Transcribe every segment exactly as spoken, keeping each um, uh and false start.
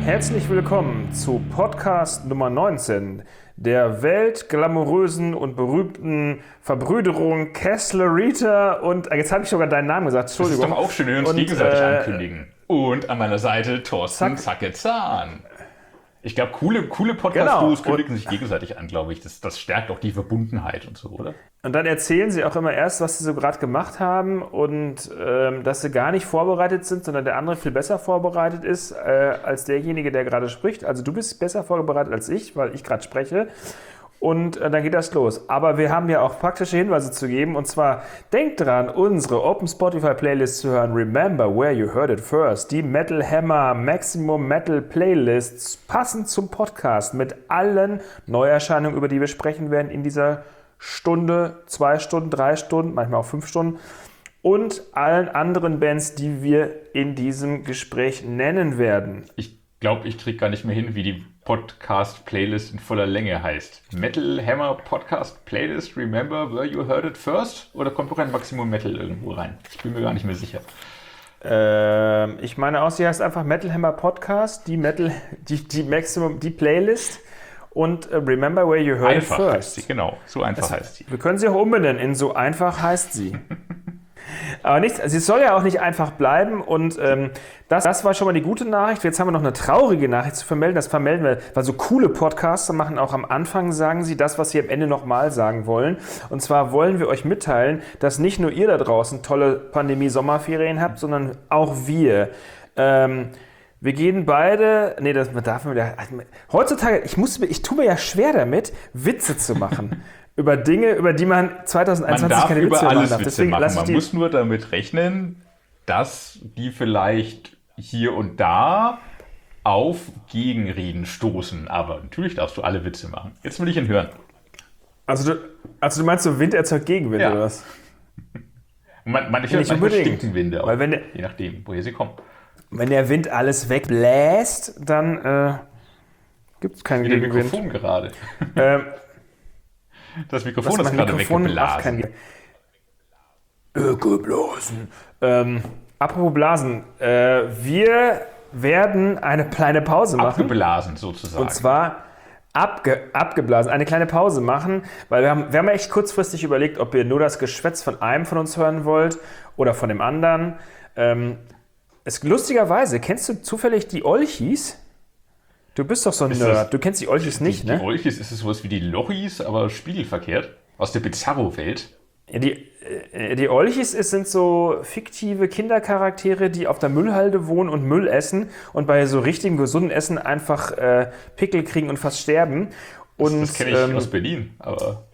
Herzlich willkommen zu Podcast Nummer neunzehn der weltglamourösen und berühmten Verbrüderung Kessler-Rita und jetzt habe ich sogar deinen Namen gesagt, Entschuldigung. Das ist doch auch schön, wenn wir uns und, gegenseitig äh, ankündigen. Und an meiner Seite Thorsten Zacke-Zahn. Ich glaube, coole, coole Podcast-Duos Genau. kündigen sich gegenseitig an, glaube ich. Das, das stärkt auch die Verbundenheit und so, oder? Und dann erzählen sie auch immer erst, was sie so gerade gemacht haben und ähm, dass sie gar nicht vorbereitet sind, sondern der andere viel besser vorbereitet ist äh, als derjenige, der gerade spricht. Also du bist besser vorbereitet als ich, weil ich gerade spreche. Und äh, dann geht das los. Aber wir haben ja auch praktische Hinweise zu geben. Und zwar, denkt dran, unsere Open Spotify Playlist zu hören. Remember where you heard it first. Die Metal Hammer Maximum Metal Playlists passend zum Podcast mit allen Neuerscheinungen, über die wir sprechen werden in dieser Stunde, zwei Stunden, drei Stunden, manchmal auch fünf Stunden. Und allen anderen Bands, die wir in diesem Gespräch nennen werden. Ich glaube, ich kriege gar nicht mehr hin, wie die Podcast-Playlist in voller Länge heißt. Metal Hammer Podcast Playlist, remember where you heard it first? Oder kommt noch ein Maximum Metal irgendwo rein? Ich bin mir gar nicht mehr sicher. Ähm, ich meine auch, sie heißt einfach Metal Hammer Podcast, die Metal, die, die Maximum, die Playlist und uh, remember where you heard einfach it first. Heißt sie, genau. So einfach das, heißt sie. Wir können sie auch umbenennen in so einfach heißt sie. Aber nichts, sie soll ja auch nicht einfach bleiben und ähm, das, das war schon mal die gute Nachricht. Jetzt haben wir noch eine traurige Nachricht zu vermelden. Das vermelden wir, weil so coole Podcaster machen auch am Anfang, sagen sie das, was sie am Ende nochmal sagen wollen. Und zwar wollen wir euch mitteilen, dass nicht nur ihr da draußen tolle Pandemie-Sommerferien habt, sondern auch wir. Ähm, wir gehen beide, nee, das darf man wieder, heutzutage, ich, muss, ich tue mir ja schwer damit, Witze zu machen. Über Dinge, über die man zwanzig einundzwanzig keine Witze machen darf. Man darf über alles Witze Deswegen machen. Man die muss nur damit rechnen, dass die vielleicht hier und da auf Gegenreden stoßen. Aber natürlich darfst du alle Witze machen. Jetzt will ich ihn hören. Also du, also du meinst so, Wind erzeugt Gegenwind, ja. oder was? Man, man, ich Nicht manchmal unbedingt. stinken Winde auch, Weil wenn der, je nachdem, woher sie kommen. Wenn der Wind alles wegbläst, dann äh, gibt es keinen Wie das Gegenwind. Mikrofon gerade. Ähm, Das Mikrofon Was, ist mein gerade Mikrofon macht weggeblasen. kein Ökoblasen. Ähm, apropos Blasen, äh, wir werden eine kleine Pause machen. Abgeblasen sozusagen. Und zwar abge, abgeblasen, eine kleine Pause machen, weil wir haben, wir haben echt kurzfristig überlegt, ob ihr nur das Geschwätz von einem von uns hören wollt oder von dem anderen. Ähm, es, lustigerweise, kennst du zufällig die Olchis? Du bist doch so ein Ist Nerd. das- Du kennst die Olchis nicht, die, ne? Die Olchis ist es sowas wie die Lochis, aber spiegelverkehrt. Aus der Bizarro-Welt. Ja, die, äh, die Olchis ist, sind so fiktive Kindercharaktere, die auf der Müllhalde wohnen und Müll essen und bei so richtigem gesunden Essen einfach äh, Pickel kriegen und fast sterben. Und, Das, das kenne ich ähm, aus Berlin, aber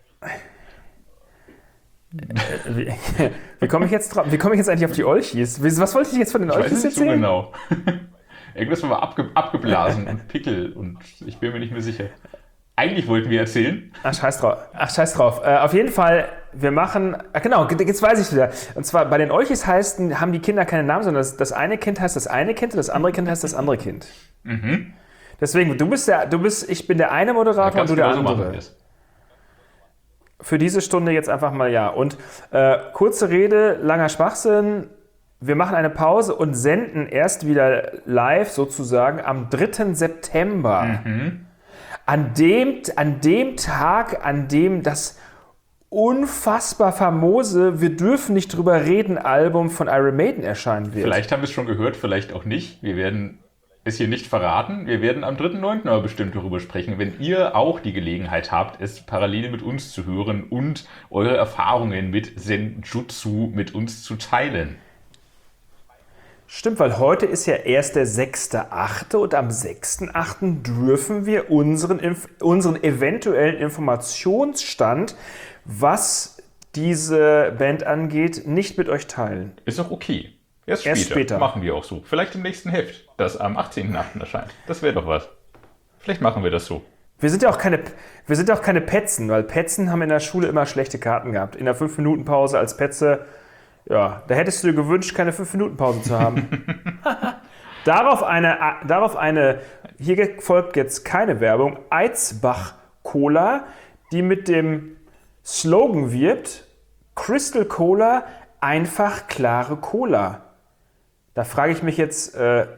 wie, wie komme ich jetzt drauf? Wie komme ich jetzt eigentlich auf die Olchis? Wie- Was wollte ich jetzt von den ich weiß Olchis es nicht so erzählen? genau. Irgendwas war mal abge, abgeblasen und Pickel und ich bin mir nicht mehr sicher. Eigentlich wollten wir erzählen. Ach, scheiß drauf. Ach, scheiß drauf. Äh, auf jeden Fall, wir machen, ach, genau, jetzt weiß ich wieder. Und zwar bei den Olchis heißt, haben die Kinder keine Namen, sondern das, das eine Kind heißt das eine Kind und das andere Kind heißt das andere Kind. Mhm. Deswegen, du bist der, du bist, ich bin der eine Moderator Ganz und du der genau so machen andere. wir es. Für diese Stunde jetzt einfach mal ja. Und äh, kurze Rede, langer Schwachsinn. Wir machen eine Pause und senden erst wieder live sozusagen am dritten September. Mhm. An dem, an dem Tag, an dem das unfassbar famose Wir dürfen nicht drüber reden Album von Iron Maiden erscheinen wird. Vielleicht haben wir es schon gehört, vielleicht auch nicht. Wir werden es hier nicht verraten. Wir werden am dritten neunten aber bestimmt darüber sprechen, wenn ihr auch die Gelegenheit habt, es parallel mit uns zu hören und eure Erfahrungen mit Senjutsu mit uns zu teilen. Stimmt, weil heute ist ja erst der sechster achte und am sechster achte dürfen wir unseren, Inf- unseren eventuellen Informationsstand, was diese Band angeht, nicht mit euch teilen. Ist auch okay. Erst später. Erst später. Machen wir auch so. Vielleicht im nächsten Heft, das am achtzehnten achten erscheint. Das wäre doch was. Vielleicht machen wir das so. Wir sind ja auch keine, wir sind ja auch keine Petzen, weil Petzen haben in der Schule immer schlechte Karten gehabt. In der fünf Minuten Pause als Petze, ja, da hättest du dir gewünscht, keine fünf Minuten Pause zu haben. darauf, eine, darauf eine, hier folgt jetzt keine Werbung, Eidsbach Cola, die mit dem Slogan wirbt, Crystal Cola, einfach klare Cola. Da frage ich mich jetzt, äh,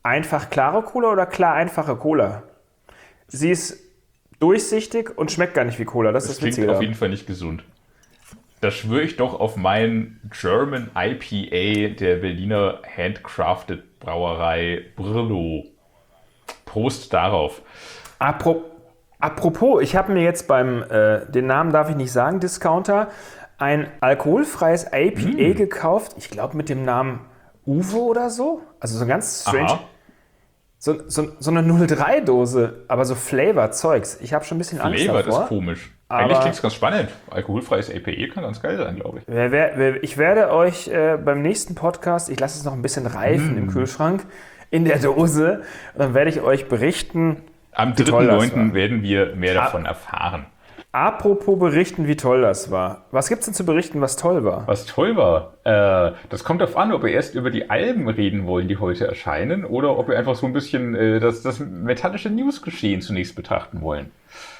einfach klare Cola oder klar einfache Cola? Sie ist durchsichtig und schmeckt gar nicht wie Cola. Das, Das ist das klingt Witzige. auf jeden Fall nicht gesund. Da schwöre ich doch auf meinen German I P A der Berliner Handcrafted Brauerei Brillo. Prost darauf. Apro- Apropos, ich habe mir jetzt beim, äh, den Namen darf ich nicht sagen, Discounter, ein alkoholfreies I P A mm. gekauft. Ich glaube mit dem Namen Uwe oder so. Also so ein ganz strange. So, so, so eine null drei Dose, aber so Flavor-Zeugs. Ich habe schon ein bisschen Angst davor. Flavor ist komisch. Eigentlich klingt es ganz spannend. Alkoholfreies I P A kann ganz geil sein, glaube ich. Wer, wer, ich werde euch äh, beim nächsten Podcast, ich lasse es noch ein bisschen reifen mm. im Kühlschrank, in der Dose, und dann werde ich euch berichten. Am dritten neunten werden wir mehr davon Ab- erfahren. Apropos berichten, wie toll das war. Was gibt es denn zu berichten, was toll war? Was toll war? Äh, das kommt darauf an, ob wir erst über die Alben reden wollen, die heute erscheinen, oder ob wir einfach so ein bisschen äh, das, das metallische Newsgeschehen zunächst betrachten wollen.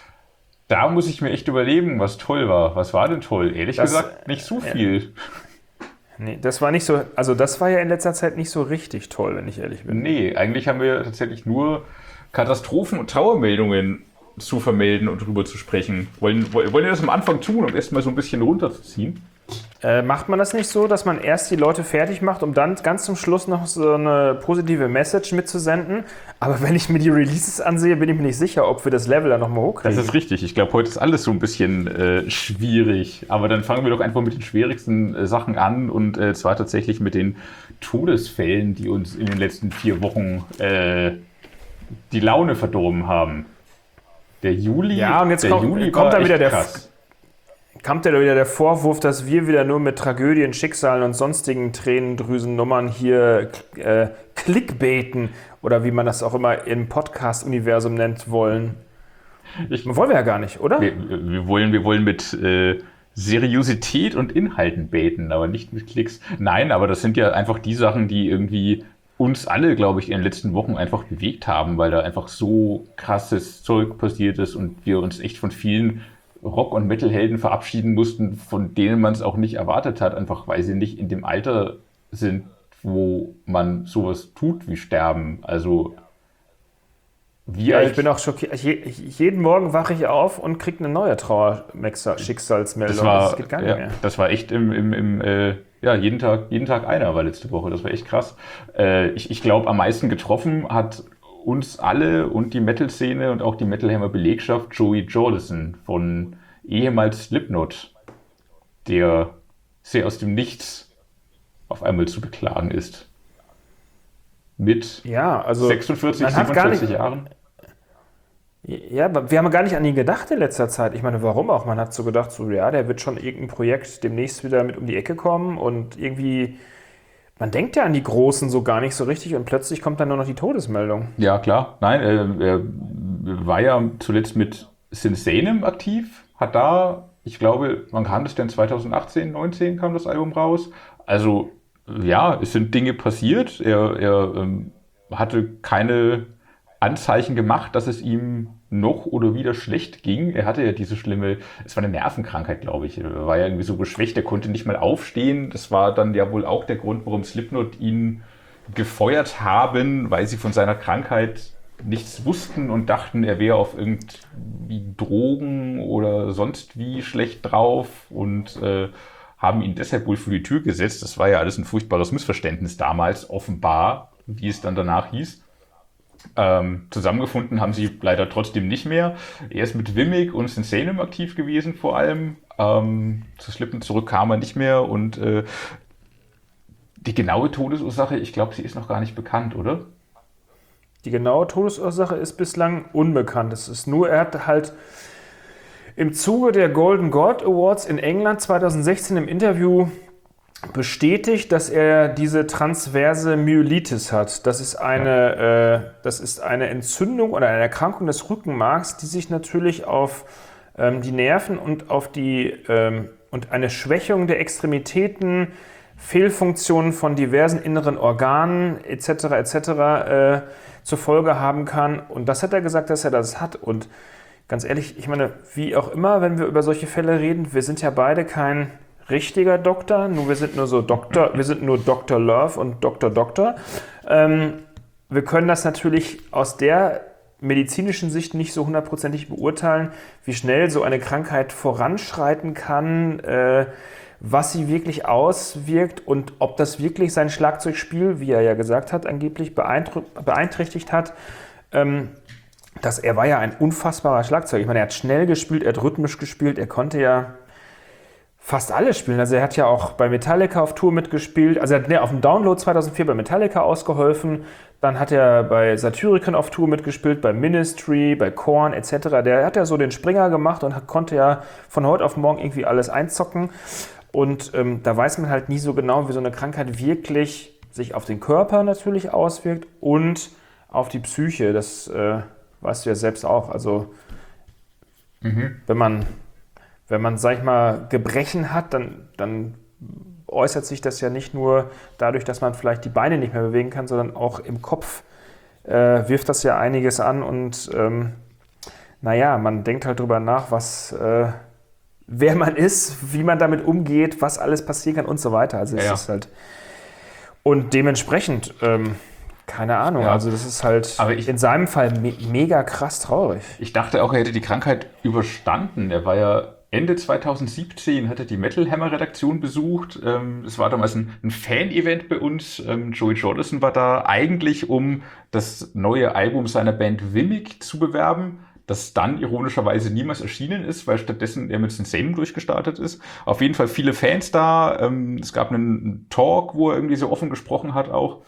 Da muss ich mir echt überlegen, was toll war. Was war denn toll? Ehrlich das, gesagt, nicht so viel. Äh, nee, das war nicht so, also das war ja in letzter Zeit nicht so richtig toll, wenn ich ehrlich bin. Nee, eigentlich haben wir tatsächlich nur Katastrophen und Trauermeldungen zu vermelden und drüber zu sprechen. Wollen, wollen wir das am Anfang tun, um erstmal so ein bisschen runterzuziehen? Äh, macht man das nicht so, dass man erst die Leute fertig macht, um dann ganz zum Schluss noch so eine positive Message mitzusenden? Aber wenn ich mir die Releases ansehe, bin ich mir nicht sicher, ob wir das Level dann nochmal hochkriegen. Das ist richtig. Ich glaube, heute ist alles so ein bisschen äh, schwierig. Aber dann fangen wir doch einfach mit den schwierigsten äh, Sachen an. Und äh, zwar tatsächlich mit den Todesfällen, die uns in den letzten vier Wochen äh, die Laune verdorben haben. Der Juli, ja, und jetzt der kommt, Juli kommt war da wieder der, krass. Kommt da wieder der Vorwurf, dass wir wieder nur mit Tragödien, Schicksalen und sonstigen Tränendrüsennummern hier äh, clickbaiten oder wie man das auch immer im Podcast-Universum nennt wollen. Ich, wollen wir ja gar nicht, oder? Wir, wir, wollen, wir wollen mit äh, Seriosität und Inhalten baiten, aber nicht mit Klicks. Nein, aber das sind ja einfach die Sachen, die irgendwie uns alle, glaube ich, in den letzten Wochen einfach bewegt haben, weil da einfach so krasses Zeug passiert ist und wir uns echt von vielen Rock- und Metal-Helden verabschieden mussten, von denen man es auch nicht erwartet hat, einfach weil sie nicht in dem Alter sind, wo man sowas tut wie sterben. Also wir ja, ich bin auch schockiert. Je, jeden Morgen wache ich auf und kriege eine neue Trauer-Schicksalsmeldung. Das, war, das geht gar nicht ja, mehr. Das war echt im, im, im äh, ja, jeden Tag, jeden Tag einer war letzte Woche. Das war echt krass. Äh, ich ich glaube, am meisten getroffen hat uns alle und die Metal-Szene und auch die Metal-Hammer-Belegschaft Joey Jordison von ehemals Slipknot, der sehr aus dem Nichts auf einmal zu beklagen ist. Mit ja, also sechsundvierzig, siebenundvierzig Jahren. Ja, aber wir haben gar nicht an ihn gedacht in letzter Zeit. Ich meine, warum auch? Man hat so gedacht, so ja, der wird schon irgendein Projekt demnächst wieder mit um die Ecke kommen und irgendwie, man denkt ja an die Großen so gar nicht so richtig und plötzlich kommt dann nur noch die Todesmeldung. Ja, klar. Nein, er, er war ja zuletzt mit Sinsanem aktiv, hat da, ich glaube, wann kam das denn? zweitausendachtzehn, neunzehn kam das Album raus. Also ja, es sind Dinge passiert. Er, er ähm, hatte keine Anzeichen gemacht, dass es ihm noch oder wieder schlecht ging. Er hatte ja diese schlimme, es war eine Nervenkrankheit, glaube ich. Er war ja irgendwie so geschwächt, er konnte nicht mal aufstehen. Das war dann ja wohl auch der Grund, warum Slipknot ihn gefeuert haben, weil sie von seiner Krankheit nichts wussten und dachten, er wäre auf irgendwie Drogen oder sonst wie schlecht drauf und äh, haben ihn deshalb wohl vor die Tür gesetzt. Das war ja alles ein furchtbares Missverständnis damals, offenbar, wie es dann danach hieß. Ähm, zusammengefunden haben sie leider trotzdem nicht mehr. Er ist mit Wimmick und Sinsanem aktiv gewesen vor allem. Ähm, zu Slipknot zurück kam er nicht mehr und äh, die genaue Todesursache, ich glaube, sie ist noch gar nicht bekannt, oder? Die genaue Todesursache ist bislang unbekannt. Es ist nur, er hat halt im Zuge der Golden God Awards in England zweitausendsechzehn im Interview bestätigt, dass er diese transverse Myelitis hat. Das ist eine, ja. äh, das ist eine Entzündung oder eine Erkrankung des Rückenmarks, die sich natürlich auf ähm, die Nerven und auf die ähm, und eine Schwächung der Extremitäten, Fehlfunktionen von diversen inneren Organen et cetera et cetera äh, zur Folge haben kann. Und das hat er gesagt, dass er das hat. Und ganz ehrlich, ich meine, wie auch immer, wenn wir über solche Fälle reden, wir sind ja beide kein richtiger Doktor, nur wir sind nur so Doktor, wir sind nur Doktor Love und Doktor Doktor. Ähm, wir können das natürlich aus der medizinischen Sicht nicht so hundertprozentig beurteilen, wie schnell so eine Krankheit voranschreiten kann, äh, was sie wirklich auswirkt und ob das wirklich sein Schlagzeugspiel, wie er ja gesagt hat, angeblich beeinträchtigt hat. Ähm, das, er war ja ein unfassbarer Schlagzeuger. Ich meine, er hat schnell gespielt, er hat rhythmisch gespielt, er konnte ja fast alles spielen. Also er hat ja auch bei Metallica auf Tour mitgespielt. Also er hat ne, auf dem Download zweitausendvier bei Metallica ausgeholfen. Dann hat er bei Satyricon auf Tour mitgespielt, bei Ministry, bei Korn et cetera. Der hat ja so den Springer gemacht und hat, konnte ja von heute auf morgen irgendwie alles einzocken. Und ähm, da weiß man halt nie so genau, wie so eine Krankheit wirklich sich auf den Körper natürlich auswirkt und auf die Psyche. Das äh, weißt du ja selbst auch. Also mhm. wenn man, wenn man, sag ich mal, Gebrechen hat, dann, dann äußert sich das ja nicht nur dadurch, dass man vielleicht die Beine nicht mehr bewegen kann, sondern auch im Kopf äh, wirft das ja einiges an. Und ähm, naja, man denkt halt drüber nach, was... Äh, wer man ist, wie man damit umgeht, was alles passieren kann und so weiter. Also es ja, ja. ist halt und dementsprechend, ähm, keine Ahnung, ja. also das ist halt Aber ich, in seinem Fall me- mega krass traurig. Ich dachte auch, er hätte die Krankheit überstanden. Er war ja Ende zweitausendsiebzehn, hatte die Metal Hammer Redaktion besucht. Ähm, es war damals ein, ein Fan-Event bei uns. Ähm, Joey Jordison war da eigentlich, um das neue Album seiner Band Vimic zu bewerben, das dann ironischerweise niemals erschienen ist, weil stattdessen er mit Sinsanum durchgestartet ist. Auf jeden Fall viele Fans da. Ähm, es gab einen Talk, wo er irgendwie so offen gesprochen hat auch.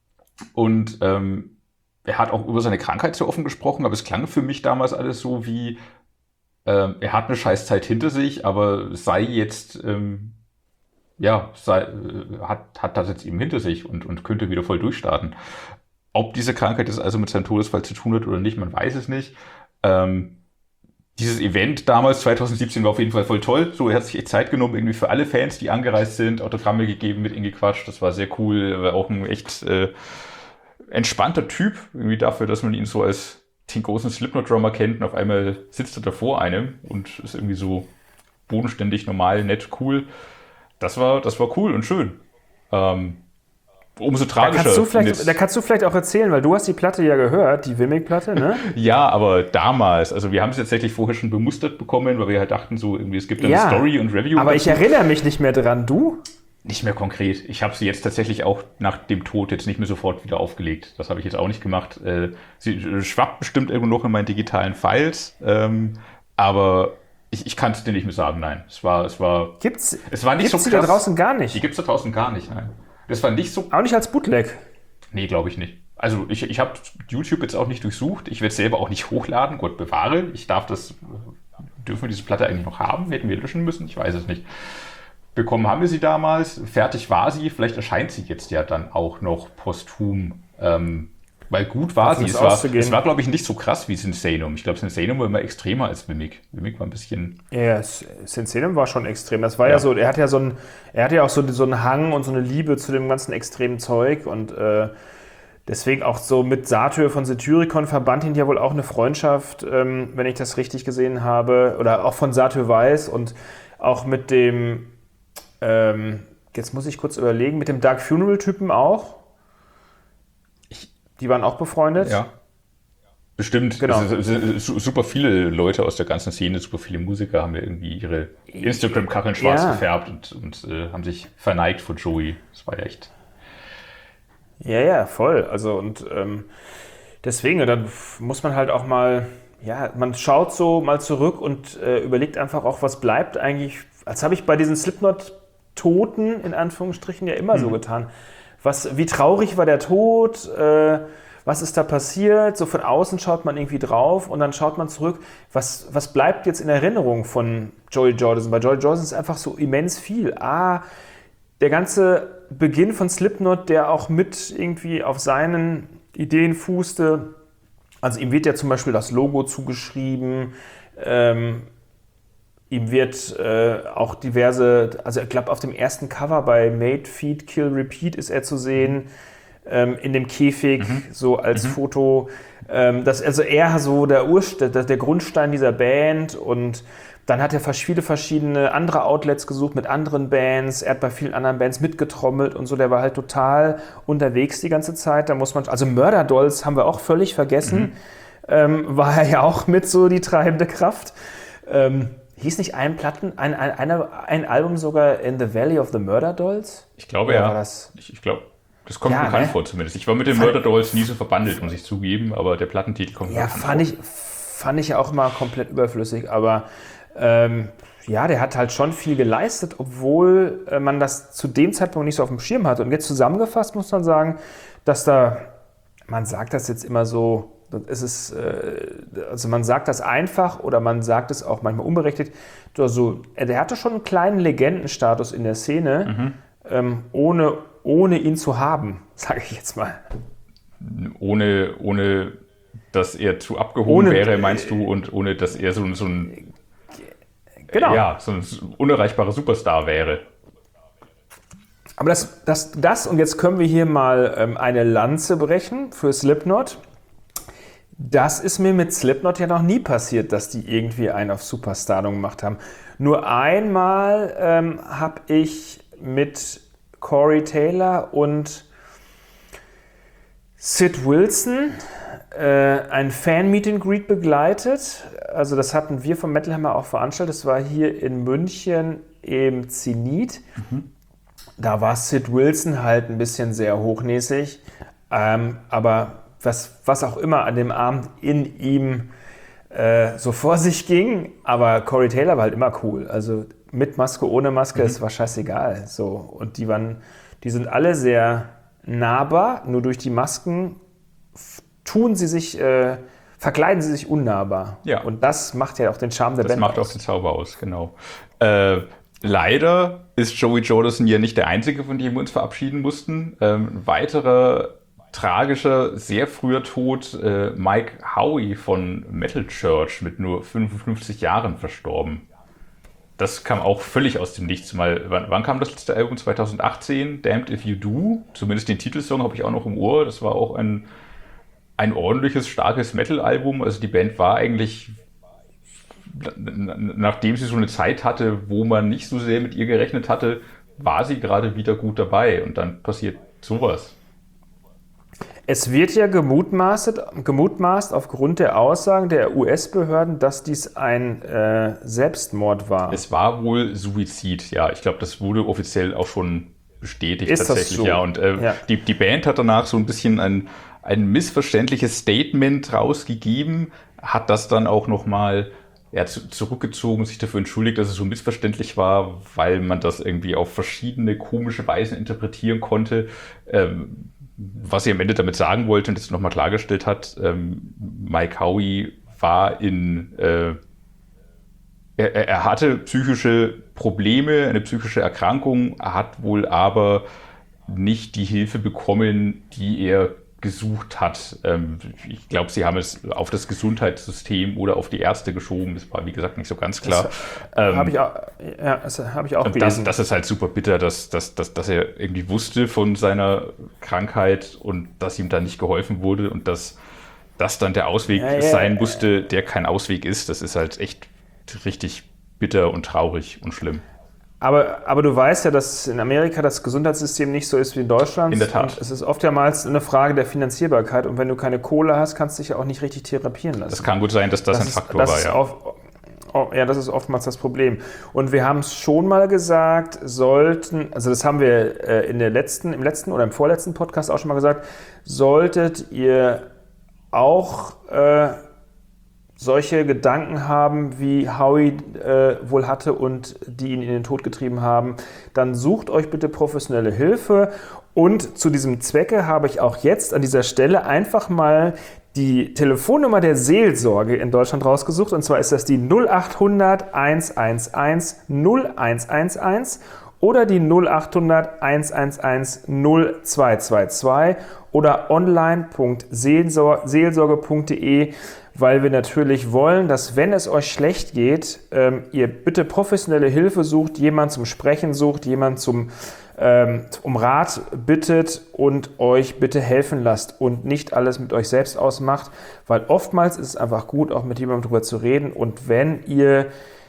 Und ähm, er hat auch über seine Krankheit so offen gesprochen, aber es klang für mich damals alles so wie, ähm, er hat eine scheiß Zeit hinter sich, aber sei jetzt, ähm, ja, sei, äh, hat, hat das jetzt eben hinter sich und, und könnte wieder voll durchstarten. Ob diese Krankheit es also mit seinem Todesfall zu tun hat oder nicht, man weiß es nicht. Ähm, dieses Event damals, zweitausendsiebzehn, war auf jeden Fall voll toll. So, er hat sich echt Zeit genommen, irgendwie für alle Fans, die angereist sind, Autogramme gegeben, mit ihm gequatscht. Das war sehr cool. Er war auch ein echt äh, entspannter Typ, irgendwie dafür, dass man ihn so als den großen Slipknot-Drummer kennt. Und auf einmal sitzt er da vor einem und ist irgendwie so bodenständig, normal, nett, cool. Das war, das war cool und schön. Ähm, Umso tragischer. Da kannst, du vielleicht, da kannst du vielleicht auch erzählen, weil du hast die Platte ja gehört, die Vimic-Platte, ne? Ja, aber damals, also wir haben es tatsächlich vorher schon bemustert bekommen, weil wir halt dachten so, irgendwie es gibt eine ja, Story und Review. Aber dazu. Ich erinnere mich nicht mehr dran, du? Nicht mehr konkret. Ich habe sie jetzt tatsächlich auch nach dem Tod jetzt nicht mehr sofort wieder aufgelegt. Das habe ich jetzt auch nicht gemacht. Sie schwappt bestimmt irgendwo noch in meinen digitalen Files, aber ich, ich kann es dir nicht mehr sagen, nein. Es war, es war, gibt's, es war nicht gibt's so krass. Die da draußen gar nicht? Die gibt es da draußen gar nicht, nein. Das war nicht so. Auch nicht als Bootleg? Nee, glaube ich nicht. Also ich, ich habe YouTube jetzt auch nicht durchsucht. Ich werde es selber auch nicht hochladen. Gott bewahre. Ich darf das, dürfen wir diese Platte eigentlich noch haben? Hätten wir löschen müssen? Ich weiß es nicht. Bekommen haben wir sie damals. Fertig war sie. Vielleicht erscheint sie jetzt ja dann auch noch posthum. Ähm, weil gut war sie. Es war, es war, glaube ich, nicht so krass wie Sinsanum. Ich glaube, Sinsanum war immer extremer als Vimic. Vimic war ein bisschen... Ja, Sinsanum war schon extrem. Das war ja, ja so, er hat ja so ein, er hatte ja auch so, so einen Hang und so eine Liebe zu dem ganzen extremen Zeug und äh, deswegen auch so mit Satyr von Satyricon verband ihn ja wohl auch eine Freundschaft, ähm, wenn ich das richtig gesehen habe, oder auch von Satyr weiß und auch mit dem, ähm, jetzt muss ich kurz überlegen, mit dem Dark Funeral-Typen auch. Die waren auch befreundet? Ja. Bestimmt. Genau. Es ist, es super viele Leute aus der ganzen Szene, super viele Musiker haben ja irgendwie ihre Instagram-Kacheln schwarz ja. gefärbt und, und äh, haben sich verneigt vor Joey. Das war ja echt. Ja, ja, voll. Also und ähm, deswegen, dann muss man halt auch mal, ja, man schaut so mal zurück und äh, überlegt einfach auch, was bleibt eigentlich. Als habe ich bei diesen Slipknot-Toten in Anführungsstrichen ja immer mhm. so getan. Was, wie traurig war der Tod, äh, was ist da passiert? So von außen schaut man irgendwie drauf und dann schaut man zurück, was, was bleibt jetzt in Erinnerung von Joey Jordison? Bei Joey Jordison ist einfach so immens viel. Ah, der ganze Beginn von Slipknot, der auch mit irgendwie auf seinen Ideen fußte. Also ihm wird ja zum Beispiel das Logo zugeschrieben, ähm, ihm wird äh, auch diverse, also ich glaube auf dem ersten Cover bei Made, Feed, Kill, Repeat ist er zu sehen, ähm, in dem Käfig, mhm. so als mhm. Foto. Ähm, das, also er so der, Urst- der, der Grundstein dieser Band und Dann hat er viele verschiedene andere Outlets gesucht mit anderen Bands. Er hat bei vielen anderen Bands mitgetrommelt und so. Der war halt total unterwegs die ganze Zeit. Da muss man, also Murder Dolls haben wir auch völlig vergessen. Mhm. Ähm, war er ja auch mit so die treibende Kraft. Ähm, hieß nicht ein Platten, ein, ein, eine, ein Album sogar In the Valley of the Murder Dolls? Ich glaube, Oder ja. war das? Ich, ich glaube, das kommt Ja, mir bekannt ne? vor zumindest. Ich war mit den Fand- Murder Dolls nie so verbandelt, muss ich zugeben, aber der Plattentitel kommt mir Ja, bekannt fand vor. ich, fand ich ja auch mal komplett überflüssig, aber ähm, ja, der hat halt schon viel geleistet, obwohl äh, man das zu dem Zeitpunkt nicht so auf dem Schirm hatte. Und jetzt zusammengefasst muss man sagen, dass da, man sagt das jetzt immer so, es ist, äh, also man sagt das einfach oder man sagt es auch manchmal unberechtigt. Also, der hatte schon einen kleinen Legendenstatus in der Szene, Mhm. ähm, ohne, ohne ihn zu haben, sage ich jetzt mal. Ohne, ohne, dass er zu abgehoben Ohne- wäre, meinst du, und ohne, dass er so, so ein, Genau. ja, so ein unerreichbarer Superstar wäre. Aber das, das, das, und jetzt können wir hier mal ähm, eine Lanze brechen für Slipknot. Das ist mir mit Slipknot ja noch nie passiert, dass die irgendwie einen auf Superstardom gemacht haben. Nur einmal ähm, habe ich mit Corey Taylor und Sid Wilson äh, ein Fan-Meet and Greet begleitet. Also das hatten wir vom Metal Hammer auch veranstaltet. Das war hier in München im Zenit. Mhm. Da war Sid Wilson halt ein bisschen sehr hochnäsig, ähm, aber was, was auch immer an dem Abend in ihm äh, so vor sich ging, aber Corey Taylor war halt immer cool, also mit Maske, ohne Maske, Mhm. es war scheißegal, so. Und die waren, die sind alle sehr nahbar, nur durch die Masken f- tun sie sich, äh, verkleiden sie sich unnahbar. Ja. Und das macht ja auch den Charme der Das Band macht auch aus. den Zauber aus, genau. Äh, leider ist Joey Jordison ja nicht der Einzige, von dem wir uns verabschieden mussten. Ähm, ein weiterer tragischer, sehr früher Tod, äh, Mike Howie von Metal Church mit nur fünfundfünfzig Jahren verstorben. Das kam auch völlig aus dem Nichts. Mal, wann, wann kam das letzte Album? zwanzig achtzehn, Damned If You Do. Zumindest den Titelsong habe ich auch noch im Ohr. Das war auch ein, ein ordentliches, starkes Metal-Album. Also die Band war eigentlich, nachdem sie so eine Zeit hatte, wo man nicht so sehr mit ihr gerechnet hatte, war sie gerade wieder gut dabei. Und dann passiert sowas. Es wird ja gemutmaßt, gemutmaßt aufgrund der Aussagen der U S-Behörden, dass dies ein äh, Selbstmord war. Es war wohl Suizid, ja. Ich glaube, das wurde offiziell auch schon bestätigt Ist das tatsächlich, so? ja. Und äh, Ja. Die, die Band hat danach so ein bisschen ein, ein missverständliches Statement rausgegeben, hat das dann auch nochmal ja, zu, zurückgezogen, sich dafür entschuldigt, dass es so missverständlich war, weil man das irgendwie auf verschiedene komische Weisen interpretieren konnte. Ähm, was sie am Ende damit sagen wollte und das nochmal klargestellt hat, ähm, Mike Howie war in, äh, er, er hatte psychische Probleme, eine psychische Erkrankung, hat wohl aber nicht die Hilfe bekommen, die er gesucht hat. Ähm, ich glaube, sie haben es auf das Gesundheitssystem oder auf die Ärzte geschoben. Das war, wie gesagt, nicht so ganz klar. Das Ähm, habe ich auch, ja, das habe ich auch und das, gelesen. das ist halt super bitter, dass, dass, dass, dass er irgendwie wusste von seiner Krankheit und dass ihm dann nicht geholfen wurde und dass das dann der Ausweg Ja, ja, sein ja. musste, der kein Ausweg ist. Das ist halt echt richtig bitter und traurig und schlimm. Aber, aber du weißt ja, dass in Amerika das Gesundheitssystem nicht so ist wie in Deutschland. In der Tat. Und es ist oftmals eine Frage der Finanzierbarkeit. Und wenn du keine Kohle hast, kannst du dich ja auch nicht richtig therapieren lassen. Das kann gut sein, dass das, ein ist- Faktor das war, ist ja. oft- oh, ja, das ist oftmals das Problem. Und wir haben es schon mal gesagt, sollten, also das haben wir äh, in der letzten, im letzten oder im vorletzten Podcast auch schon mal gesagt, solltet ihr auch äh, solche Gedanken haben, wie Howie äh, wohl hatte und die ihn in den Tod getrieben haben, dann sucht euch bitte professionelle Hilfe. Und zu diesem Zwecke habe ich auch jetzt an dieser Stelle einfach mal die Telefonnummer der Seelsorge in Deutschland rausgesucht. Und zwar ist das die null acht hundert eins eins eins null eins eins eins oder die null acht hundert eins eins eins null zwei zwei zwei oder online punkt seelsorge punkt de, weil wir natürlich wollen, dass, wenn es euch schlecht geht, ähm, ihr bitte professionelle Hilfe sucht, jemand zum Sprechen sucht, jemand zum ähm, um Rat bittet und euch bitte helfen lasst und nicht alles mit euch selbst ausmacht, weil oftmals ist es einfach gut, auch mit jemandem drüber zu reden. Und wenn ihr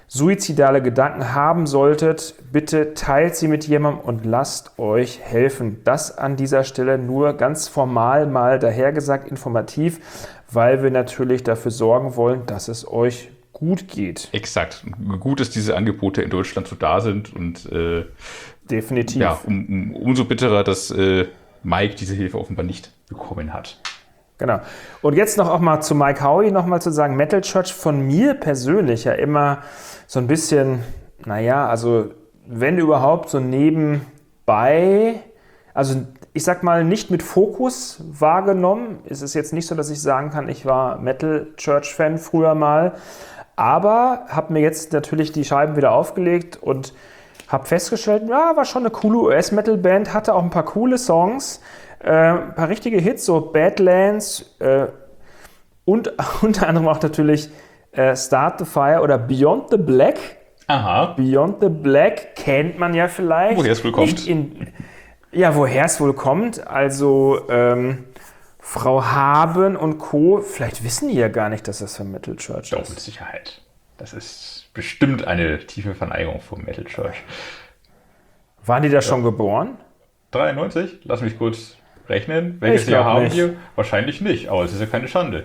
suizidale Gedanken haben solltet, bitte teilt sie mit jemandem und lasst euch helfen. Das an dieser Stelle nur ganz formal mal dahergesagt, informativ, weil wir natürlich dafür sorgen wollen, dass es euch gut geht. Exakt. Gut, dass diese Angebote in Deutschland so da sind und äh, definitiv. Ja, um, um, umso bitterer, dass äh, Mike diese Hilfe offenbar nicht bekommen hat. Genau. Und jetzt noch auch mal zu Mike Howie noch mal zu sagen, Metal Church von mir persönlich ja immer so ein bisschen, naja, also wenn überhaupt so nebenbei, also ich sag mal nicht mit Fokus wahrgenommen. Es ist jetzt nicht so, dass ich sagen kann, ich war Metal Church Fan früher mal, aber habe mir jetzt natürlich die Scheiben wieder aufgelegt und habe festgestellt, ja, war schon eine coole U S-Metal-Band, hatte auch ein paar coole Songs, äh, ein paar richtige Hits, so Badlands äh, und unter anderem auch natürlich äh, Start the Fire oder Beyond the Black. Aha. Beyond the Black kennt man ja vielleicht. Woher es wohl kommt. Nicht in, ja, woher es wohl kommt. Also ähm, Frau Haben und Co., vielleicht wissen die ja gar nicht, dass das von Metal Church Doch, ist. mit Sicherheit. Das ist bestimmt eine tiefe Verneigung vom Metal Church. Waren die da ja. schon geboren? dreiundneunzig? Lass mich kurz rechnen. Welches Jahr haben wir? Wahrscheinlich nicht, aber es ist ja keine Schande.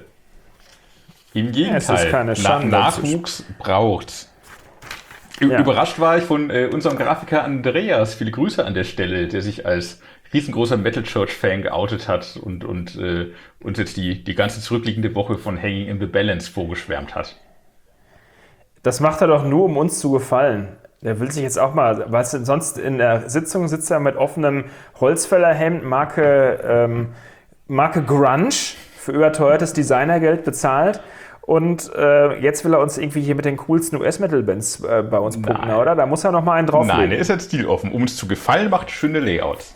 Im Gegenteil, es ist keine Schande. Na- Nachwuchs braucht. Ja. Überrascht war ich von äh, unserem Grafiker Andreas, viele Grüße an der Stelle, der sich als riesengroßer Metal Church-Fan geoutet hat und, und äh, uns jetzt die, die ganze zurückliegende Woche von Hanging in the Balance vorgeschwärmt hat. Das macht er doch nur, um uns zu gefallen. Der will sich jetzt auch mal, weißt du, sonst in der Sitzung sitzt er mit offenem Holzfällerhemd, Marke, ähm, Marke Grunge, für überteuertes Designergeld bezahlt. Und äh, jetzt will er uns irgendwie hier mit den coolsten U S-Metal-Bands äh, bei uns punkten, Nein. oder? Da muss er noch mal einen drauflegen. Nein, er ist jetzt stiloffen. Um uns zu gefallen, macht schöne Layouts.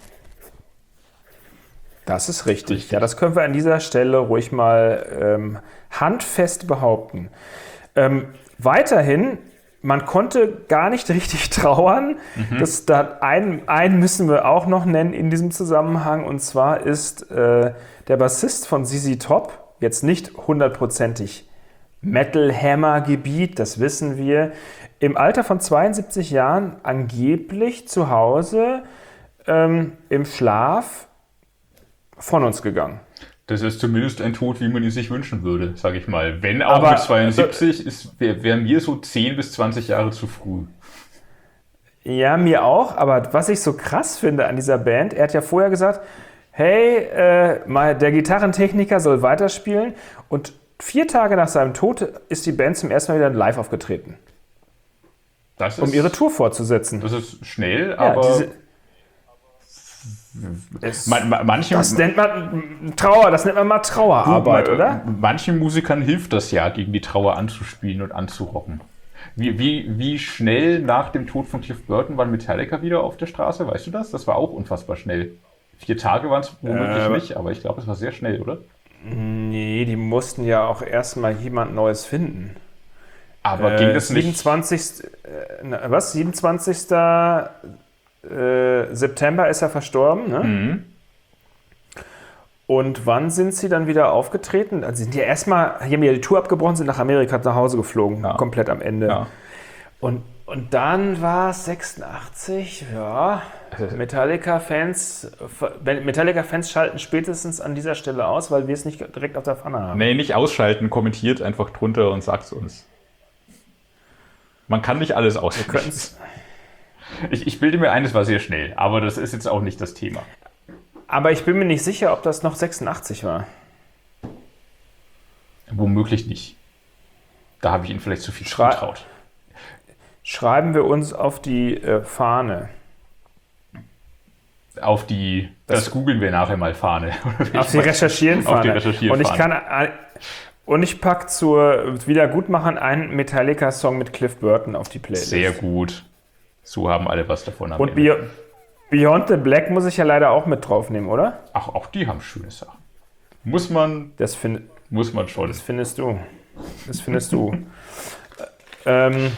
Das ist richtig. richtig. Ja, das können wir an dieser Stelle ruhig mal ähm, handfest behaupten. Ähm, weiterhin, man konnte gar nicht richtig trauern. Mhm. Das, da einen, einen müssen wir auch noch nennen in diesem Zusammenhang. Und zwar ist äh, der Bassist von Z Z Top, jetzt nicht hundertprozentig Metal Hammer Gebiet, das wissen wir, im Alter von zweiundsiebzig Jahren angeblich zu Hause ähm, im Schlaf von uns gegangen. Das ist zumindest ein Tod, wie man ihn sich wünschen würde, sage ich mal. Wenn auch Aber, mit zweiundsiebzig, ist, wäre wär mir so zehn bis zwanzig Jahre zu früh. Ja, mir auch, aber was ich so krass finde an dieser Band, er hat ja vorher gesagt, hey, äh, mal, der Gitarrentechniker soll weiterspielen und vier Tage nach seinem Tod ist die Band zum ersten Mal wieder live aufgetreten. Das um ist, ihre Tour fortzusetzen. Das ist schnell, ja, aber... Diese, es, man, manche, das nennt man Trauer, das nennt man mal Trauerarbeit, oder? Manchen Musikern hilft das ja, gegen die Trauer anzuspielen und anzurocken. Wie, wie, wie schnell nach dem Tod von Cliff Burton waren Metallica wieder auf der Straße? Weißt du das? Das war auch unfassbar schnell. Vier Tage waren es womöglich äh, nicht, aber ich glaube, es war sehr schnell, oder? Nee, die mussten ja auch erstmal jemand Neues finden. Aber äh, ging das nicht? siebenundzwanzigsten Äh, was? siebenundzwanzigsten Äh, September ist er verstorben, ne? Mhm. Und wann sind sie dann wieder aufgetreten? Also sind die erstmal, die haben ja die Tour abgebrochen, sind nach Amerika nach Hause geflogen, ja. komplett am Ende. Ja. Und, und dann war es sechsundachtzig, ja. Metallica-Fans, Metallica-Fans schalten spätestens an dieser Stelle aus, weil wir es nicht direkt auf der Pfanne haben. Nee, nicht ausschalten, kommentiert einfach drunter und sagt es uns. Man kann nicht alles ausschalten. Ich, ich bilde mir ein, es war sehr schnell, aber das ist jetzt auch nicht das Thema. Aber ich bin mir nicht sicher, ob das noch sechsundachtzig war. Womöglich nicht. Da habe ich Ihnen vielleicht zu viel Schrei- zugetraut. Schreiben wir uns auf die äh, Fahne. Auf die, das, das googeln wir nachher mal Fahne. Auf die Recherchieren-Fahne. Auf die Recherchieren-Fahne. Und ich kann, und ich packe zur Wiedergutmachung einen Metallica-Song mit Cliff Burton auf die Playlist. Sehr gut. So haben alle was davon. Und Be- Beyond the Black muss ich ja leider auch mit draufnehmen, oder? Ach, auch die haben schöne Sachen. Muss man, das find, muss man schon. Das findest du. Das findest du. ähm,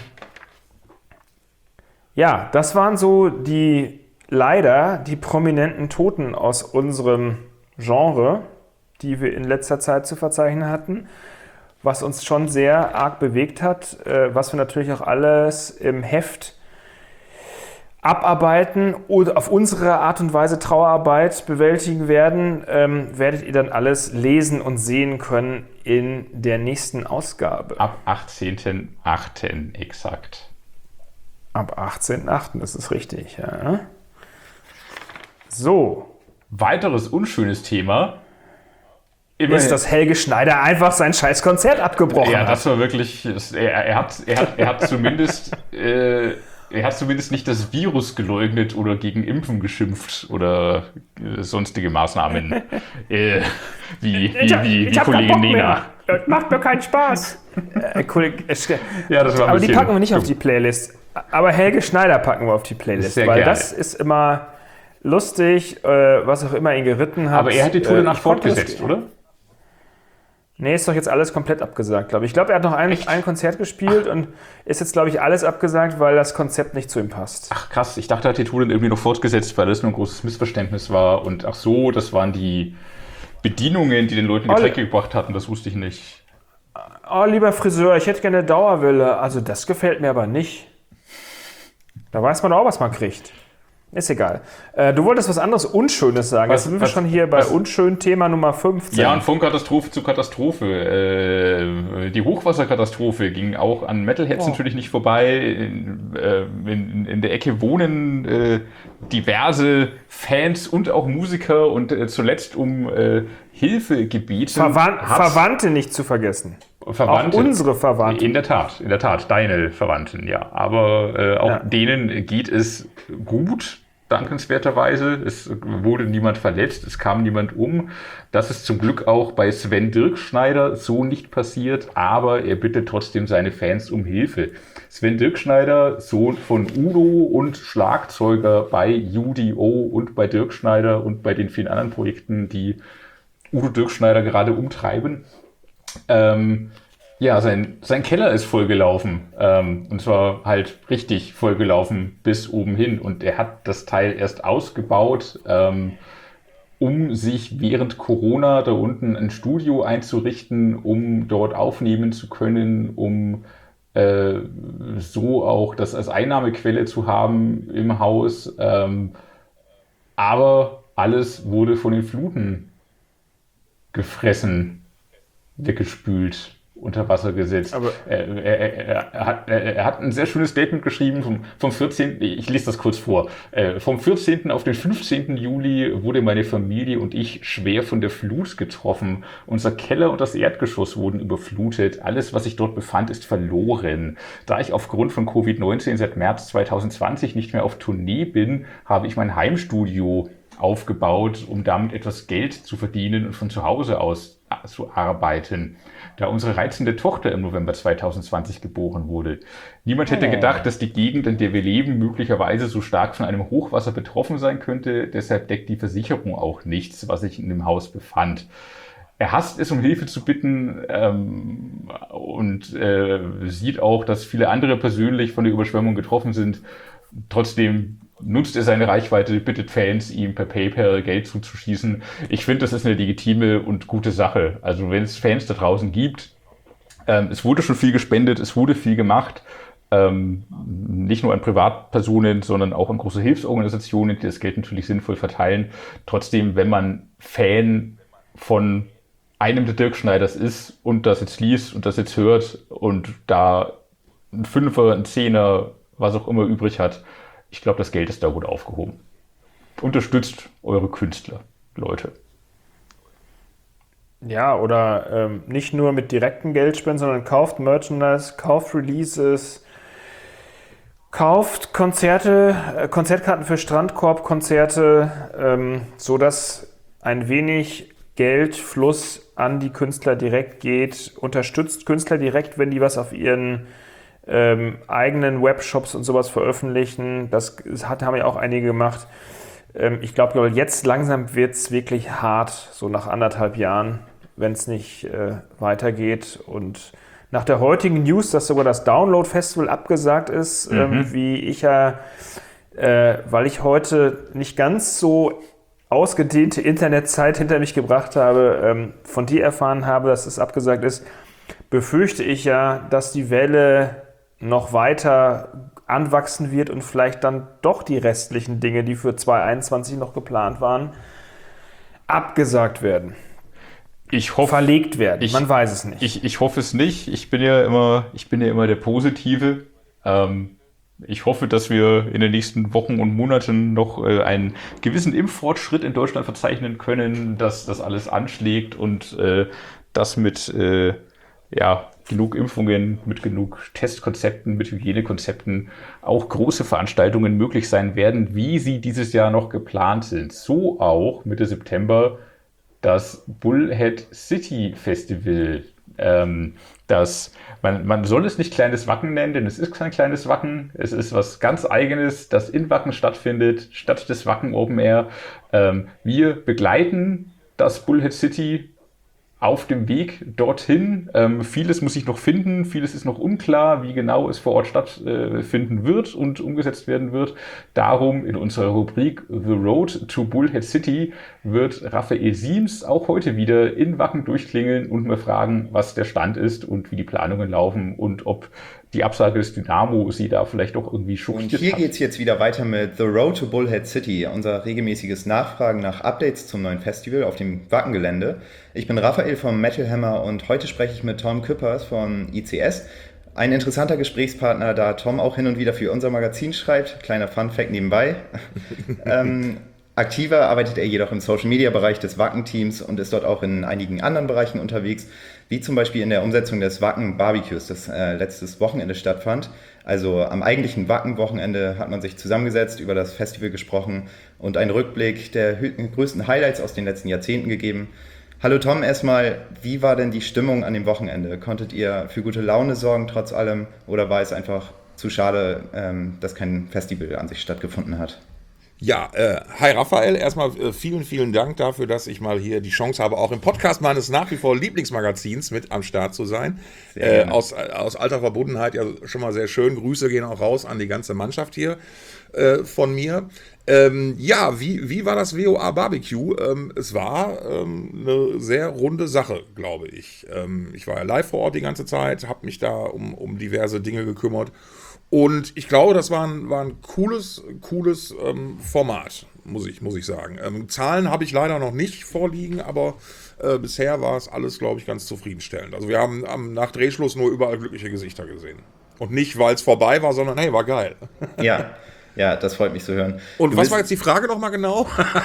ja, das waren so die, leider, die prominenten Toten aus unserem Genre, die wir in letzter Zeit zu verzeichnen hatten. was uns schon sehr arg bewegt hat, äh, was wir natürlich auch alles im Heft abarbeiten oder auf unsere Art und Weise Trauerarbeit bewältigen werden, ähm, werdet ihr dann alles lesen und sehen können in der nächsten Ausgabe. Ab achtzehnten achten exakt. Ab achtzehnten achten, das ist richtig, ja. So. Weiteres unschönes Thema. Immerhin. Ist, dass Helge Schneider einfach sein scheiß Konzert abgebrochen ja, hat. Ja, das war wirklich, er, er, hat, er, hat, er hat zumindest... äh, Er hat zumindest nicht das Virus geleugnet oder gegen Impfen geschimpft oder äh, sonstige Maßnahmen, äh, wie, wie, wie, wie Kollegin Nena. Das macht mir keinen Spaß. äh, Kolleg, äh, ja, das war ein aber die packen wir nicht dumm. auf die Playlist. Aber Helge Schneider packen wir auf die Playlist, Sehr weil gerne. Das ist immer lustig, äh, was auch immer ihn geritten hat. Aber er hat die Tour äh, danach fortgesetzt, oder? Nee, ist doch jetzt alles komplett abgesagt, glaube ich. Ich glaube, er hat noch ein, ein Konzert gespielt Ach. und ist jetzt, glaube ich, alles abgesagt, weil das Konzept nicht zu ihm passt. Ach krass, ich dachte, er hat die Tour dann irgendwie noch fortgesetzt, weil das nur ein großes Missverständnis war. Und ach so, das waren die Bedienungen, die den Leuten Getränke gebracht hatten, das wusste ich nicht. Oh, lieber Friseur, ich hätte gerne eine Dauerwelle. Also das gefällt mir aber nicht. Da weiß man auch, was man kriegt. Ist egal. Äh, du wolltest was anderes Unschönes sagen. Was, Jetzt sind wir was, schon hier bei was, unschön Thema Nummer fünfzehn. Ja, und von Katastrophe zu Katastrophe. Äh, die Hochwasserkatastrophe ging auch an Metalheads oh. natürlich nicht vorbei. In, äh, in, in der Ecke wohnen äh, diverse Fans und auch Musiker und äh, zuletzt um äh, Hilfe gebeten. Verwan- Verwandte nicht zu vergessen. Verwandte. Auch unsere Verwandten. In der Tat, in der Tat, deine Verwandten, ja. Aber äh, auch ja. denen geht es gut, dankenswerterweise. Es wurde niemand verletzt, es kam niemand um. Das ist zum Glück auch bei Sven Dirkschneider so nicht passiert, aber er bittet trotzdem seine Fans um Hilfe. Sven Dirkschneider, Sohn von Udo und Schlagzeuger bei U D O und bei Dirkschneider und bei den vielen anderen Projekten, die Udo Dirkschneider gerade umtreiben. Ähm, ja, sein, sein Keller ist vollgelaufen. Ähm, und zwar halt richtig vollgelaufen bis oben hin. Und er hat das Teil erst ausgebaut, ähm, um sich während Corona da unten ein Studio einzurichten, um dort aufnehmen zu können, um äh, so auch das als Einnahmequelle zu haben im Haus. Ähm, aber alles wurde von den Fluten gefressen, weggespült, unter Wasser gesetzt. Aber er, er, er, er, hat, er hat ein sehr schönes Statement geschrieben vom, vom vierzehnten Ich lese das kurz vor. Äh, vom vierzehnten auf den fünfzehnten Juli wurde meine Familie und ich schwer von der Flut getroffen. Unser Keller und das Erdgeschoss wurden überflutet. Alles, was sich dort befand, ist verloren. Da ich aufgrund von Covid neunzehn seit März zwanzig zwanzig nicht mehr auf Tournee bin, habe ich mein Heimstudio aufgebaut, um damit etwas Geld zu verdienen und von zu Hause aus zu arbeiten, da unsere reizende Tochter im November zwanzig zwanzig geboren wurde. Niemand hätte gedacht, dass die Gegend, in der wir leben, möglicherweise so stark von einem Hochwasser betroffen sein könnte. Deshalb deckt die Versicherung auch nichts, was sich in dem Haus befand. Er hasst es, um Hilfe zu bitten ähm, und äh, sieht auch, dass viele andere persönlich von der Überschwemmung getroffen sind. Trotzdem nutzt er seine Reichweite, bittet Fans, ihm per PayPal Geld zuzuschießen. Ich finde, das ist eine legitime und gute Sache. Also wenn es Fans da draußen gibt, ähm, es wurde schon viel gespendet, es wurde viel gemacht, ähm, nicht nur an Privatpersonen, sondern auch an große Hilfsorganisationen, die das Geld natürlich sinnvoll verteilen. Trotzdem, wenn man Fan von einem der Dirkschneiders ist und das jetzt liest und das jetzt hört und da ein Fünfer, ein Zehner, was auch immer übrig hat, ich glaube, das Geld ist da gut aufgehoben. Unterstützt eure Künstler, Leute. Ja, oder ähm, nicht nur mit direkten Geldspenden, sondern kauft Merchandise, kauft Releases, kauft Konzerte, äh, Konzertkarten für Strandkorb-Konzerte, ähm, sodass ein wenig Geldfluss an die Künstler direkt geht. Unterstützt Künstler direkt, wenn die was auf ihren Ähm, eigenen Webshops und sowas veröffentlichen. Das hat, haben ja auch einige gemacht. Ähm, ich glaube, jetzt langsam wird es wirklich hart, so nach anderthalb Jahren, wenn es nicht äh, weitergeht. Und nach der heutigen News, dass sogar das Download-Festival abgesagt ist, mhm. ähm, wie ich ja, äh, weil ich heute nicht ganz so ausgedehnte Internetzeit hinter mich gebracht habe, ähm, von dir erfahren habe, dass es abgesagt ist, befürchte ich ja, dass die Welle noch weiter anwachsen wird und vielleicht dann doch die restlichen Dinge, die für zwanzig einundzwanzig noch geplant waren, abgesagt werden. Ich hoffe, verlegt werden. Ich, Man weiß es nicht. Ich, ich hoffe es nicht. Ich bin ja immer, ich bin ja immer der Positive. Ähm, ich hoffe, dass wir in den nächsten Wochen und Monaten noch äh, einen gewissen Impffortschritt in Deutschland verzeichnen können, dass das alles anschlägt und äh, das mit äh, ja, genug Impfungen, mit genug Testkonzepten, mit Hygienekonzepten auch große Veranstaltungen möglich sein werden, wie sie dieses Jahr noch geplant sind. So auch Mitte September das Bullhead City Festival. Ähm, das, man, man soll es nicht kleines Wacken nennen, denn es ist kein kleines Wacken. Es ist was ganz Eigenes, das in Wacken stattfindet, statt des Wacken Open Air. Ähm, wir begleiten das Bullhead City auf dem Weg dorthin. Ähm, vieles muss sich noch finden, vieles ist noch unklar, wie genau es vor Ort stattfinden äh, wird und umgesetzt werden wird. Darum in unserer Rubrik The Road to Bullhead City wird Raphael Siems auch heute wieder in Wacken durchklingeln und mal fragen, was der Stand ist und wie die Planungen laufen und ob die Absage des Dynamo sie da vielleicht doch irgendwie schockiert Und hier hat. geht es jetzt wieder weiter mit The Road to Bullhead City, unser regelmäßiges Nachfragen nach Updates zum neuen Festival auf dem Wackengelände. Ich bin Raphael vom Metal Hammer und heute spreche ich mit Tom Küppers von I C S. Ein interessanter Gesprächspartner, da Tom auch hin und wieder für unser Magazin schreibt. Kleiner Funfact nebenbei. ähm, aktiver arbeitet er jedoch im Social-Media-Bereich des Wacken-Teams und ist dort auch in einigen anderen Bereichen unterwegs, wie zum Beispiel in der Umsetzung des Wacken-Barbecues, das äh, letztes Wochenende stattfand. Also am eigentlichen Wacken-Wochenende hat man sich zusammengesetzt, über das Festival gesprochen und einen Rückblick der hö- größten Highlights aus den letzten Jahrzehnten gegeben. Hallo Tom, erstmal, wie war denn die Stimmung an dem Wochenende? Konntet ihr für gute Laune sorgen trotz allem oder war es einfach zu schade, ähm, dass kein Festival an sich stattgefunden hat? Ja, äh, hi Raphael, erstmal äh, vielen, vielen Dank dafür, dass ich mal hier die Chance habe, auch im Podcast meines nach wie vor Lieblingsmagazins mit am Start zu sein. Äh, aus, aus alter Verbundenheit ja schon mal sehr schön. Grüße gehen auch raus an die ganze Mannschaft hier äh, von mir. Ähm, ja, wie, wie war das W O A Barbecue? Ähm, es war ähm, eine sehr runde Sache, glaube ich. Ähm, ich war ja live vor Ort die ganze Zeit, habe mich da um, um diverse Dinge gekümmert. Und ich glaube, das war ein, war ein cooles, cooles ähm, Format, muss ich, muss ich sagen. Ähm, Zahlen habe ich leider noch nicht vorliegen, aber äh, bisher war es alles, glaube ich, ganz zufriedenstellend. Also wir haben am, nach Drehschluss nur überall glückliche Gesichter gesehen. Und nicht, weil es vorbei war, sondern hey, war geil. Ja, ja, das freut mich zu hören. Und Du was bist- war jetzt die Frage nochmal genau?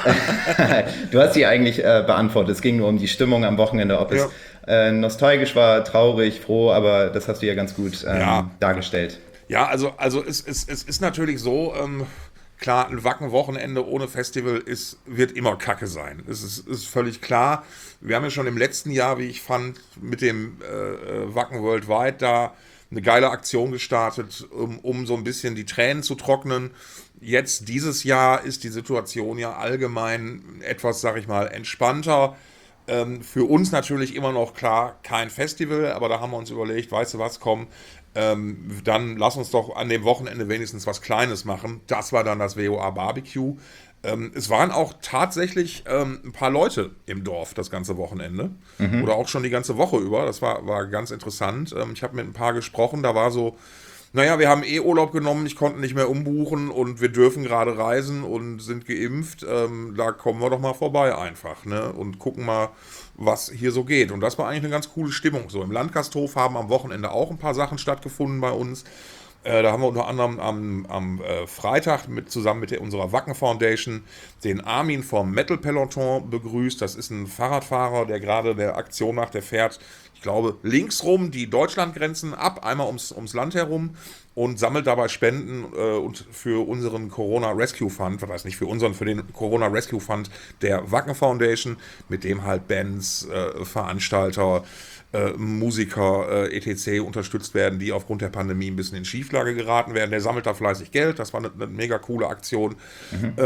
Du hast sie eigentlich äh, beantwortet. Es ging nur um die Stimmung am Wochenende, ob es äh, nostalgisch war, traurig, froh, aber das hast du ja ganz gut ähm, Ja. dargestellt. Ja, also, also es, es, es ist natürlich so, ähm, klar, ein Wacken-Wochenende ohne Festival ist, wird immer Kacke sein. Es ist, ist völlig klar. Wir haben ja schon im letzten Jahr, wie ich fand, mit dem äh, Wacken Worldwide da eine geile Aktion gestartet, um, um so ein bisschen die Tränen zu trocknen. Jetzt, dieses Jahr, ist die Situation ja allgemein etwas, sag ich mal, entspannter. Ähm, für uns natürlich immer noch klar kein Festival, aber da haben wir uns überlegt, weißt du was, komm, ähm, dann lass uns doch an dem Wochenende wenigstens was Kleines machen. Das war dann das W O A Barbecue. Ähm, es waren auch tatsächlich ähm, ein paar Leute im Dorf das ganze Wochenende oder auch schon die ganze Woche über. Das war, war ganz interessant. Ähm, ich habe mit ein paar gesprochen, da war so, naja, wir haben eh Urlaub genommen, ich konnte nicht mehr umbuchen und wir dürfen gerade reisen und sind geimpft. Ähm, da kommen wir doch mal vorbei einfach, ne? Und gucken mal, was hier so geht. Und das war eigentlich eine ganz coole Stimmung. So im Landgasthof haben am Wochenende auch ein paar Sachen stattgefunden bei uns. Äh, da haben wir unter anderem am, am äh, Freitag mit, zusammen mit der, unserer Wacken Foundation den Armin vom Metal Peloton begrüßt. Das ist ein Fahrradfahrer, der gerade der Aktion macht, der fährt, ich glaube, links rum die Deutschlandgrenzen ab, einmal ums, ums Land herum und sammelt dabei Spenden äh, und für unseren Corona Rescue Fund, was heißt nicht für unseren, für den Corona Rescue Fund der Wacken Foundation, mit dem halt Bands, äh, Veranstalter, äh, Musiker, äh, et cetera unterstützt werden, die aufgrund der Pandemie ein bisschen in Schieflage geraten werden. Der sammelt da fleißig Geld, das war eine, eine mega coole Aktion. Mhm. Ähm,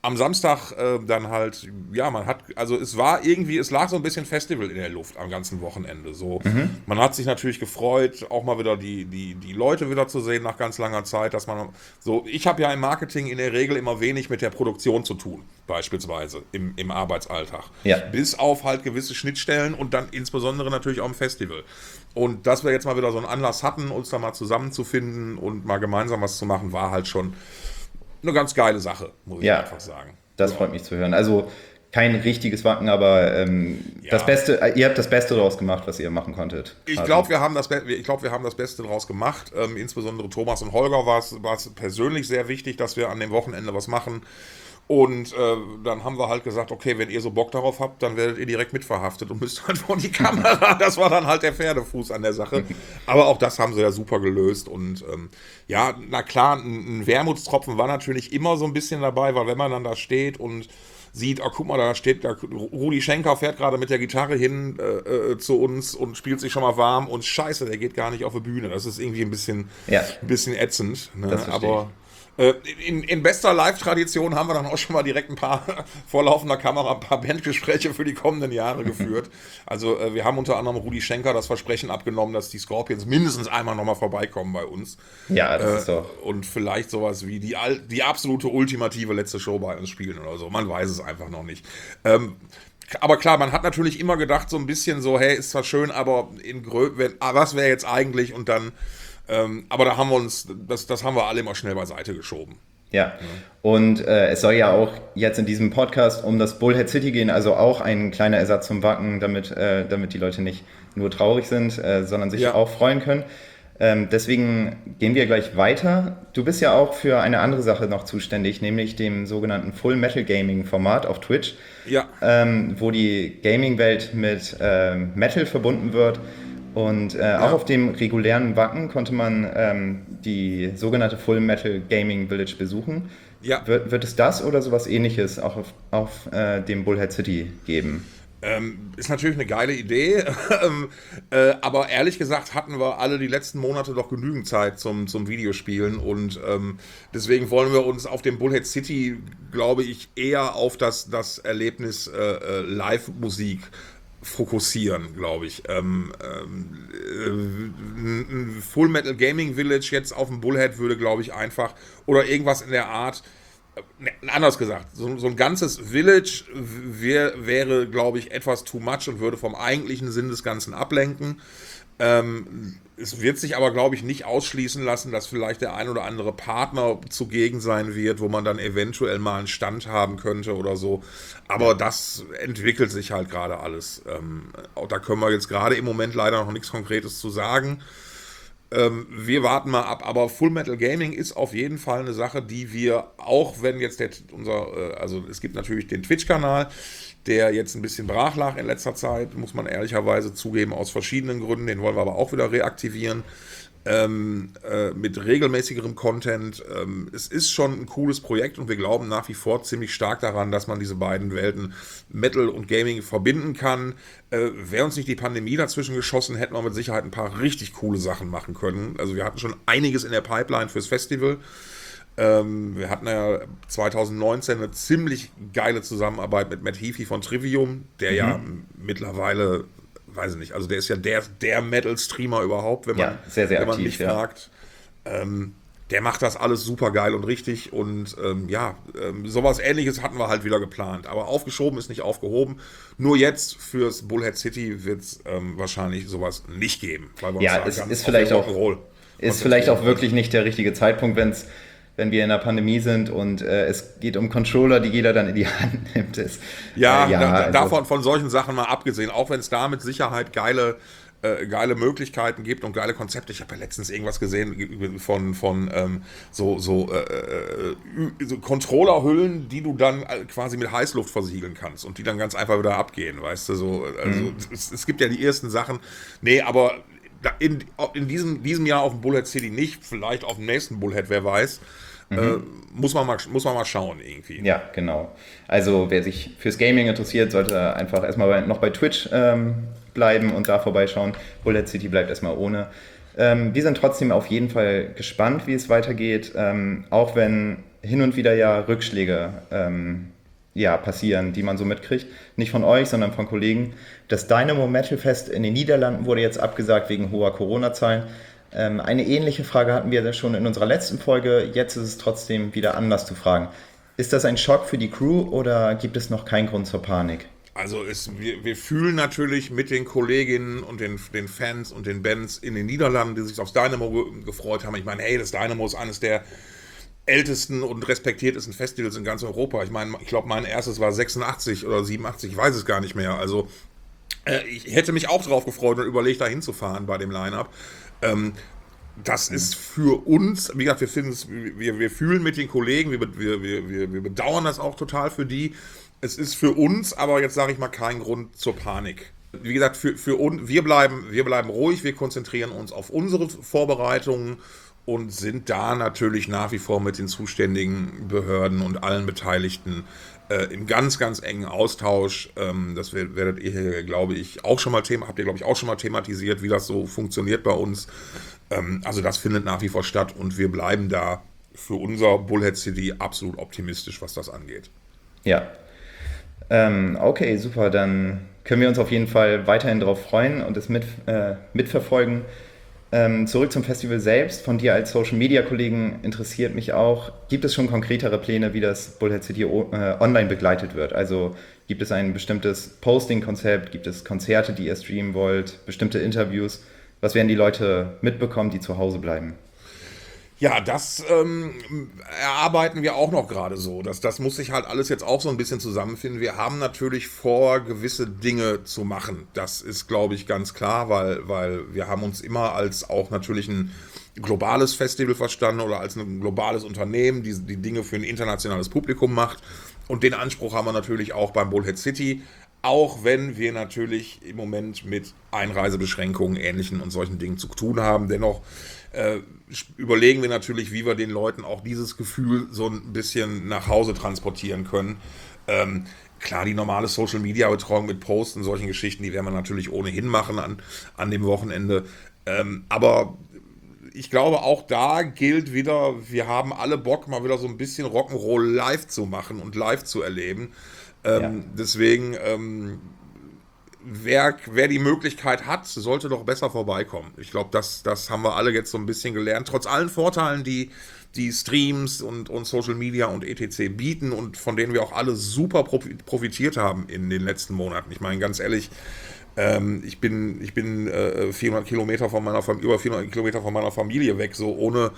am Samstag äh, dann halt, ja, man hat, also es war irgendwie, es lag so ein bisschen Festival in der Luft am ganzen Wochenende. So, mhm. Man hat sich natürlich gefreut, auch mal wieder die, die, die Leute wieder zu sehen nach ganz langer Zeit, dass man so, ich habe ja im Marketing in der Regel immer wenig mit der Produktion zu tun, beispielsweise im, im Arbeitsalltag. Ja. Bis auf halt gewisse Schnittstellen und dann insbesondere natürlich auch im Festival. Und dass wir jetzt mal wieder so einen Anlass hatten, uns da mal zusammenzufinden und mal gemeinsam was zu machen, war halt schon eine ganz geile Sache, muss ich ja, einfach sagen. Das freut mich zu hören. Also kein richtiges Wacken, aber ähm, ja. das Beste, ihr habt das Beste daraus gemacht, was ihr machen konntet. Ich glaube, wir haben das, ich glaub, wir haben das Beste daraus gemacht. Ähm, insbesondere Thomas und Holger war es persönlich sehr wichtig, dass wir an dem Wochenende was machen. Und äh, dann haben wir halt gesagt, okay, wenn ihr so Bock darauf habt, dann werdet ihr direkt mitverhaftet und müsst halt vor die Kamera. Das war dann halt der Pferdefuß an der Sache. Aber auch das haben sie ja super gelöst. Und ähm, ja, na klar, ein, ein Wermutstropfen war natürlich immer so ein bisschen dabei, weil wenn man dann da steht und sieht, oh, guck mal, da steht, da, Rudi Schenker fährt gerade mit der Gitarre hin äh, äh, zu uns und spielt sich schon mal warm und scheiße, der geht gar nicht auf die Bühne. Das ist irgendwie ein bisschen, ja. ein bisschen ätzend. Ne? Das verstehe Aber In, in bester Live-Tradition haben wir dann auch schon mal direkt ein paar vor laufender Kamera ein paar Bandgespräche für die kommenden Jahre geführt. Also wir haben unter anderem Rudi Schenker das Versprechen abgenommen, dass die Scorpions mindestens einmal nochmal vorbeikommen bei uns. Ja, das ist doch. Und vielleicht sowas wie die, die absolute ultimative letzte Show bei uns spielen oder so. Man weiß es einfach noch nicht. Ähm, Aber klar, man hat natürlich immer gedacht, so ein bisschen so, hey, ist zwar schön, aber in Grö- wenn, ah, was wäre jetzt eigentlich? Und dann Ähm, aber da haben wir uns, das, das haben wir alle immer schnell beiseite geschoben. Ja, und äh, es soll ja auch jetzt in diesem Podcast um das Bullhead City gehen, also auch ein kleiner Ersatz zum Wacken, damit, äh, damit die Leute nicht nur traurig sind, äh, sondern sich ja. auch freuen können. Ähm, deswegen gehen wir gleich weiter. Du bist ja auch für eine andere Sache noch zuständig, nämlich dem sogenannten Full Metal Gaming Format auf Twitch, ja. ähm, wo die Gaming-Welt mit äh, Metal verbunden wird. Und äh, ja. auch auf dem regulären Wacken konnte man ähm, die sogenannte Full Metal Gaming Village besuchen. Ja. Wird, wird es das oder sowas Ähnliches auch auf, auf äh, dem Bullhead City geben? Ähm, ist natürlich eine geile Idee, äh, aber ehrlich gesagt hatten wir alle die letzten Monate doch genügend Zeit zum, zum Videospielen und ähm, deswegen wollen wir uns auf dem Bullhead City, glaube ich, eher auf das, das Erlebnis äh, Live-Musik fokussieren, glaube ich. Ähm, ähm, ein Full Metal Gaming Village jetzt auf dem Bullhead würde, glaube ich, einfach, oder irgendwas in der Art, ne, anders gesagt, so, so ein ganzes Village wär, wäre, glaube ich, etwas too much und würde vom eigentlichen Sinn des Ganzen ablenken. Ähm, es wird sich aber, glaube ich, nicht ausschließen lassen, dass vielleicht der ein oder andere Partner zugegen sein wird, wo man dann eventuell mal einen Stand haben könnte oder so. Aber das entwickelt sich halt gerade alles. Ähm, auch da können wir jetzt gerade im Moment leider noch nichts Konkretes zu sagen. Ähm, wir warten mal ab, aber Full Metal Gaming ist auf jeden Fall eine Sache, die wir, auch wenn jetzt der, unser, äh, also es gibt natürlich den Twitch-Kanal, der jetzt ein bisschen brach lag in letzter Zeit, muss man ehrlicherweise zugeben, aus verschiedenen Gründen, den wollen wir aber auch wieder reaktivieren, ähm, äh, mit regelmäßigerem Content. Ähm, es ist schon ein cooles Projekt und wir glauben nach wie vor ziemlich stark daran, dass man diese beiden Welten Metal und Gaming verbinden kann. Äh, wäre uns nicht die Pandemie dazwischen geschossen, hätten wir mit Sicherheit ein paar richtig coole Sachen machen können. Also wir hatten schon einiges in der Pipeline fürs Festival. Ähm, wir hatten ja zwanzig neunzehn eine ziemlich geile Zusammenarbeit mit Matt Heafy von Trivium, der mhm. ja mittlerweile, weiß ich nicht, also der ist ja der, der Metal-Streamer überhaupt, wenn man, ja, sehr, sehr wenn man aktiv, mich ja. fragt. Ähm, der macht das alles super geil und richtig und ähm, ja, ähm, sowas Ähnliches hatten wir halt wieder geplant. Aber aufgeschoben ist nicht aufgehoben. Nur jetzt fürs Bullhead City wird es ähm, wahrscheinlich sowas nicht geben. Weil wir ja, uns es ganz ist vielleicht auch, Rock'n'Roll ist vielleicht auch wirklich nicht der richtige Zeitpunkt, wenn es wenn wir in der Pandemie sind und äh, es geht um Controller, die jeder dann in die Hand nimmt. Ist, ja, äh, ja da, also, davon von solchen Sachen mal abgesehen, auch wenn es da mit Sicherheit geile, äh, geile Möglichkeiten gibt und geile Konzepte. Ich habe ja letztens irgendwas gesehen von, von ähm, so, so, äh, so Controllerhüllen, die du dann quasi mit Heißluft versiegeln kannst und die dann ganz einfach wieder abgehen, weißt du, so. Also mhm. es, es gibt ja die ersten Sachen, nee, aber in, in diesem, diesem Jahr auf dem Bullhead City nicht, vielleicht auf dem nächsten Bullhead, wer weiß. Mhm. Äh, muss man mal, muss man mal schauen irgendwie. Ja, genau. Also wer sich fürs Gaming interessiert, sollte einfach erstmal bei, noch bei Twitch ähm, bleiben und da vorbeischauen. Bullhead City bleibt erstmal ohne. Ähm, wir sind trotzdem auf jeden Fall gespannt, wie es weitergeht, ähm, auch wenn hin und wieder ja Rückschläge ähm, ja, passieren, die man so mitkriegt. Nicht von euch, sondern von Kollegen. Das Dynamo Metal Fest in den Niederlanden wurde jetzt abgesagt wegen hoher Corona-Zahlen. Ähm, eine ähnliche Frage hatten wir schon in unserer letzten Folge. Jetzt ist es trotzdem wieder anders zu fragen. Ist das ein Schock für die Crew oder gibt es noch keinen Grund zur Panik? Also es, wir, wir fühlen natürlich mit den Kolleginnen und den, den Fans und den Bands in den Niederlanden, die sich aufs Dynamo ge- gefreut haben. Ich meine, hey, das Dynamo ist eines der ältesten und respektiertesten Festivals in ganz Europa. Ich meine, ich glaube, mein erstes war sechsundachtzig oder siebenundachtzig, ich weiß es gar nicht mehr. Also äh, ich hätte mich auch drauf gefreut und überlegt, da hinzufahren bei dem Line-Up. Ähm, das ist für uns, wie gesagt, wir, finden's, wir, wir fühlen mit den Kollegen, wir, wir, wir, wir bedauern das auch total für die. Es ist für uns aber jetzt, sage ich mal, kein Grund zur Panik. Wie gesagt, für, für uns, wir bleiben, wir bleiben ruhig, wir konzentrieren uns auf unsere Vorbereitungen und sind da natürlich nach wie vor mit den zuständigen Behörden und allen Beteiligten äh, im ganz, ganz engen Austausch. Ähm, das werdet ihr, glaube ich, auch schon mal Thema, habt ihr, glaube ich, auch schon mal thematisiert, wie das so funktioniert bei uns. Ähm, also das findet nach wie vor statt und wir bleiben da für unser Bullhead City absolut optimistisch, was das angeht. Ja. Ähm, okay, super. Dann können wir uns auf jeden Fall weiterhin darauf freuen und es mit, äh, mitverfolgen. Ähm, zurück zum Festival selbst. Von dir als Social-Media-Kollegen interessiert mich auch, gibt es schon konkretere Pläne, wie das Bullhead City o- äh, online begleitet wird? Also gibt es ein bestimmtes Posting-Konzept, gibt es Konzerte, die ihr streamen wollt, bestimmte Interviews? Was werden die Leute mitbekommen, die zu Hause bleiben? Ja, das ähm, erarbeiten wir auch noch gerade so. Das, das muss sich halt alles jetzt auch so ein bisschen zusammenfinden. Wir haben natürlich vor, gewisse Dinge zu machen. Das ist, glaube ich, ganz klar, weil, weil wir haben uns immer als auch natürlich ein globales Festival verstanden oder als ein globales Unternehmen, die die Dinge für ein internationales Publikum macht. Und den Anspruch haben wir natürlich auch beim Bullhead City. Auch wenn wir natürlich im Moment mit Einreisebeschränkungen, Ähnlichen und solchen Dingen zu tun haben. Dennoch äh, überlegen wir natürlich, wie wir den Leuten auch dieses Gefühl so ein bisschen nach Hause transportieren können. Ähm, klar, die normale Social-Media-Betreuung mit Posts und solchen Geschichten, die werden wir natürlich ohnehin machen an, an dem Wochenende. Ähm, aber ich glaube, auch da gilt wieder, wir haben alle Bock, mal wieder so ein bisschen Rock'n'Roll live zu machen und live zu erleben. Ähm, ja. Deswegen, ähm, wer, wer die Möglichkeit hat, sollte doch besser vorbeikommen. Ich glaube, das, das haben wir alle jetzt so ein bisschen gelernt. Trotz allen Vorteilen, die die Streams und, und Social Media und et cetera bieten und von denen wir auch alle super profitiert haben in den letzten Monaten. Ich meine, ganz ehrlich, ähm, ich bin, ich bin äh, vierhundert Kilometer von meiner Familie, über vierhundert Kilometer von meiner Familie weg, so ohne,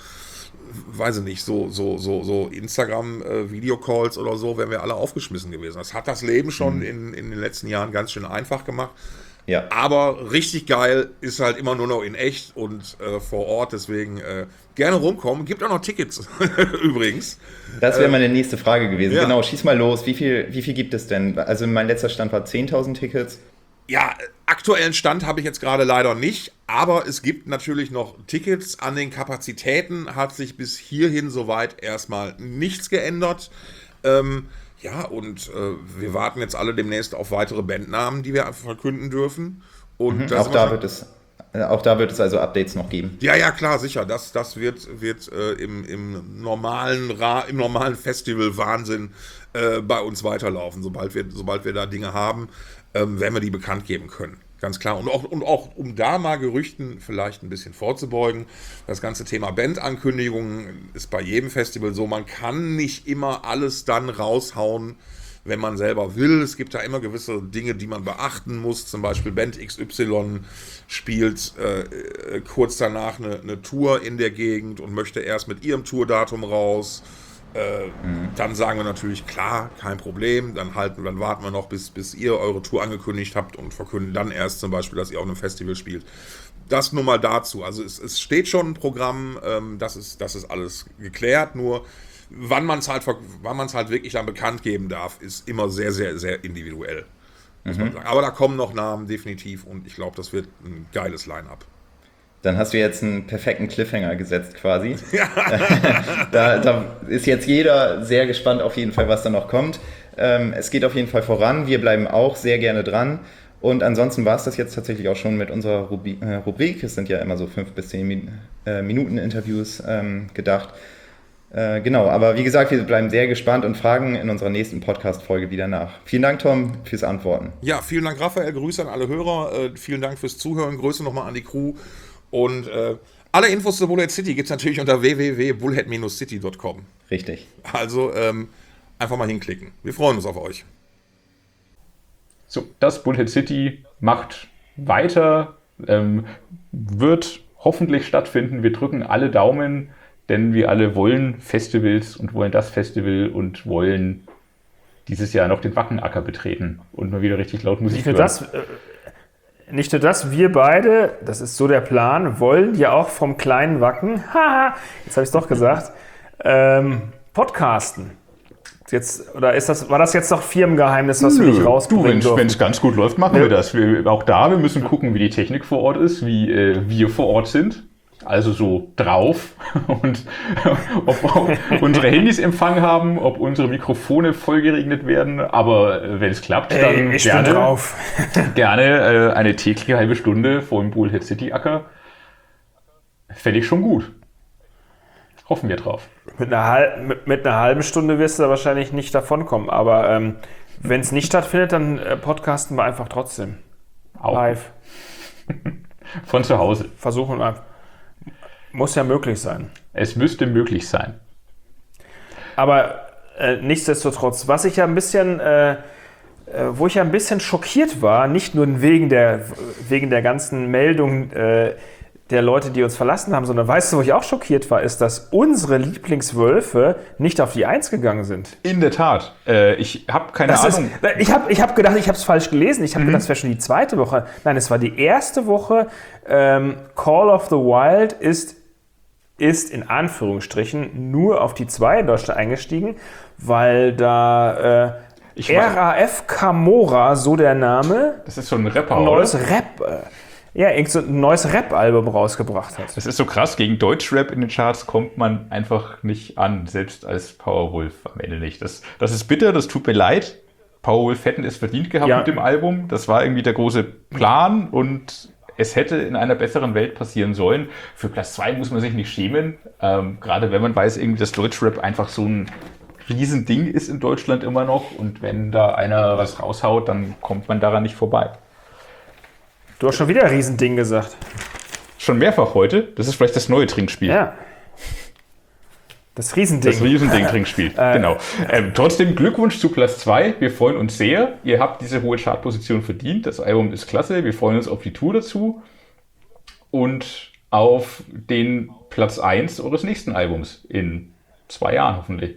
weiß ich nicht, so, so, so, so Instagram-Videocalls äh, oder so, wären wir alle aufgeschmissen gewesen. Das hat das Leben schon mhm. in, in den letzten Jahren ganz schön einfach gemacht. Ja. Aber richtig geil ist halt immer nur noch in echt und äh, vor Ort, deswegen äh, gerne rumkommen. Gibt auch noch Tickets übrigens. Das wäre meine nächste Frage gewesen. Ja. Genau, schieß mal los. Wie viel, wie viel gibt es denn? Also mein letzter Stand war zehntausend Tickets. Ja, aktuellen Stand habe ich jetzt gerade leider nicht, aber es gibt natürlich noch Tickets. An den Kapazitäten hat sich bis hierhin soweit erstmal nichts geändert. Ähm, ja, und äh, wir warten jetzt alle demnächst auf weitere Bandnamen, die wir verkünden dürfen. Und mhm, das auch, da wird es, äh, auch da wird es also Updates noch geben. Ja, ja, klar, sicher. Das, das wird, wird äh, im, im normalen, Ra- im normalen Festival-Wahnsinn äh, bei uns weiterlaufen. Sobald wir, sobald wir da Dinge haben, ähm, werden wir die bekannt geben können. Ganz klar. Und auch, und auch, um da mal Gerüchten vielleicht ein bisschen vorzubeugen, das ganze Thema Bandankündigungen ist bei jedem Festival so, man kann nicht immer alles dann raushauen, wenn man selber will. Es gibt da immer gewisse Dinge, die man beachten muss. Zum Beispiel Band X Y spielt äh, kurz danach eine, eine Tour in der Gegend und möchte erst mit ihrem Tourdatum raus. Äh, mhm. Dann sagen wir natürlich, klar, kein Problem, dann halten, dann warten wir noch, bis, bis ihr eure Tour angekündigt habt und verkünden dann erst zum Beispiel, dass ihr auf einem Festival spielt. Das nur mal dazu. Also es, es steht schon ein Programm, ähm, das ist, das ist alles geklärt, nur wann man es halt, wann man es halt wirklich dann bekannt geben darf, ist immer sehr, sehr, sehr individuell, muss mhm. man sagen. Aber da kommen noch Namen definitiv und ich glaube, das wird ein geiles Line-Up. Dann hast du jetzt einen perfekten Cliffhanger gesetzt quasi. Ja. da, da ist jetzt jeder sehr gespannt auf jeden Fall, was da noch kommt. Ähm, es geht auf jeden Fall voran. Wir bleiben auch sehr gerne dran. Und ansonsten war es das jetzt tatsächlich auch schon mit unserer Rubri- äh, Rubrik. Es sind ja immer so fünf bis zehn Min- äh, Minuten Interviews ähm, gedacht. Äh, genau, aber wie gesagt, wir bleiben sehr gespannt und fragen in unserer nächsten Podcast-Folge wieder nach. Vielen Dank, Tom, fürs Antworten. Ja, vielen Dank, Raphael. Grüße an alle Hörer. Äh, vielen Dank fürs Zuhören. Grüße nochmal an die Crew. Und äh, alle Infos zur Bullhead City gibt es natürlich unter w w w punkt bullhead city punkt com. Richtig. Also ähm, einfach mal hinklicken. Wir freuen uns auf euch. So, das Bullhead City macht weiter, ähm, wird hoffentlich stattfinden. Wir drücken alle Daumen, denn wir alle wollen Festivals und wollen das Festival und wollen dieses Jahr noch den Wackenacker betreten und mal wieder richtig laut Musik Nicht nur hören. das, äh, nicht nur das, wir beide, das ist so der Plan, wollen ja auch vom kleinen Wacken, haha, jetzt habe ich es doch gesagt, ähm, podcasten. Jetzt, oder ist das, war das jetzt noch Firmengeheimnis, was wir nicht rausbringen Du, wenn durften? es ganz gut läuft, machen Ja. wir das. Wir, auch da, wir müssen gucken, wie die Technik vor Ort ist, wie äh, wir vor Ort sind. Also so drauf und ob, ob unsere Handys Empfang haben, ob unsere Mikrofone vollgeregnet werden. Aber äh, wenn es klappt, dann Ey, ich gerne, bin drauf. gerne äh, eine tägliche halbe Stunde vor dem Bullhead City Acker. Fände ich schon gut. Hoffen wir drauf. Mit einer, halb, mit, mit einer halben Stunde wirst du da wahrscheinlich nicht davonkommen. Aber ähm, wenn es nicht stattfindet, dann äh, podcasten wir einfach trotzdem. Auch Live. von zu Hause. Versuchen wir. Muss ja möglich sein. Es müsste möglich sein. Aber äh, nichtsdestotrotz, was ich ja ein bisschen, äh, äh, wo ich ja ein bisschen schockiert war, nicht nur wegen der, wegen der ganzen Meldung äh, der Leute, die uns verlassen haben, sondern weißt du, wo ich auch schockiert war, ist, dass unsere Lieblingswölfe nicht auf die Eins gegangen sind. In der Tat. Äh, ich habe keine Das ist, Ahnung. ich habe ich hab gedacht, ich habe es falsch gelesen. Ich habe gedacht, es wäre schon die zweite Woche. Nein, es war die erste Woche. Ähm, Call of the Wild ist, ist in Anführungsstrichen nur auf die zwei in Deutschland eingestiegen, weil da äh, Ich R A F Camorra, so der Name, Das ist so ein Rapper, ein neues oder? Rap, äh, ja, irgend so ein neues Rap-Album rausgebracht hat. Das ist so krass, gegen Deutschrap in den Charts kommt man einfach nicht an, selbst als Powerwolf am Ende nicht. Das, das ist bitter, das tut mir leid. Powerwolf hätten es verdient gehabt Ja. mit dem Album. Das war irgendwie der große Plan und es hätte in einer besseren Welt passieren sollen. Für Platz zwei muss man sich nicht schämen, ähm, gerade wenn man weiß, irgendwie, dass Deutschrap einfach so ein Riesending ist in Deutschland immer noch und wenn da einer was raushaut, dann kommt man daran nicht vorbei. Du hast schon wieder ein Riesending gesagt. Schon mehrfach heute, das ist vielleicht das neue Trinkspiel. Ja. Das Riesending. Das Riesending-Trinkspiel, genau. Ähm, trotzdem Glückwunsch zu Platz zwei. Wir freuen uns sehr. Ihr habt diese hohe Chartposition verdient. Das Album ist klasse. Wir freuen uns auf die Tour dazu und auf den Platz eins eures nächsten Albums in zwei Jahren hoffentlich.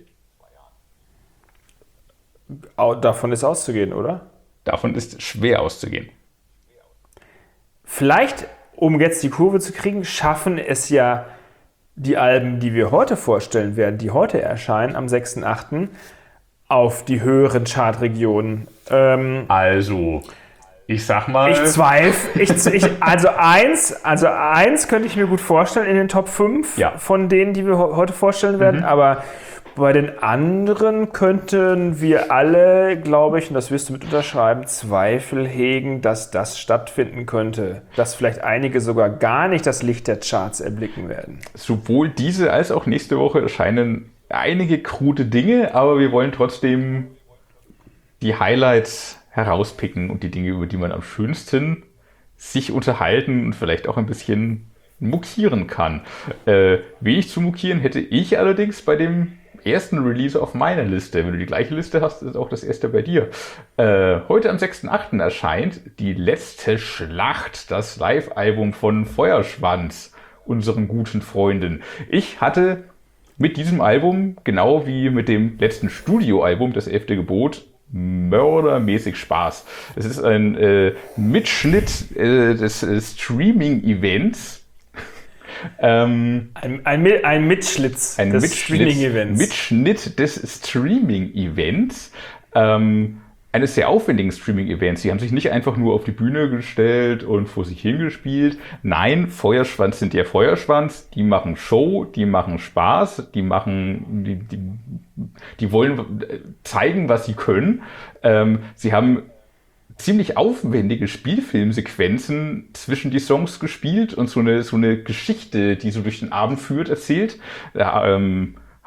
Au- Davon ist auszugehen, oder? Davon ist schwer auszugehen. Vielleicht, um jetzt die Kurve zu kriegen, schaffen es ja die Alben, die wir heute vorstellen werden, die heute erscheinen, am sechsten achten auf die höheren Chartregionen. Ähm, Also, ich sag mal... ich zweifle. Ich, ich, also, eins, also eins könnte ich mir gut vorstellen in den Top fünf Ja. von denen, die wir ho- heute vorstellen werden. Mhm. Aber bei den anderen könnten wir alle, glaube ich, und das wirst du mit unterschreiben, Zweifel hegen, dass das stattfinden könnte. Dass vielleicht einige sogar gar nicht das Licht der Charts erblicken werden. Sowohl diese als auch nächste Woche erscheinen einige krude Dinge, aber wir wollen trotzdem die Highlights herauspicken und die Dinge, über die man am schönsten sich unterhalten und vielleicht auch ein bisschen mokieren kann. Äh, wenig zu mokieren hätte ich allerdings bei dem ersten Release auf meiner Liste. Wenn du die gleiche Liste hast, ist auch das erste bei dir. Äh, heute am sechsten achten erscheint Die letzte Schlacht, das Live-Album von Feuerschwanz, unseren guten Freunden. Ich hatte mit diesem Album, genau wie mit dem letzten Studioalbum, das elfte Gebot, mördermäßig Spaß. Es ist ein äh, Mitschnitt äh, des äh, Streaming-Events. ähm, Ein, ein, Mi- ein Mitschlitz ein des Mitschnitt, Streaming-Events. Mitschnitt des Streaming-Events. Ähm, eines sehr aufwendigen Streaming-Events. Sie haben sich nicht einfach nur auf die Bühne gestellt und vor sich hingespielt. Nein, Feuerschwanz sind ja Feuerschwanz. Die machen Show, die machen Spaß, die machen, die, die, die wollen zeigen, was sie können. Ähm, sie haben ziemlich aufwendige Spielfilmsequenzen zwischen die Songs gespielt und so eine, so eine Geschichte, die so durch den Abend führt, erzählt. Da, ähm,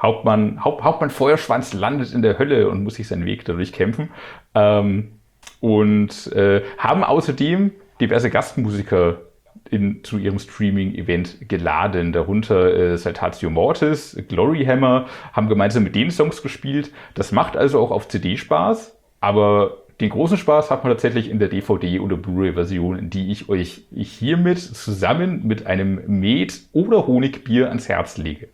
Hauptmann, Haupt, Hauptmann Feuerschwanz landet in der Hölle und muss sich seinen Weg dadurch kämpfen. Ähm, und äh, haben außerdem diverse Gastmusiker in, zu ihrem Streaming-Event geladen. Darunter äh, Saltatio Mortis, Gloryhammer, haben gemeinsam mit denen Songs gespielt. Das macht also auch auf C D Spaß, aber den großen Spaß hat man tatsächlich in der D V D- oder Blu-ray-Version, die ich euch hiermit zusammen mit einem Met- oder Honigbier ans Herz lege.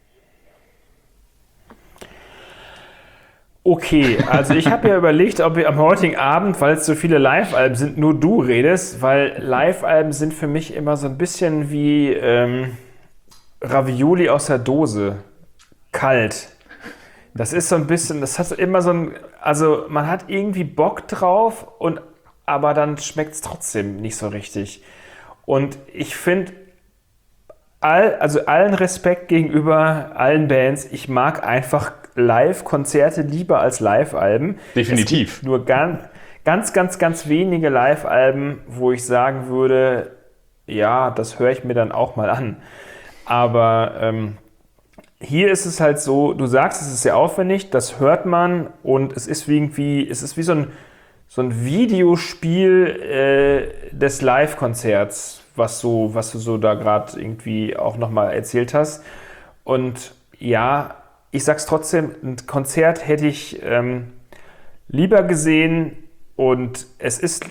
Okay, also ich habe ja überlegt, ob wir am heutigen Abend, weil es so viele Live-Alben sind, nur du redest, weil Live-Alben sind für mich immer so ein bisschen wie ähm, Ravioli aus der Dose, kalt. Das ist so ein bisschen, das hat immer so ein, also man hat irgendwie Bock drauf, und aber dann schmeckt es trotzdem nicht so richtig. Und ich finde, all, also allen Respekt gegenüber allen Bands, ich mag einfach Live-Konzerte lieber als Live-Alben. Definitiv. Es gibt nur ganz, ganz, ganz, ganz wenige Live-Alben, wo ich sagen würde, ja, das höre ich mir dann auch mal an. Aber ähm, hier ist es halt so, du sagst, es ist sehr aufwendig, das hört man, und es ist wie irgendwie, es ist wie so ein, so ein Videospiel äh, des Live-Konzerts, was, so, was du so da gerade irgendwie auch nochmal erzählt hast. Und ja, ich sag's trotzdem, ein Konzert hätte ich ähm, lieber gesehen, und es ist,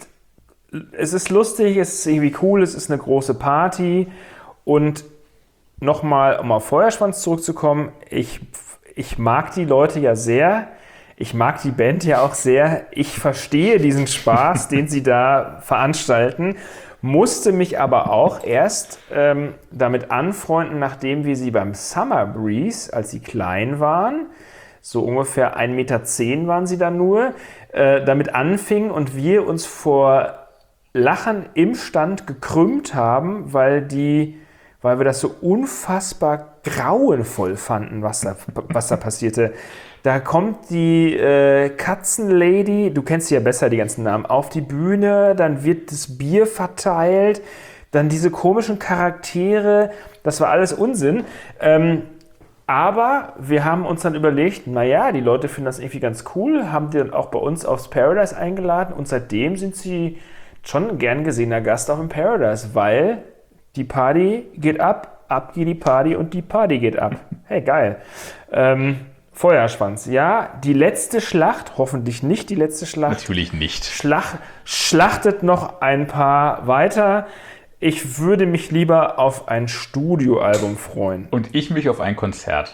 es ist lustig, es ist irgendwie cool, es ist eine große Party, und nochmal, um auf Feuerschwanz zurückzukommen, ich, ich mag die Leute ja sehr, ich mag die Band ja auch sehr, ich verstehe diesen Spaß, den sie da veranstalten, musste mich aber auch erst ähm, damit anfreunden, nachdem wir sie beim Summer Breeze, als sie klein waren, so ungefähr ein Meter zehn waren sie da nur, äh, damit anfingen und wir uns vor Lachen im Stand gekrümmt haben, weil die weil wir das so unfassbar grauenvoll fanden, was da, was da passierte. Da kommt die äh, Katzenlady, du kennst sie ja besser, die ganzen Namen, auf die Bühne, dann wird das Bier verteilt, dann diese komischen Charaktere, das war alles Unsinn. Ähm, aber wir haben uns dann überlegt, naja, die Leute finden das irgendwie ganz cool, haben die dann auch bei uns aufs Paradise eingeladen, und seitdem sind sie schon ein gern gesehener Gast auch im Paradise, weil die Party geht ab, ab geht die Party und die Party geht ab. Hey, geil. Ähm, Feuerschwanz. Ja, die letzte Schlacht, hoffentlich nicht die letzte Schlacht. Natürlich nicht. Schlach, schlachtet noch ein paar weiter. Ich würde mich lieber auf ein Studioalbum freuen. Und ich mich auf ein Konzert.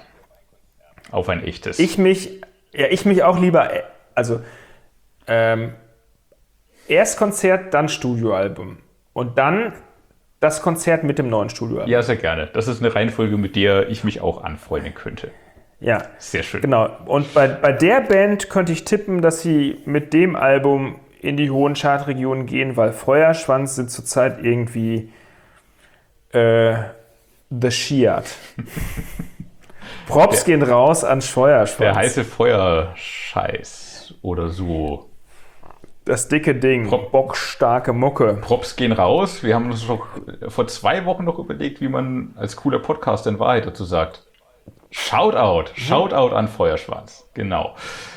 Auf ein echtes. Ich mich, ja, ich mich auch lieber, also ähm, erst Konzert, dann Studioalbum. Und dann das Konzert mit dem neuen Studioalbum. Ja, sehr gerne. Das ist eine Reihenfolge, mit der ich mich auch anfreunden könnte. Ja, sehr schön. Genau. Und bei, bei der Band könnte ich tippen, dass sie mit dem Album in die hohen Chartregionen gehen, weil Feuerschwanz sind zurzeit irgendwie äh, The Shiat. Props der, gehen raus an Feuerschwanz. Der heiße Feuerscheiß oder so. Das dicke Ding, Prop, bockstarke Mucke. Props gehen raus. Wir haben uns doch vor zwei Wochen noch überlegt, wie man als cooler Podcast in Wahrheit dazu sagt. Shoutout, mhm. Shoutout an Feuerschwanz, genau.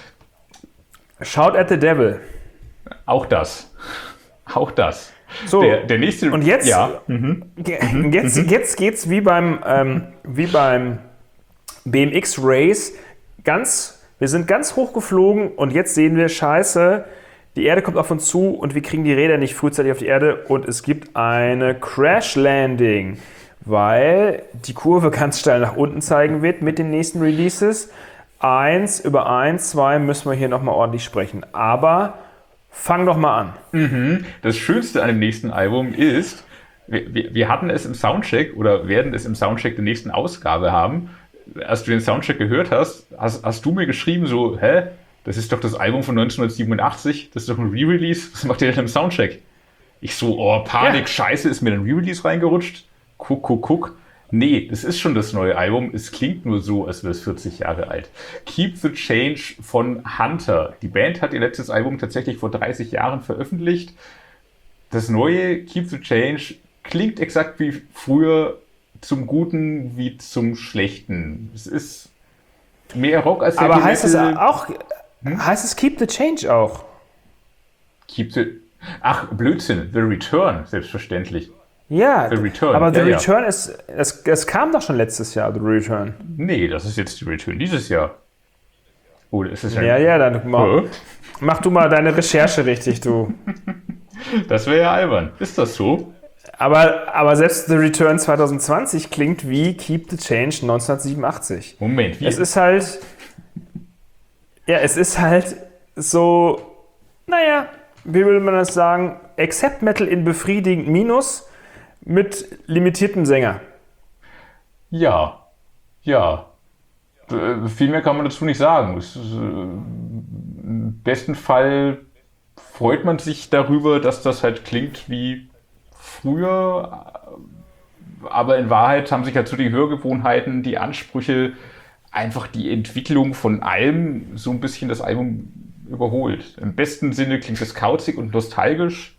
Shout at the Devil. Auch das, auch das. So, der, der nächste. Und jetzt, ja. mhm. jetzt, mhm. jetzt geht's wie beim, ähm, wie beim B M X Race. Ganz, wir sind ganz hoch geflogen, und jetzt sehen wir, scheiße, die Erde kommt auf uns zu und wir kriegen die Räder nicht frühzeitig auf die Erde, und es gibt eine Crash Landing, weil die Kurve ganz steil nach unten zeigen wird mit den nächsten Releases. Eins über eins, zwei müssen wir hier nochmal ordentlich sprechen. Aber fang doch mal an. Mhm. Das Schönste an dem nächsten Album ist, wir, wir, wir hatten es im Soundcheck oder werden es im Soundcheck der nächsten Ausgabe haben. Als du den Soundcheck gehört hast, hast, hast du mir geschrieben so, hä? Das ist doch das Album von neunzehnhundertsiebenundachtzig, das ist doch ein Re-Release, was macht ihr denn im Soundcheck? Ich so, oh, Panik, ja. Scheiße, ist mir ein Re-Release reingerutscht? Guck, guck, guck. Nee, das ist schon das neue Album, es klingt nur so, als wäre es vierzig Jahre alt. Keep the Change von Hunter. Die Band hat ihr letztes Album tatsächlich vor dreißig Jahren veröffentlicht. Das neue Keep the Change klingt exakt wie früher, zum Guten wie zum Schlechten. Es ist Mehr Rock als Aber Heavy heißt es Metal. auch, heißt es Keep the Change auch? Keep the, ach, Blödsinn, The Return, selbstverständlich. Ja, The Return, aber The ja, ja. Return ist, es, es kam doch schon letztes Jahr, The Return. Nee, das ist jetzt die Return dieses Jahr. Oder ist es Ja, ja, dann mach, Hä? mach du mal deine Recherche richtig, du. Das wäre ja albern. Ist das so? Aber, aber selbst The Return zwanzig zwanzig klingt wie Keep the Change neunzehnhundertsiebenundachtzig. Moment, wie? Es ist halt, ja, es ist halt so, naja, wie will man das sagen, Accept Metal in befriedigend Minus mit limitiertem Sänger. Ja, ja. Äh, Viel mehr kann man dazu nicht sagen. Es ist, äh, im besten Fall freut man sich darüber, dass das halt klingt wie früher, aber in Wahrheit haben sich dazu die Hörgewohnheiten, die Ansprüche, einfach die Entwicklung von allem so ein bisschen das Album überholt. Im besten Sinne klingt es kauzig und nostalgisch.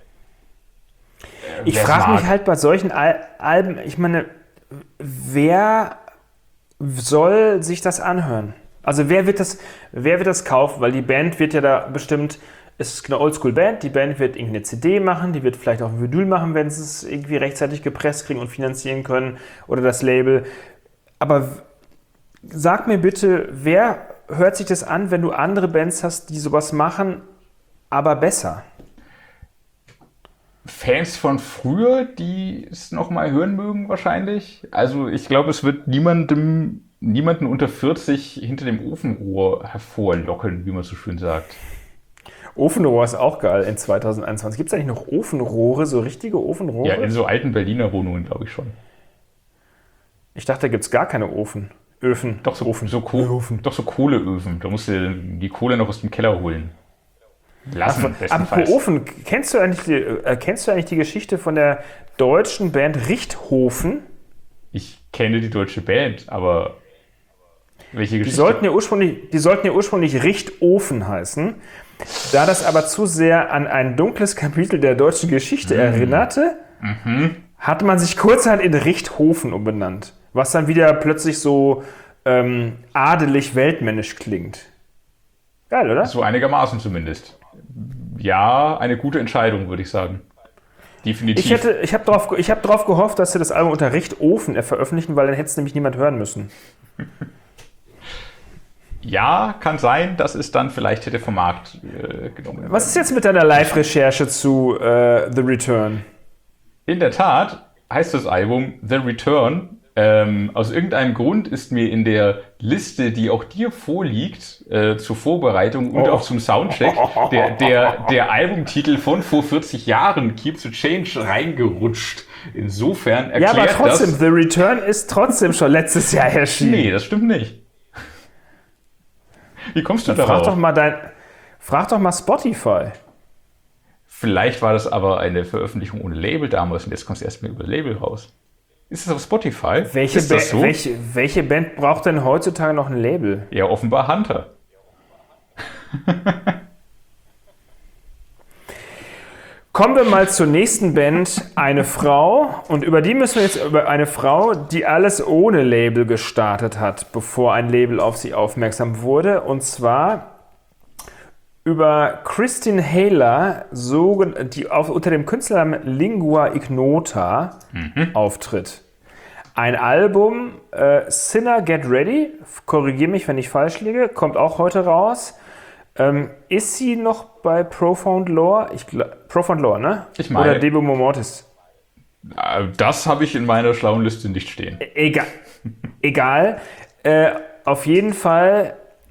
Ich Wer's frage mich mag. halt bei solchen Al Alben, ich meine, wer soll sich das anhören? Also wer wird das, wer wird das kaufen? Weil die Band wird ja da bestimmt, es ist eine Oldschool-Band, die Band wird irgendeine C D machen, die wird vielleicht auch ein Vinyl machen, wenn sie es irgendwie rechtzeitig gepresst kriegen und finanzieren können oder das Label. Aber sag mir bitte, wer hört sich das an, wenn du andere Bands hast, die sowas machen, aber besser? Fans von früher, die es nochmal hören mögen wahrscheinlich. Also ich glaube, es wird niemandem, niemanden unter vierzig hinter dem Ofenrohr hervorlocken, wie man so schön sagt. Ofenrohr ist auch geil in zwanzig einundzwanzig. Gibt es eigentlich noch Ofenrohre, so richtige Ofenrohre? Ja, in so alten Berliner Wohnungen, glaube ich schon. Ich dachte, da gibt es gar keine Ofen. Öfen. Doch so, Ofen. so, Ko doch so Kohleöfen. Da musst du die Kohle noch aus dem Keller holen. Lassen, Apropos bestenfalls. Ofen, kennst du, eigentlich die, äh, kennst du eigentlich die Geschichte von der deutschen Band Richthofen? Ich kenne die deutsche Band, aber welche Die Geschichte? sollten ja ursprünglich, die sollten ja ursprünglich Richtofen heißen. Da das aber zu sehr an ein dunkles Kapitel der deutschen Geschichte Mhm. erinnerte, hat man sich kurzerhand in Richthofen umbenannt. Was dann wieder plötzlich so ähm, adelig weltmännisch klingt. Geil, oder? So einigermaßen zumindest. Ja, eine gute Entscheidung, würde ich sagen. Definitiv. Ich, hätte, ich habe darauf ich hab drauf gehofft, dass sie das Album unter Richtofen veröffentlichen, weil dann hätte es nämlich niemand hören müssen. Ja, kann sein, dass es dann vielleicht hätte vom Markt äh, genommen werden. Was ist jetzt mit deiner Live-Recherche zu äh, The Return? In der Tat heißt das Album The Return. Ähm, aus irgendeinem Grund ist mir in der Liste, die auch dir vorliegt, äh, zur Vorbereitung und Oh. auch zum Soundcheck, der, der, der Albumtitel von vor vierzig Jahren, Keep the Change, reingerutscht. Insofern Ja, erklärt aber trotzdem, das... The Return ist trotzdem schon letztes Jahr erschienen. Nee, das stimmt nicht. Wie kommst du Frag darauf? doch mal dein, frag doch mal Spotify. Vielleicht war das aber eine Veröffentlichung ohne Label damals und jetzt kommt es erstmal über Label raus. Ist es auf Spotify? Welche, ist das Ba- so? welche, welche Band braucht denn heutzutage noch ein Label? Ja, offenbar Hunter. Kommen wir mal zur nächsten Band, eine Frau. Und über die müssen wir jetzt über eine Frau, die alles ohne Label gestartet hat, bevor ein Label auf sie aufmerksam wurde. Und zwar über Christine Hayler, so, die auf, unter dem Künstlernamen Lingua Ignota auftritt. Ein Album, äh, Sinner Get Ready, korrigiere mich, wenn ich falsch liege, kommt auch heute raus. Ähm, ist sie noch bei Profound Lore? Ich gl- Profound Lore, ne? Ich meine- Oder Debo Mortis? Äh, Das habe ich in meiner schlauen Liste nicht stehen. Egal. Egal. Äh, auf jeden Fall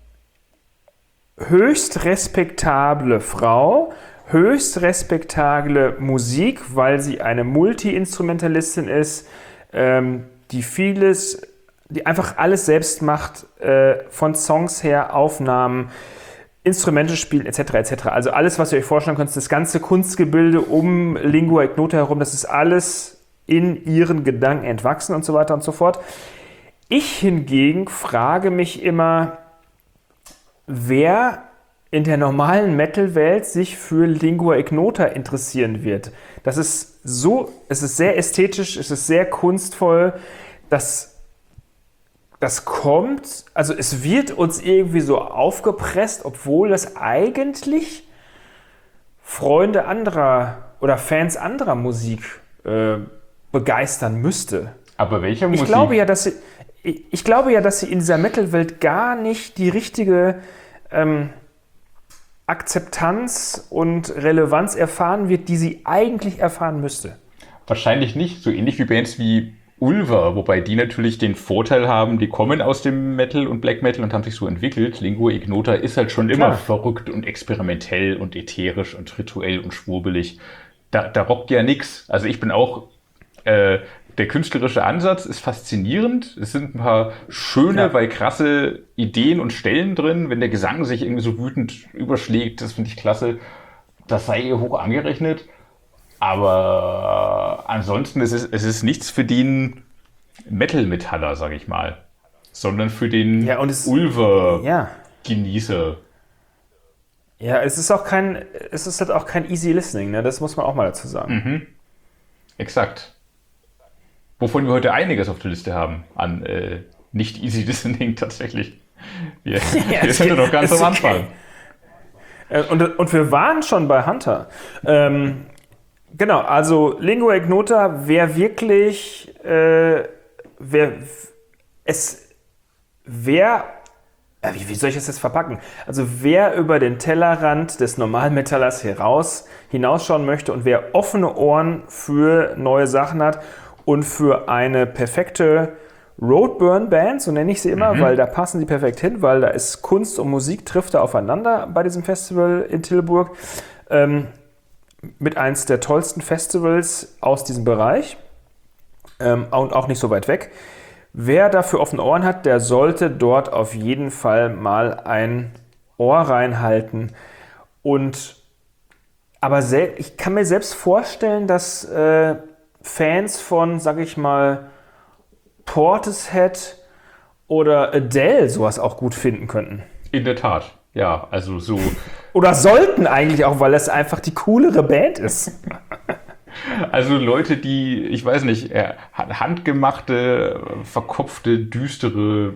höchst respektable Frau, höchst respektable Musik, weil sie eine Multi-Instrumentalistin ist, ähm, die vieles, die einfach alles selbst macht, äh, von Songs her, Aufnahmen, Instrumente spielen, et cetera et cetera. Also alles, was ihr euch vorstellen könnt, das ganze Kunstgebilde um Lingua Ignota herum, das ist alles in ihren Gedanken entwachsen und so weiter und so fort. Ich hingegen frage mich immer, wer in der normalen Metal-Welt sich für Lingua Ignota interessieren wird. Das ist so, es ist sehr ästhetisch, es ist sehr kunstvoll, das das kommt, also es wird uns irgendwie so aufgepresst, obwohl das eigentlich Freunde anderer oder Fans anderer Musik äh, begeistern müsste. Aber welcher Ich Musik? glaube ja, dass sie, ich, ich glaube ja, dass sie in dieser Metal-Welt gar nicht die richtige ähm, Akzeptanz und Relevanz erfahren wird, die sie eigentlich erfahren müsste. Wahrscheinlich nicht. So ähnlich wie Bands wie Ulver, wobei die natürlich den Vorteil haben, die kommen aus dem Metal und Black Metal und haben sich so entwickelt. Lingua Ignota ist halt schon immer Klar. verrückt und experimentell und ätherisch und rituell und schwurbelig. Da, da rockt ja nix. Also ich bin auch, äh, der künstlerische Ansatz ist faszinierend. Es sind ein paar schöne, Ja. weil krasse Ideen und Stellen drin. Wenn der Gesang sich irgendwie so wütend überschlägt, das finde ich klasse. Das sei hoch angerechnet. Aber ansonsten ist es, es ist nichts für den Metal-Metaller, sag ich mal, sondern für den Ja, und es- Ulver-Genießer. Ja. Ja, es ist auch kein, es ist halt auch kein easy listening, ne? Das muss man auch mal dazu sagen. Exakt. Wovon wir heute einiges auf der Liste haben an äh, nicht easy listening tatsächlich. Wir, wir ist sind ja okay. noch ganz Ist am okay. Anfang. Äh, Und, und wir waren schon bei Hunter. Ähm, genau, also Lingua Ignota, wer wirklich, äh, wer es, wer, äh, wie, wie soll ich das jetzt verpacken? Also wer über den Tellerrand des Normalmetallers heraus hinausschauen möchte und wer offene Ohren für neue Sachen hat und für eine perfekte Roadburn-Band, so nenne ich sie immer, weil da passen sie perfekt hin, weil da ist Kunst und Musik trifft da aufeinander bei diesem Festival in Tilburg. Ähm, mit eins der tollsten Festivals aus diesem Bereich ähm, und auch nicht so weit weg. Wer dafür offene Ohren hat, der sollte dort auf jeden Fall mal ein Ohr reinhalten. Und aber sel- ich kann mir selbst vorstellen, dass äh, Fans von, sag ich mal, Portishead oder Adele sowas auch gut finden könnten. In der Tat. Ja, also so. Oder sollten eigentlich auch, weil es einfach die coolere Band ist. Also Leute, die, ich weiß nicht, äh, handgemachte, verkopfte, düstere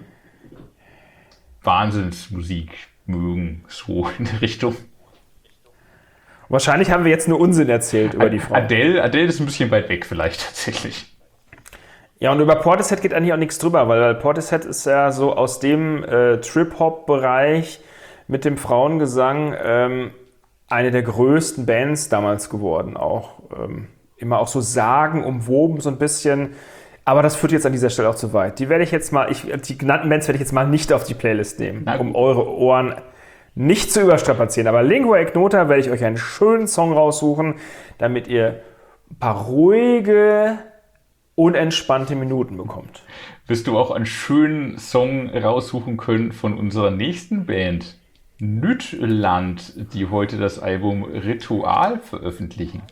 Wahnsinnsmusik mögen, so in der Richtung. Wahrscheinlich haben wir jetzt nur Unsinn erzählt über die Frau. Adele, Adele ist ein bisschen weit weg vielleicht tatsächlich. Ja, und über Portishead geht eigentlich auch nichts drüber, weil Portishead ist ja so aus dem äh, Trip-Hop-Bereich mit dem Frauengesang ähm, eine der größten Bands damals geworden. Auch ähm, immer auch so sagenumwoben so ein bisschen. Aber das führt jetzt an dieser Stelle auch zu weit. Die werde ich jetzt mal, ich, die genannten Bands werde ich jetzt mal nicht auf die Playlist nehmen, Na gut. um eure Ohren nicht zu überstrapazieren. Aber Lingua Ignota werde ich euch einen schönen Song raussuchen, damit ihr ein paar ruhige und entspannte Minuten bekommt. Wirst du auch einen schönen Song raussuchen können von unserer nächsten Band, Nütland, die heute das Album Ritual veröffentlichen?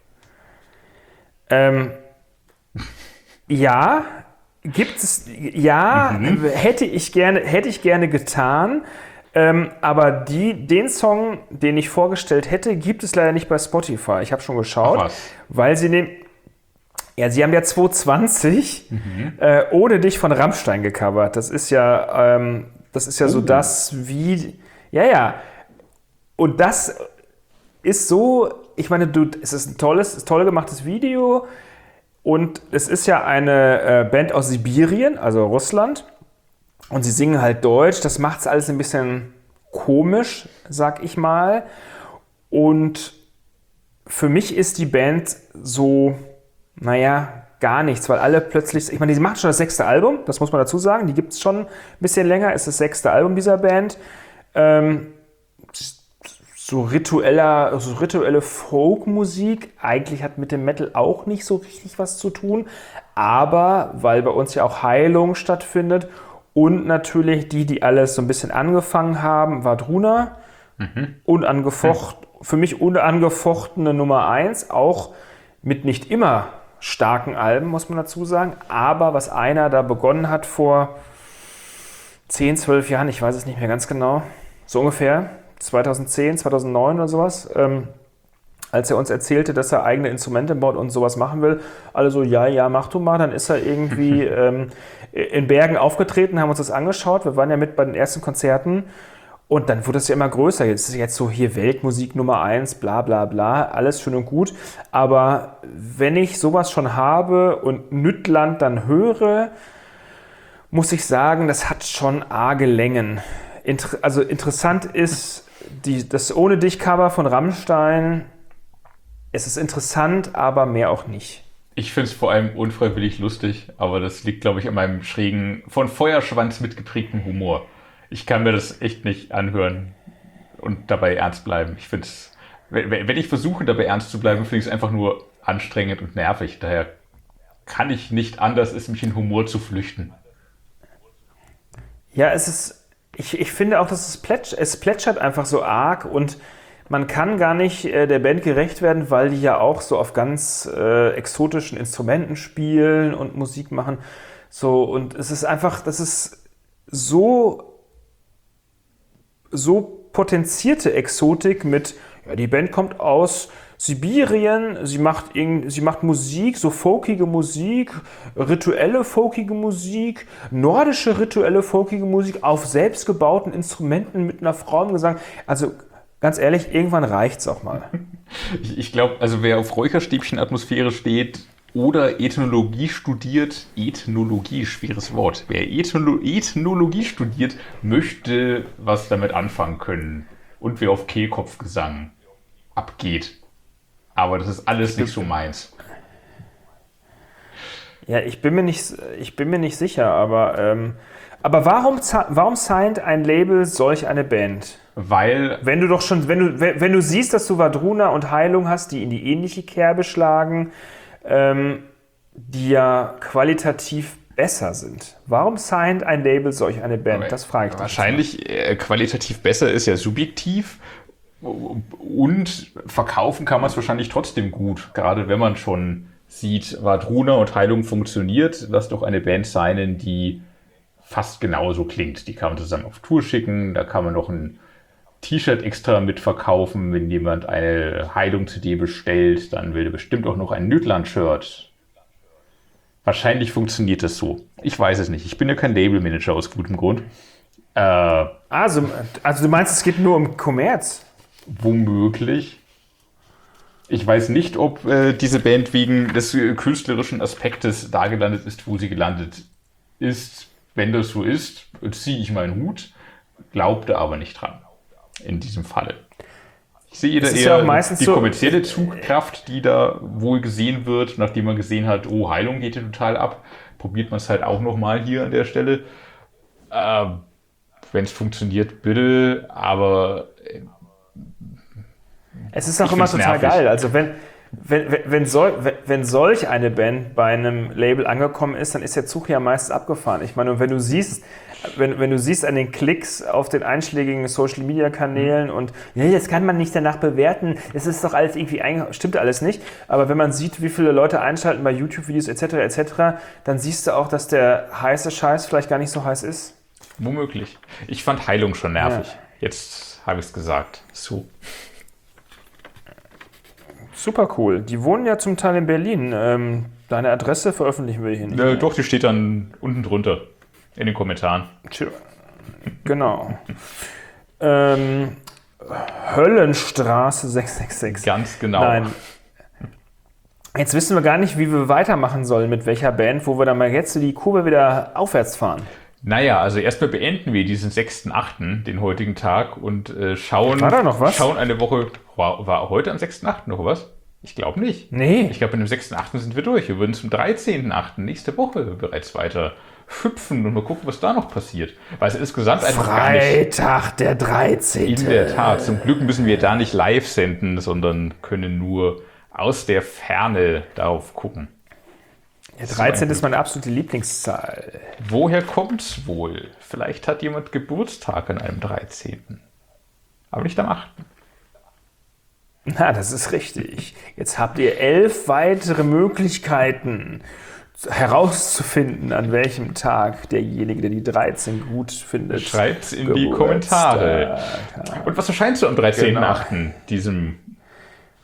Ähm, ja, gibt es, ja, hätte ich gerne, hätte ich gerne getan. Ähm, aber die, den Song, den ich vorgestellt hätte, gibt es leider nicht bei Spotify. Ich habe schon geschaut, Ach was. weil sie nehmen. Ja, sie haben ja zwanzig zwanzig äh, Ohne dich von Rammstein gecovert. Das ist ja, ähm, das ist ja so Oh. das wie, ja, ja. Und das ist so, ich meine, du, es ist ein tolles, toll gemachtes Video und es ist ja eine äh, Band aus Sibirien, also Russland. Und sie singen halt Deutsch, das macht es alles ein bisschen komisch, sag ich mal. Und für mich ist die Band so, naja, gar nichts, weil alle plötzlich, ich meine, die machen schon das sechste Album, das muss man dazu sagen, die gibt es schon ein bisschen länger, ist das sechste Album dieser Band. Ähm, so ritueller, so rituelle Folkmusik, eigentlich hat mit dem Metal auch nicht so richtig was zu tun, aber weil bei uns ja auch Heilung stattfindet und natürlich die, die alles so ein bisschen angefangen haben, war Druna. Mhm. Unangefocht, mhm. Für mich unangefochtene Nummer eins, auch mit nicht immer starken Alben, muss man dazu sagen. Aber was einer da begonnen hat vor zehn, zwölf Jahren, ich weiß es nicht mehr ganz genau, so ungefähr, zweitausendzehn, zweitausendneun oder sowas, ähm, als er uns erzählte, dass er eigene Instrumente baut und sowas machen will, alle so, ja, ja, mach du mal. Dann ist er irgendwie ähm, in Bergen aufgetreten, haben uns das angeschaut. Wir waren ja mit bei den ersten Konzerten und dann wurde es ja immer größer. Jetzt ist jetzt so hier Weltmusik Nummer eins, bla bla bla, alles schön und gut. Aber wenn ich sowas schon habe und Nüttland dann höre, muss ich sagen, das hat schon arge Längen. Inter- also interessant ist die, das Ohne dich-Cover von Rammstein. Es ist interessant, aber mehr auch nicht. Ich finde es vor allem unfreiwillig lustig, aber das liegt, glaube ich, an meinem schrägen, von Feuerschwanz mitgeprägten Humor. Ich kann mir das echt nicht anhören und dabei ernst bleiben. Ich finde es, wenn ich versuche, dabei ernst zu bleiben, finde ich es einfach nur anstrengend und nervig. Daher kann ich nicht anders, es mich in Humor zu flüchten. Ja, es ist, ich, ich finde auch, dass es, plätsch, es plätschert einfach so arg und man kann gar nicht äh, der Band gerecht werden, weil die ja auch so auf ganz äh, exotischen Instrumenten spielen und Musik machen. So, und es ist einfach, das ist so, so potenzierte Exotik mit, ja, die Band kommt aus Sibirien, sie macht, irgend, sie macht Musik, so folkige Musik, rituelle folkige Musik, nordische rituelle folkige Musik auf selbstgebauten Instrumenten mit einer Frau im Gesang. Also ganz ehrlich, irgendwann reicht's auch mal. Ich, ich glaube, also wer auf Räucherstäbchen-Atmosphäre steht oder Ethnologie studiert, Ethnologie, schweres Wort, wer Ethno- Ethnologie studiert, möchte was damit anfangen können. Und wer auf Kehlkopfgesang abgeht. Aber das ist alles nicht so meins. Ja, ich bin mir nicht, ich bin mir nicht sicher, aber, ähm, aber warum, warum signed ein Label solch eine Band? Weil, Wenn du doch schon, wenn du, wenn du siehst, dass du Wardruna und Heilung hast, die in die ähnliche Kerbe schlagen, ähm, die ja qualitativ besser sind. Warum signed ein Label solch eine Band? Das frage ich dich. Wahrscheinlich äh, qualitativ besser ist ja subjektiv. Und verkaufen kann man es wahrscheinlich trotzdem gut, gerade wenn man schon sieht, Wardruna und Heilung funktioniert, lass doch eine Band signen, die fast genauso klingt. Die kann man zusammen auf Tour schicken, da kann man noch ein T-Shirt extra mitverkaufen, wenn jemand eine Heilung-C D bestellt, dann will er bestimmt auch noch ein Nütland-Shirt. Wahrscheinlich funktioniert das so. Ich weiß es nicht, ich bin ja kein Labelmanager aus gutem Grund. Äh, also, also du meinst, es geht nur um Kommerz? Womöglich. Ich weiß nicht, ob äh, diese Band wegen des äh, künstlerischen Aspektes da gelandet ist, wo sie gelandet ist. Wenn das so ist, ziehe ich meinen Hut, glaubte aber nicht dran. In diesem Falle. Ich sehe da eher ja meistens die so, kommerzielle Zugkraft, die da wohl gesehen wird, nachdem man gesehen hat, oh, Heilung geht ja total ab. Probiert man es halt auch nochmal hier an der Stelle. Äh, Wenn es funktioniert, bitte, aber es ist auch ich immer find's total nervig. geil. Also wenn, wenn, wenn, wenn, sol, wenn, wenn solch eine Band bei einem Label angekommen ist, dann ist der Zug ja meist abgefahren. Ich meine, und wenn du siehst, wenn, wenn du siehst an den Klicks auf den einschlägigen Social-Media-Kanälen mhm. und ja, das kann man nicht danach bewerten, das ist doch alles irgendwie, einge- stimmt alles nicht, aber wenn man sieht, wie viele Leute einschalten bei YouTube-Videos et cetera et cetera, dann siehst du auch, dass der heiße Scheiß vielleicht gar nicht so heiß ist. Womöglich. Ich fand Heilung schon nervig. Ja. Jetzt habe ich es gesagt. So. Super cool. Die wohnen ja zum Teil in Berlin. Ähm, deine Adresse veröffentlichen wir hier nicht. Äh, doch, die steht dann unten drunter in den Kommentaren. Tja, genau. ähm, Höllenstraße sechs sechs sechs. Ganz genau. Nein. Jetzt wissen wir gar nicht, wie wir weitermachen sollen, mit welcher Band, wo wir dann mal jetzt die Kurve wieder aufwärts fahren. Naja, also erstmal beenden wir diesen sechsten achten den heutigen Tag, und äh, schauen, War da noch was? schauen eine Woche. War, war heute am sechsten achten noch was? Ich glaube nicht. Nee. Ich glaube, mit dem sechsten achten sind wir durch. Wir würden zum dreizehnten achten nächste Woche bereits weiter hüpfen und mal gucken, was da noch passiert. Weil es insgesamt einfach gar nicht. Freitag, der dreizehnte. In der Tat. Zum Glück müssen wir da nicht live senden, sondern können nur aus der Ferne darauf gucken. Der dreizehnte ist meine absolute Lieblingszahl. Woher kommt's wohl? Vielleicht hat jemand Geburtstag an einem dreizehnten Aber nicht am achten Na, das ist richtig. Jetzt habt ihr elf weitere Möglichkeiten herauszufinden, an welchem Tag derjenige, der die dreizehn gut findet. Schreibt's in die Kommentare. Und was erscheint so am dreizehnten achten, diesem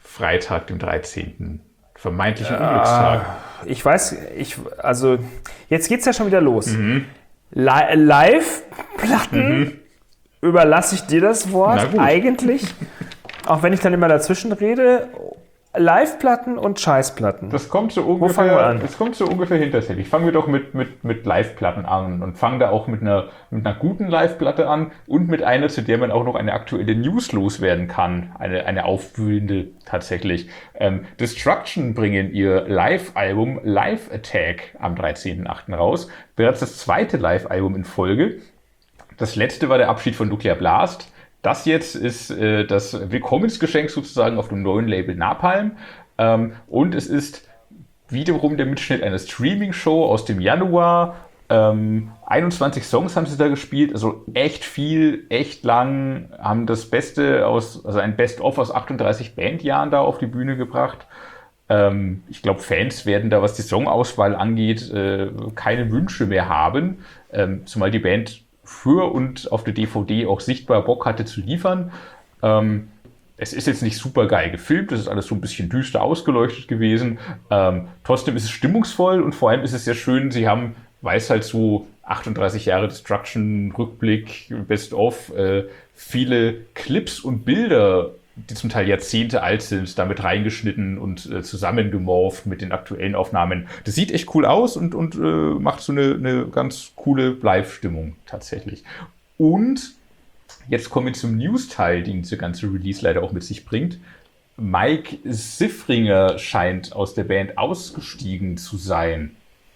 Freitag, dem dreizehnten Vermeintlichen ja, Unglückstag. Ich weiß, ich, also jetzt geht's ja schon wieder los. Mhm. Li- Live-Platten, mhm. überlasse ich dir das Wort eigentlich, auch wenn ich dann immer dazwischen rede. Live-Platten und Scheißplatten. Das kommt so ungefähr, Wo fangen wir an? Das kommt so ungefähr hinterher. Fangen wir doch mit, mit, mit Live-Platten an und fangen da auch mit einer, mit einer guten Live-Platte an und mit einer, zu der man auch noch eine aktuelle News loswerden kann. Eine, eine aufwühlende tatsächlich. Ähm, Destruction bringen ihr Live-Album Live Attack am dreizehnten achten raus. Bereits das zweite Live-Album in Folge. Das letzte war der Abschied von Nuclear Blast. Das jetzt ist äh, das Willkommensgeschenk sozusagen auf dem neuen Label Napalm. Ähm, und es ist wiederum der Mitschnitt einer Streaming-Show aus dem Januar. Ähm, einundzwanzig Songs haben sie da gespielt, also echt viel, echt lang, haben das Beste aus, also ein Best-of aus achtunddreißig Bandjahren da auf die Bühne gebracht. Ähm, ich glaube, Fans werden da, was die Songauswahl angeht, äh, keine Wünsche mehr haben, ähm, zumal die Band für und auf der D V D auch sichtbar Bock hatte zu liefern. Ähm, es ist jetzt nicht super geil gefilmt, es ist alles so ein bisschen düster ausgeleuchtet gewesen. Ähm, trotzdem ist es stimmungsvoll und vor allem ist es sehr schön, sie haben, weil es halt so achtunddreißig Jahre Destruction, Rückblick, Best of, äh, viele Clips und Bilder, die zum Teil Jahrzehnte alt sind, damit reingeschnitten und äh, zusammengemorpht mit den aktuellen Aufnahmen. Das sieht echt cool aus und, und äh, macht so eine, eine ganz coole Live-Stimmung tatsächlich. Und jetzt kommen wir zum News-Teil, den diese ganze Release leider auch mit sich bringt. Mike Siffringer scheint aus der Band ausgestiegen zu sein.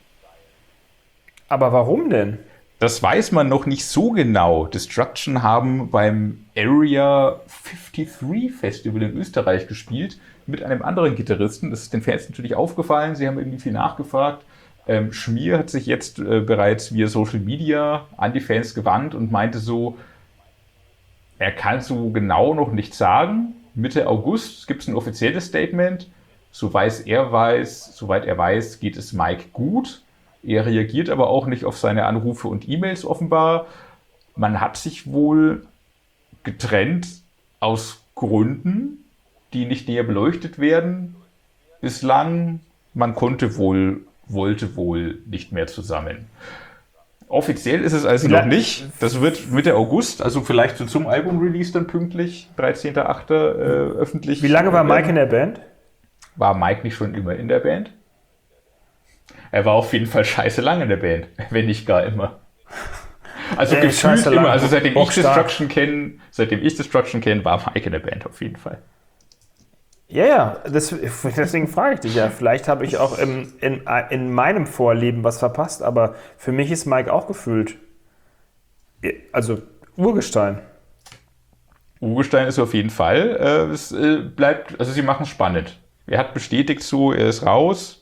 Aber warum denn? Das weiß man noch nicht so genau. Destruction haben beim Area dreiundfünfzig Festival in Österreich gespielt mit einem anderen Gitarristen. Das ist den Fans natürlich aufgefallen. Sie haben irgendwie viel nachgefragt. Ähm, Schmier hat sich jetzt äh, bereits via Social Media an die Fans gewandt und meinte so, er kann so genau noch nicht sagen. Mitte August gibt es ein offizielles Statement. Soweit er weiß, soweit er weiß, geht es Mike gut. Er reagiert aber auch nicht auf seine Anrufe und E-Mails offenbar. Man hat sich wohl getrennt aus Gründen, die nicht näher beleuchtet werden. Bislang, man konnte wohl, wollte wohl nicht mehr zusammen. Offiziell ist es also noch nicht. Das wird Mitte August, also vielleicht so zum Album-Release dann pünktlich, dreizehnten achten äh, öffentlich. Wie lange war Mike in der Band? War Mike nicht schon immer in der Band? Er war auf jeden Fall scheiße lang in der Band, wenn nicht gar immer. Also Ey, gefühlt immer, lang. also seitdem Bock ich Destruction kenne, seitdem ich Destruction kenne, war Mike in der Band auf jeden Fall. Ja, ja, das, deswegen frage ich dich ja. Vielleicht habe ich auch im, in, in meinem Vorleben was verpasst, aber für mich ist Mike auch gefühlt, also Urgestein. Urgestein ist auf jeden Fall. Äh, es äh, bleibt, also sie machen es spannend. Er hat bestätigt so, er ist raus.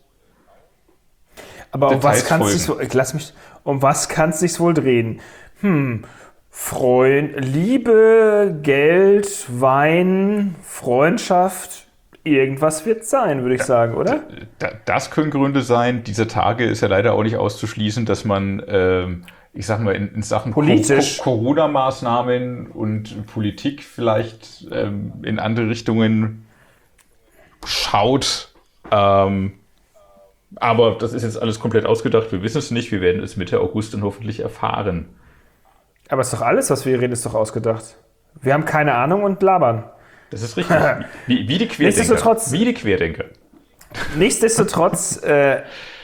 Aber um was kann es sich so, lass mich, um was kann es sich wohl drehen? Hm, Freund, Liebe, Geld, Wein, Freundschaft, irgendwas wird sein, würde ich sagen, oder? Das können Gründe sein. Dieser Tage ist ja leider auch nicht auszuschließen, dass man, ähm, ich sag mal, in, in Sachen Politisch. Co- Corona-Maßnahmen und Politik vielleicht ähm, in andere Richtungen schaut. Ähm, aber das ist jetzt alles komplett ausgedacht. Wir wissen es nicht. Wir werden es Mitte August dann hoffentlich erfahren. Aber ist doch alles, was wir hier reden, ist doch ausgedacht. Wir haben keine Ahnung und labern. Das ist richtig. Wie, wie die Querdenker. Nichtsdestotrotz, wie die Querdenker. Nichtsdestotrotz, äh,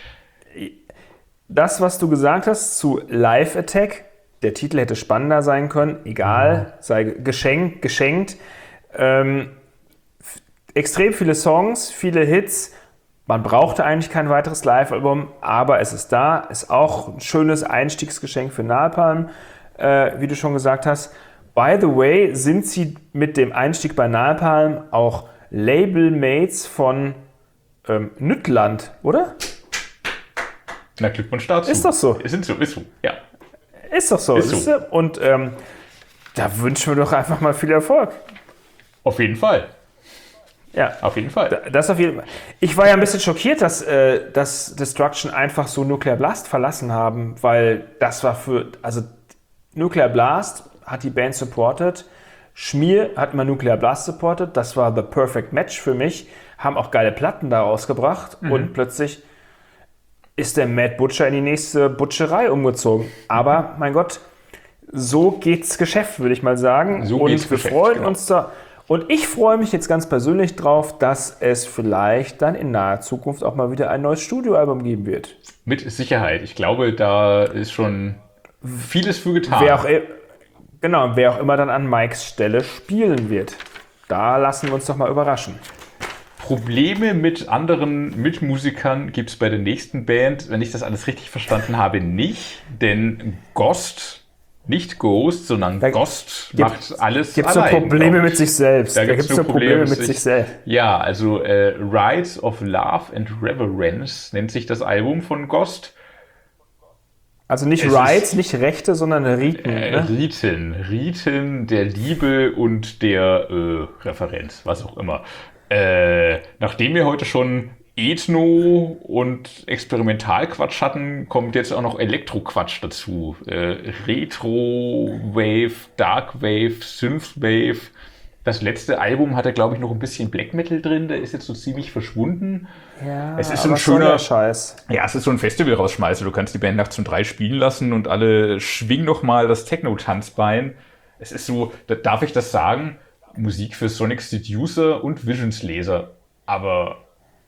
das, was du gesagt hast zu Live Attack, der Titel hätte spannender sein können, egal, sei geschenkt, geschenkt. Ähm, f- extrem viele Songs, viele Hits. Man brauchte eigentlich kein weiteres Live-Album, aber es ist da. Ist auch ein schönes Einstiegsgeschenk für Napalm, äh, wie du schon gesagt hast. By the way, sind sie mit dem Einstieg bei Napalm auch Labelmates von ähm, Nüttland, oder? Na, Glückwunsch dazu. Ist doch so. Ist so, ist so, ja. Ist doch so. Ist so. Ist so. Und ähm, da wünschen wir doch einfach mal viel Erfolg. Auf jeden Fall. Ja, Auf jeden Fall. Das auf jeden Fall. Ich war ja ein bisschen schockiert, dass, äh, dass Destruction einfach so Nuclear Blast verlassen haben, weil das war für, also Nuclear Blast hat die Band supported, Schmier hat immer Nuclear Blast supported, das war the perfect match für mich, haben auch geile Platten da rausgebracht mhm. und plötzlich ist der Mad Butcher in die nächste Butcherei umgezogen. Aber, mein Gott, so geht's Geschäft, würde ich mal sagen. So und geht's wir Geschäft, freuen genau. uns da. Und ich freue mich jetzt ganz persönlich drauf, dass es vielleicht dann in naher Zukunft auch mal wieder ein neues Studioalbum geben wird. Mit Sicherheit. Ich glaube, da ist schon vieles für getan. Wer auch, genau, wer auch immer dann an Mikes Stelle spielen wird. Da lassen wir uns doch mal überraschen. Probleme mit anderen Mitmusikern gibt es bei der nächsten Band, wenn ich das alles richtig verstanden habe, nicht. Denn Ghost, nicht Ghost, sondern da Ghost gibt, macht alles gibt's allein. Gibt es Probleme mit sich selbst. Da, da gibt es nur Probleme, Probleme mit sich, sich selbst. Ja, also äh, Rides of Love and Reverence nennt sich das Album von Ghost. Also nicht es Rites, nicht Rechte, sondern Riten. Äh, ne? Riten. Riten der Liebe und der äh, Referenz, was auch immer. Äh, nachdem wir heute schon Ethno und Experimentalquatsch hatten, kommt jetzt auch noch Elektroquatsch dazu. Äh, Retro-Wave, Dark-Wave, Synth-Wave. Das letzte Album hatte, glaube ich, noch ein bisschen Black Metal drin. Der ist jetzt so ziemlich verschwunden. Ja, es ist so ein schöner Scheiß. Ja, es ist so ein Festival-Rausschmeißer. Du kannst die Band nachts um drei spielen lassen und alle schwingen noch mal das Techno-Tanzbein. Es ist so, da darf ich das sagen, Musik für Sonic Seducer und Visions Leser. Aber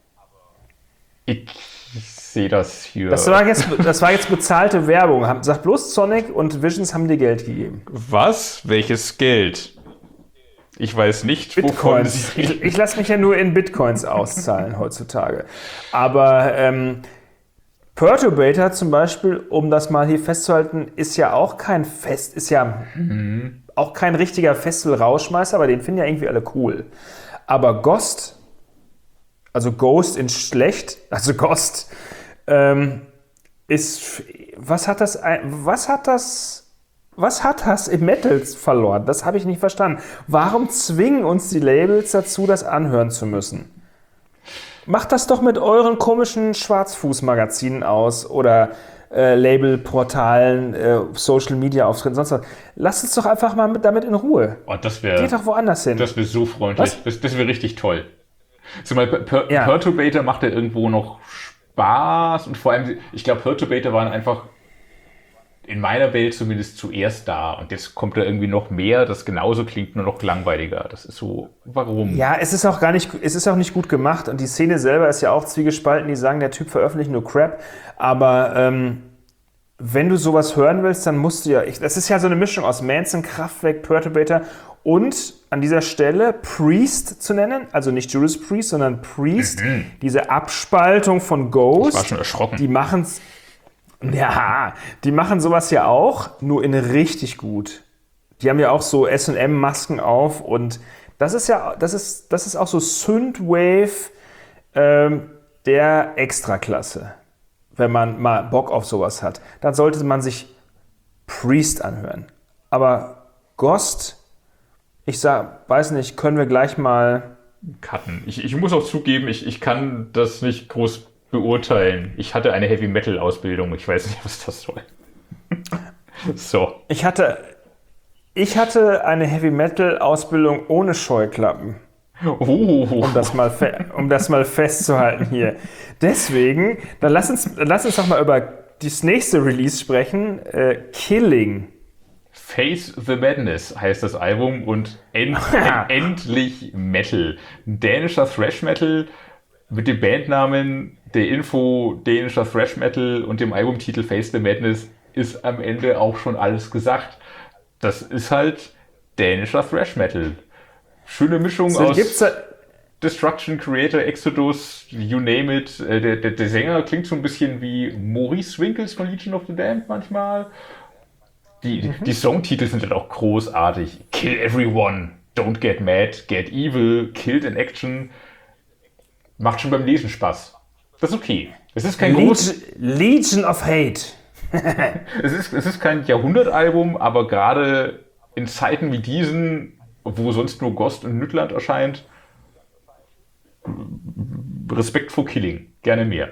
ich sehe das hier. Das war, jetzt, das war jetzt bezahlte Werbung. Sag bloß, Sonic und Visions haben dir Geld gegeben. Was? Welches Geld? Ich weiß nicht, wovon Bitcoins. Ich, ich lasse mich ja nur in Bitcoins auszahlen heutzutage. Aber ähm, Perturbator zum Beispiel, um das mal hier festzuhalten, ist ja auch kein Fest, ist ja mhm. auch kein richtiger Festival-Rauschmeißer, aber den finden ja irgendwie alle cool. Aber Ghost, also Ghost in schlecht, also Ghost, ähm, ist, was hat das, was hat das, was hat das im Metal verloren? Das habe ich nicht verstanden. Warum zwingen uns die Labels dazu, das anhören zu müssen? Macht das doch mit euren komischen Schwarzfuß-Magazinen aus oder äh, Labelportalen, äh, Social-Media-Auftritten, sonst was. Lasst uns doch einfach mal mit, damit in Ruhe. Oh, das wär, Geht doch woanders hin. Das wäre so freundlich. Was? Das, das wäre richtig toll. Zumal per, per, ja. Perturbator macht ja irgendwo noch Spaß und vor allem, ich glaube, Perturbator waren einfach in meiner Welt zumindest zuerst da und jetzt kommt da irgendwie noch mehr, das genauso klingt, nur noch langweiliger. Das ist so, warum? Ja, es ist auch gar nicht, es ist auch nicht gut gemacht und die Szene selber ist ja auch zwiegespalten, die sagen, der Typ veröffentlicht nur Crap, aber ähm, wenn du sowas hören willst, dann musst du ja, ich, das ist ja so eine Mischung aus Manson, Kraftwerk, Perturbator und an dieser Stelle Priest zu nennen, also nicht Judas Priest, sondern Priest, mhm. diese Abspaltung von Ghost. Ich war schon erschrocken. Die machen's Ja, die machen sowas ja auch, nur in richtig gut. Die haben ja auch so S und M-Masken auf und das ist ja, das ist, das ist auch so Synthwave ähm, der Extraklasse. Wenn man mal Bock auf sowas hat, dann sollte man sich Priest anhören. Aber Ghost, ich sag, weiß nicht, können wir gleich mal cutten. Ich, ich muss auch zugeben, ich, ich kann das nicht groß beurteilen. Ich hatte eine Heavy-Metal-Ausbildung. Ich weiß nicht, was das soll. So. Ich hatte, ich hatte eine Heavy-Metal-Ausbildung ohne Scheuklappen. Oh. Um das mal, fe- um das mal festzuhalten hier. Deswegen, dann lass uns, lass uns doch mal über das nächste Release sprechen. Äh, Killing. Face the Madness heißt das Album und end, endlich Metal. Dänischer Thrash-Metal mit dem Bandnamen, der Info dänischer Thrash Metal und dem Albumtitel Face the Madness ist am Ende auch schon alles gesagt. Das ist halt dänischer Thrash Metal. Schöne Mischung so, aus da- Destruction, Creator, Exodus, you name it. Der, der, der Sänger klingt so ein bisschen wie Maurice Winkels von Legion of the Damned manchmal. Die, mhm. die Songtitel sind halt auch großartig. Kill everyone, don't get mad, get evil, killed in action. Macht schon beim Lesen Spaß. Das ist okay. Es ist kein Legion, groß... Legion of Hate. es, ist, es ist kein Jahrhundertalbum, aber gerade in Zeiten wie diesen, wo sonst nur Ghost und Nüttland erscheint, Respekt vor Killing. Gerne mehr.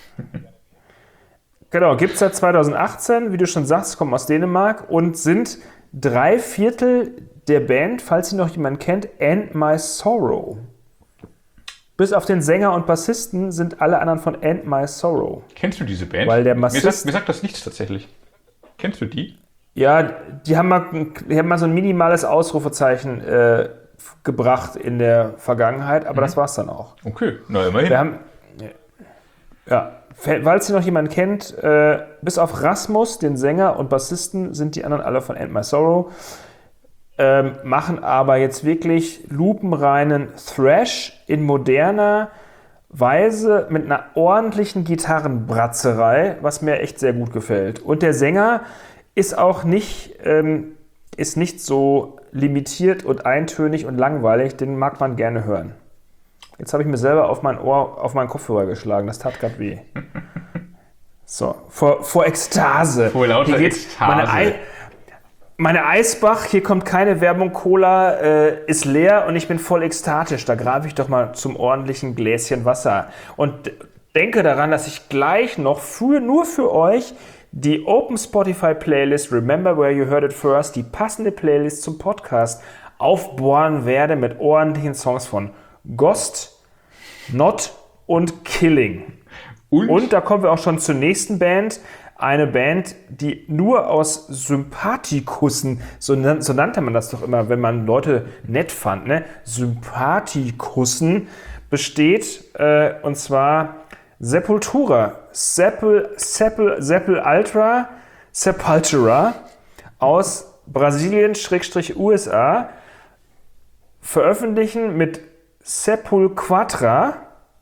Genau, gibt es seit zwanzig achtzehn, wie du schon sagst, kommen aus Dänemark und sind drei Viertel der Band, falls sie noch jemand kennt, End My Sorrow. Bis auf den Sänger und Bassisten sind alle anderen von End My Sorrow. Kennst du diese Band? Weil der mir, Bassist, sagt, mir sagt das nichts tatsächlich. Kennst du die? Ja, die haben mal, die haben mal so ein minimales Ausrufezeichen äh, gebracht in der Vergangenheit, aber mhm. das war's dann auch. Okay, na immerhin. Wir haben, ja, falls ihr noch jemanden kennt, äh, bis auf Rasmus, den Sänger und Bassisten, sind die anderen alle von End My Sorrow. Ähm, machen aber jetzt wirklich lupenreinen Thrash in moderner Weise mit einer ordentlichen Gitarrenbratzerei, was mir echt sehr gut gefällt. Und der Sänger ist auch nicht, ähm, ist nicht so limitiert und eintönig und langweilig, den mag man gerne hören. Jetzt habe ich mir selber auf mein Ohr, auf meinen Kopfhörer geschlagen, das tat gerade weh. So, vor, vor Ekstase. Vor lauter Hier geht's, Ekstase. Meine, Ei, meine Eisbach, hier kommt keine Werbung, Cola äh, ist leer und ich bin voll ekstatisch. Da greife ich doch mal zum ordentlichen Gläschen Wasser. Und denke daran, dass ich gleich noch für, nur für euch die Open Spotify Playlist Remember Where You Heard It First, die passende Playlist zum Podcast, aufbohren werde mit ordentlichen Songs von Ghost, Not und Killing. Und? und da kommen wir auch schon zur nächsten Band. Eine Band, die nur aus Sympathikussen, so, so nannte man das doch immer, wenn man Leute nett fand, ne? Sympathikussen besteht, äh, und zwar Sepultura, Sepul, Sepul, Sepul Ultra, Sepultura aus Brasilien-U S A, veröffentlichen mit Sepulquatra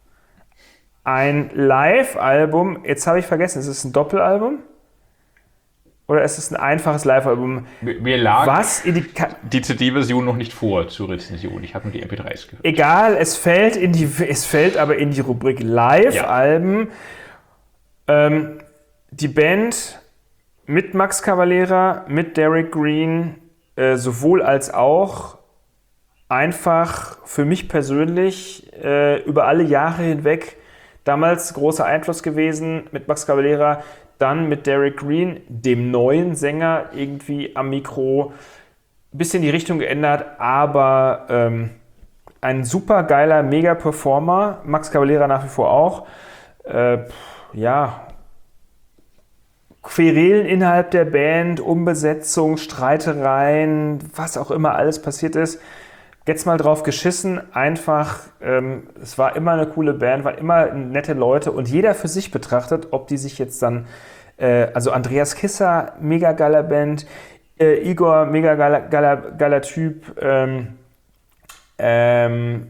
ein Live-Album. Jetzt habe ich vergessen, ist es ein Doppelalbum? Oder ist es ein einfaches Live-Album? Mir lag Was in die, Ka- die C D-Version noch nicht vor zur Rezension. Ich habe nur die M P dreis gehört. Egal, es fällt, in die, es fällt aber in die Rubrik Live-Alben. Ja. Ähm, die Band mit Max Cavalera, mit Derek Green, äh, sowohl als auch einfach für mich persönlich äh, über alle Jahre hinweg damals großer Einfluss gewesen mit Max Cavalera, dann mit Derek Green, dem neuen Sänger, irgendwie am Mikro. Ein bisschen die Richtung geändert, aber ähm, ein super geiler Mega-Performer. Max Cavalera nach wie vor auch. Äh, ja, Querelen innerhalb der Band, Umbesetzung, Streitereien, was auch immer alles passiert ist. Jetzt mal drauf geschissen, einfach, ähm, es war immer eine coole Band, waren immer nette Leute und jeder für sich betrachtet, ob die sich jetzt dann, äh, also Andreas Kisser, mega geiler Band, äh, Igor, mega geiler, geiler, geiler Typ, ähm, ähm,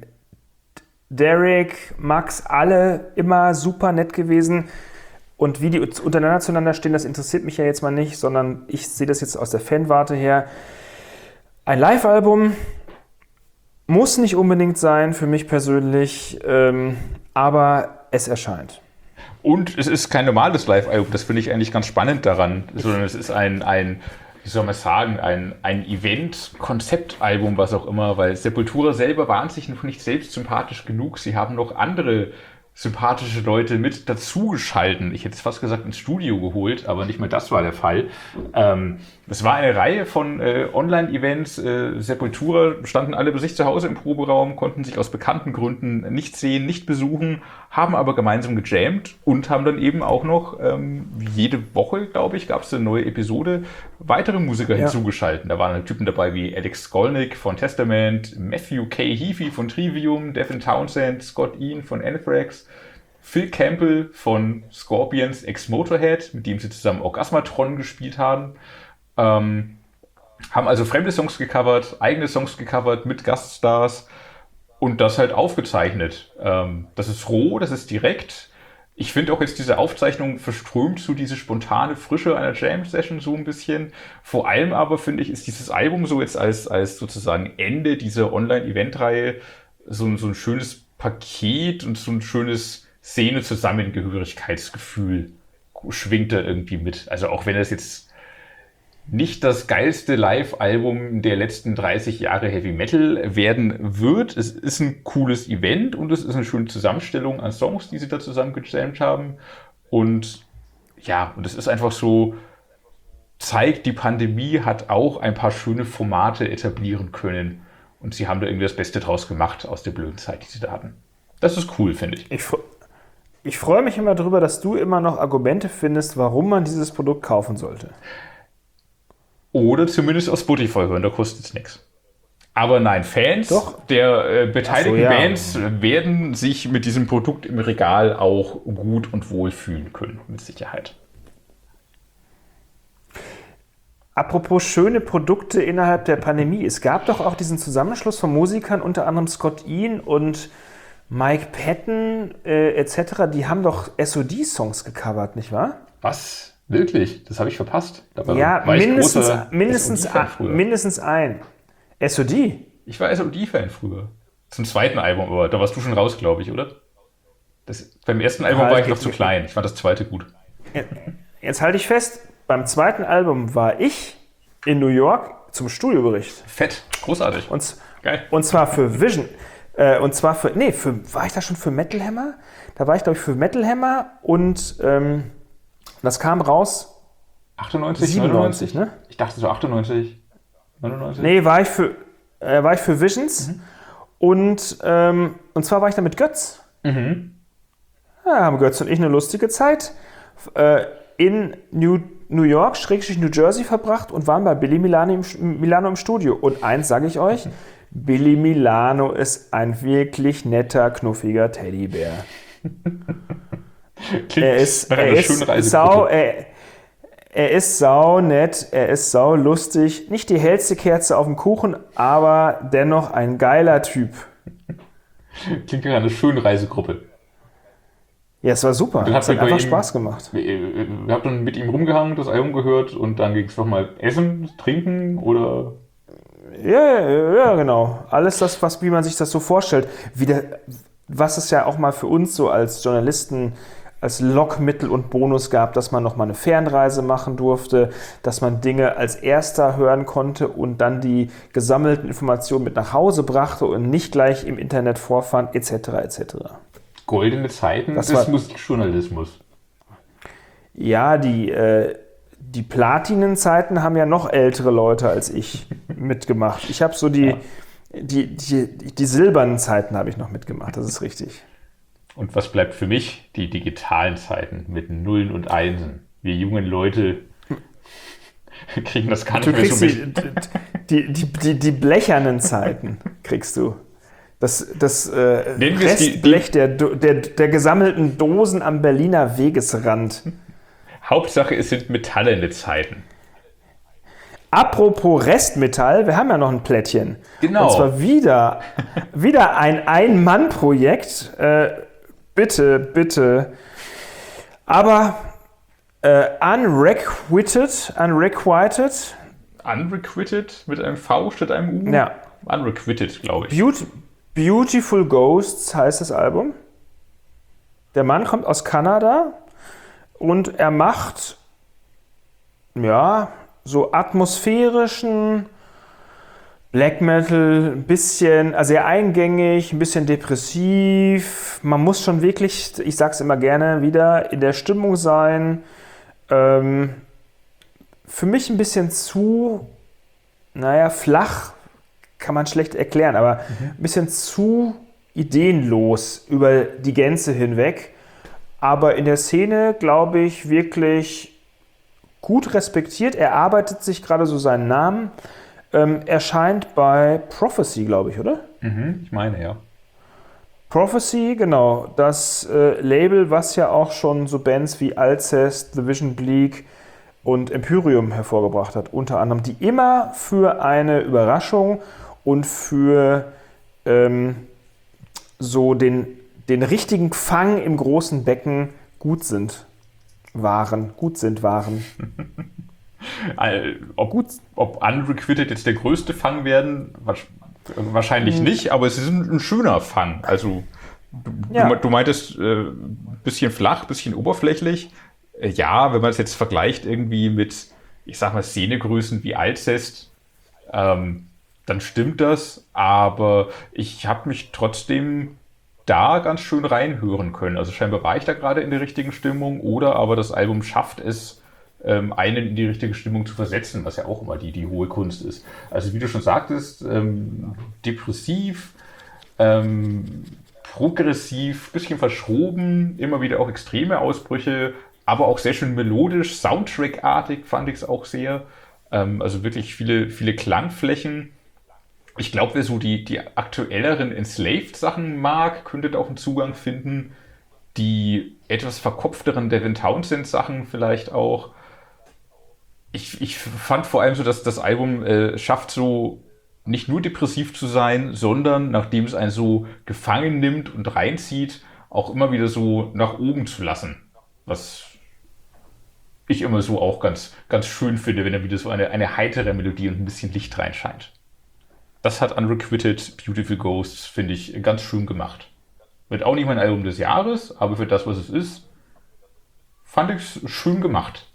Derek, Max, alle immer super nett gewesen. Und wie die untereinander zueinander stehen, das interessiert mich ja jetzt mal nicht, sondern ich sehe das jetzt aus der Fanwarte her. Ein Live-Album muss nicht unbedingt sein für mich persönlich, ähm, aber es erscheint. Und es ist kein normales Live-Album, das finde ich eigentlich ganz spannend daran, sondern es ist ein, ein wie soll man sagen, ein, ein Event-Konzeptalbum, was auch immer, weil Sepultura selber waren sich noch nicht selbst sympathisch genug. Sie haben noch andere sympathische Leute mit dazugeschalten. Ich hätte es fast gesagt ins Studio geholt, aber nicht mehr das war der Fall. Ähm, es war eine Reihe von äh, Online-Events. Äh, Sepultura standen alle bei sich zu Hause im Proberaum, konnten sich aus bekannten Gründen nicht sehen, nicht besuchen, haben aber gemeinsam gejammt und haben dann eben auch noch ähm, jede Woche, glaube ich, gab es eine neue Episode, weitere Musiker ja. hinzugeschalten. Da waren Typen dabei wie Alex Skolnick von Testament, Matthew K. Heafy von Trivium, Devin Townsend, Scott Ian von Anthrax, Phil Campbell von Scorpions ex-Motorhead, mit dem sie zusammen Orgasmatron gespielt haben. Ähm, haben also fremde Songs gecovert, eigene Songs gecovert mit Gaststars und das halt aufgezeichnet. Ähm, das ist roh, das ist direkt. Ich finde auch jetzt diese Aufzeichnung verströmt so diese spontane Frische einer Jam-Session so ein bisschen. Vor allem aber, finde ich, ist dieses Album so jetzt als, als sozusagen Ende dieser Online-Event-Reihe so, so ein schönes Paket und so ein schönes Szene-Zusammengehörigkeitsgefühl schwingt da irgendwie mit. Also auch wenn das jetzt nicht das geilste Live-Album der letzten dreißig Jahre Heavy Metal werden wird. Es ist ein cooles Event und es ist eine schöne Zusammenstellung an Songs, die sie da zusammen gejammt haben. Und ja, und es ist einfach so zeigt, die Pandemie hat auch ein paar schöne Formate etablieren können. Und sie haben da irgendwie das Beste draus gemacht aus der blöden Zeit, die sie da hatten. Das ist cool, finde ich. Ich, ich freue mich immer darüber, dass du immer noch Argumente findest, warum man dieses Produkt kaufen sollte. Oder zumindest auf Spotify hören, da kostet es nichts. Aber nein, Fans Doch. der äh, beteiligten Ach so, ja. Bands werden sich mit diesem Produkt im Regal auch gut und wohl fühlen können, mit Sicherheit. Apropos schöne Produkte innerhalb der Pandemie. Es gab doch auch diesen Zusammenschluss von Musikern, unter anderem Scott Ian und Mike Patton äh, et cetera. Die haben doch S O D-Songs gecovert, nicht wahr? Was? Wirklich? Das habe ich verpasst. Dabei Ja, war ich mindestens, großer mindestens, S O D-Fan früher. mindestens ein. S O D? Ich war S O D-Fan früher. Zum zweiten Album, aber da warst du schon raus, glaube ich, oder? Das, beim ersten Album Ja, war ich geht noch zu nicht. klein. Ich fand das zweite gut. Jetzt halte ich fest, beim zweiten Album war ich in New York zum Studiobericht. Fett. Großartig. Und, Geil. und zwar für Vision. Äh, und zwar für, nee, für, war ich da schon für Metal Hammer? Da war ich, glaube ich, für Metal Hammer und ähm, das kam raus achtundneunzig, siebenundneunzig, neunundneunzig? ne? Ich dachte so achtundneunzig, neunundneunzig. Nee, war ich für, äh, war ich für Visions. Mhm. Und, ähm, und zwar war ich da mit Götz. Mhm. Ja, haben Götz und ich eine lustige Zeit äh, in New, New York, Schrägstrich New Jersey verbracht und waren bei Billy Milano im, Milano im Studio. Und eins sage ich euch, Billy Milano ist ein wirklich netter, knuffiger Teddybär. Klingt Er ist, nach er einer ist schönen Reisegruppe. sau, er, er ist sau nett, er ist sau lustig. Nicht die hellste Kerze auf dem Kuchen, aber dennoch ein geiler Typ. Klingt nach einer schönen Reisegruppe. Ja, es war super. Dann Es habt ihr hat bei einfach ihm- Spaß gemacht. Ihr ihr habt dann mit ihm rumgehangen, das Album gehört und dann ging es nochmal essen, trinken oder... Ja, ja, ja, genau. Alles das, was, wie man sich das so vorstellt. Wieder, was es ja auch mal für uns so als Journalisten als Lockmittel und Bonus gab, dass man noch mal eine Fernreise machen durfte, dass man Dinge als Erster hören konnte und dann die gesammelten Informationen mit nach Hause brachte und nicht gleich im Internet vorfand, et cetera et cetera. Goldene Zeiten Das des war- Musikjournalismus. Ja, die, äh, die Platinenzeiten haben ja noch ältere Leute als ich mitgemacht. Ich habe so die, Ja. die, die, die silbernen Zeiten habe ich noch mitgemacht, das ist richtig. Und was bleibt für mich? Die digitalen Zeiten mit Nullen und Einsen. Wir jungen Leute kriegen das gar nicht Du mehr kriegst so mit. die, die, die, die, die blechernen Zeiten, kriegst du. Das, das äh, Nennen wir es die- Restblech der, Do- der, der gesammelten Dosen am Berliner Wegesrand. Hauptsache, es sind metallene Zeiten. Apropos Restmetall, wir haben ja noch ein Plättchen. Genau. Und zwar wieder, wieder ein Ein-Mann-Projekt. Äh, bitte, bitte. Aber äh, unrequited, unrequited, Unrequited mit einem V statt einem U? ja. Unrequited, glaube ich. Beaut- Beautiful Ghosts heißt das Album. Der Mann kommt aus Kanada und er macht ja so atmosphärischen Black Metal, ein bisschen, also sehr eingängig, ein bisschen depressiv. Man muss schon wirklich, ich sag's immer gerne wieder, in der Stimmung sein. Ähm, für mich ein bisschen zu, naja, flach, kann man schlecht erklären, aber ein bisschen zu ideenlos über die Gänze hinweg. Aber in der Szene, glaube ich, wirklich gut respektiert. Er arbeitet sich gerade so seinen Namen. Ähm, erscheint bei Prophecy, glaube ich, oder? Mhm, ich meine, ja. Prophecy, genau. Das äh, Label, was ja auch schon so Bands wie Alcest, The Vision Bleak und Empyreum hervorgebracht hat, unter anderem, die immer für eine Überraschung und für ähm, so den, den richtigen Fang im großen Becken gut sind. Waren, gut sind, waren. Äh, Ob, ob Unrequited jetzt der größte Fang werden, wasch- wahrscheinlich Hm. nicht, aber es ist ein, ein schöner Fang. Also du, Ja. du, du meintest, äh, bisschen flach, bisschen oberflächlich. Äh, ja, wenn man es jetzt vergleicht irgendwie mit, ich sag mal, Szenegrößen wie Alcest, ähm, dann stimmt das, aber ich habe mich trotzdem da ganz schön reinhören können. Also scheinbar war ich da gerade in der richtigen Stimmung oder aber das Album schafft es, ähm, einen in die richtige Stimmung zu versetzen, was ja auch immer die, die hohe Kunst ist. Also wie du schon sagtest, ähm, depressiv, ähm, progressiv, bisschen verschroben, immer wieder auch extreme Ausbrüche, aber auch sehr schön melodisch, Soundtrack-artig fand ich es auch sehr. Ähm, also wirklich viele, viele Klangflächen. Ich glaube, wer so die, die aktuelleren Enslaved-Sachen mag, könnte da auch einen Zugang finden. Die etwas verkopfteren Devin Townsend-Sachen vielleicht auch. Ich, ich fand vor allem so, dass das Album äh, schafft, so nicht nur depressiv zu sein, sondern, nachdem es einen so gefangen nimmt und reinzieht, auch immer wieder so nach oben zu lassen. Was ich immer so auch ganz, ganz schön finde, wenn da wieder so eine, eine heitere Melodie und ein bisschen Licht reinscheint. Das hat Unrequited Beautiful Ghosts, finde ich, ganz schön gemacht. Wird auch nicht mein Album des Jahres, aber für das, was es ist, fand ich es schön gemacht.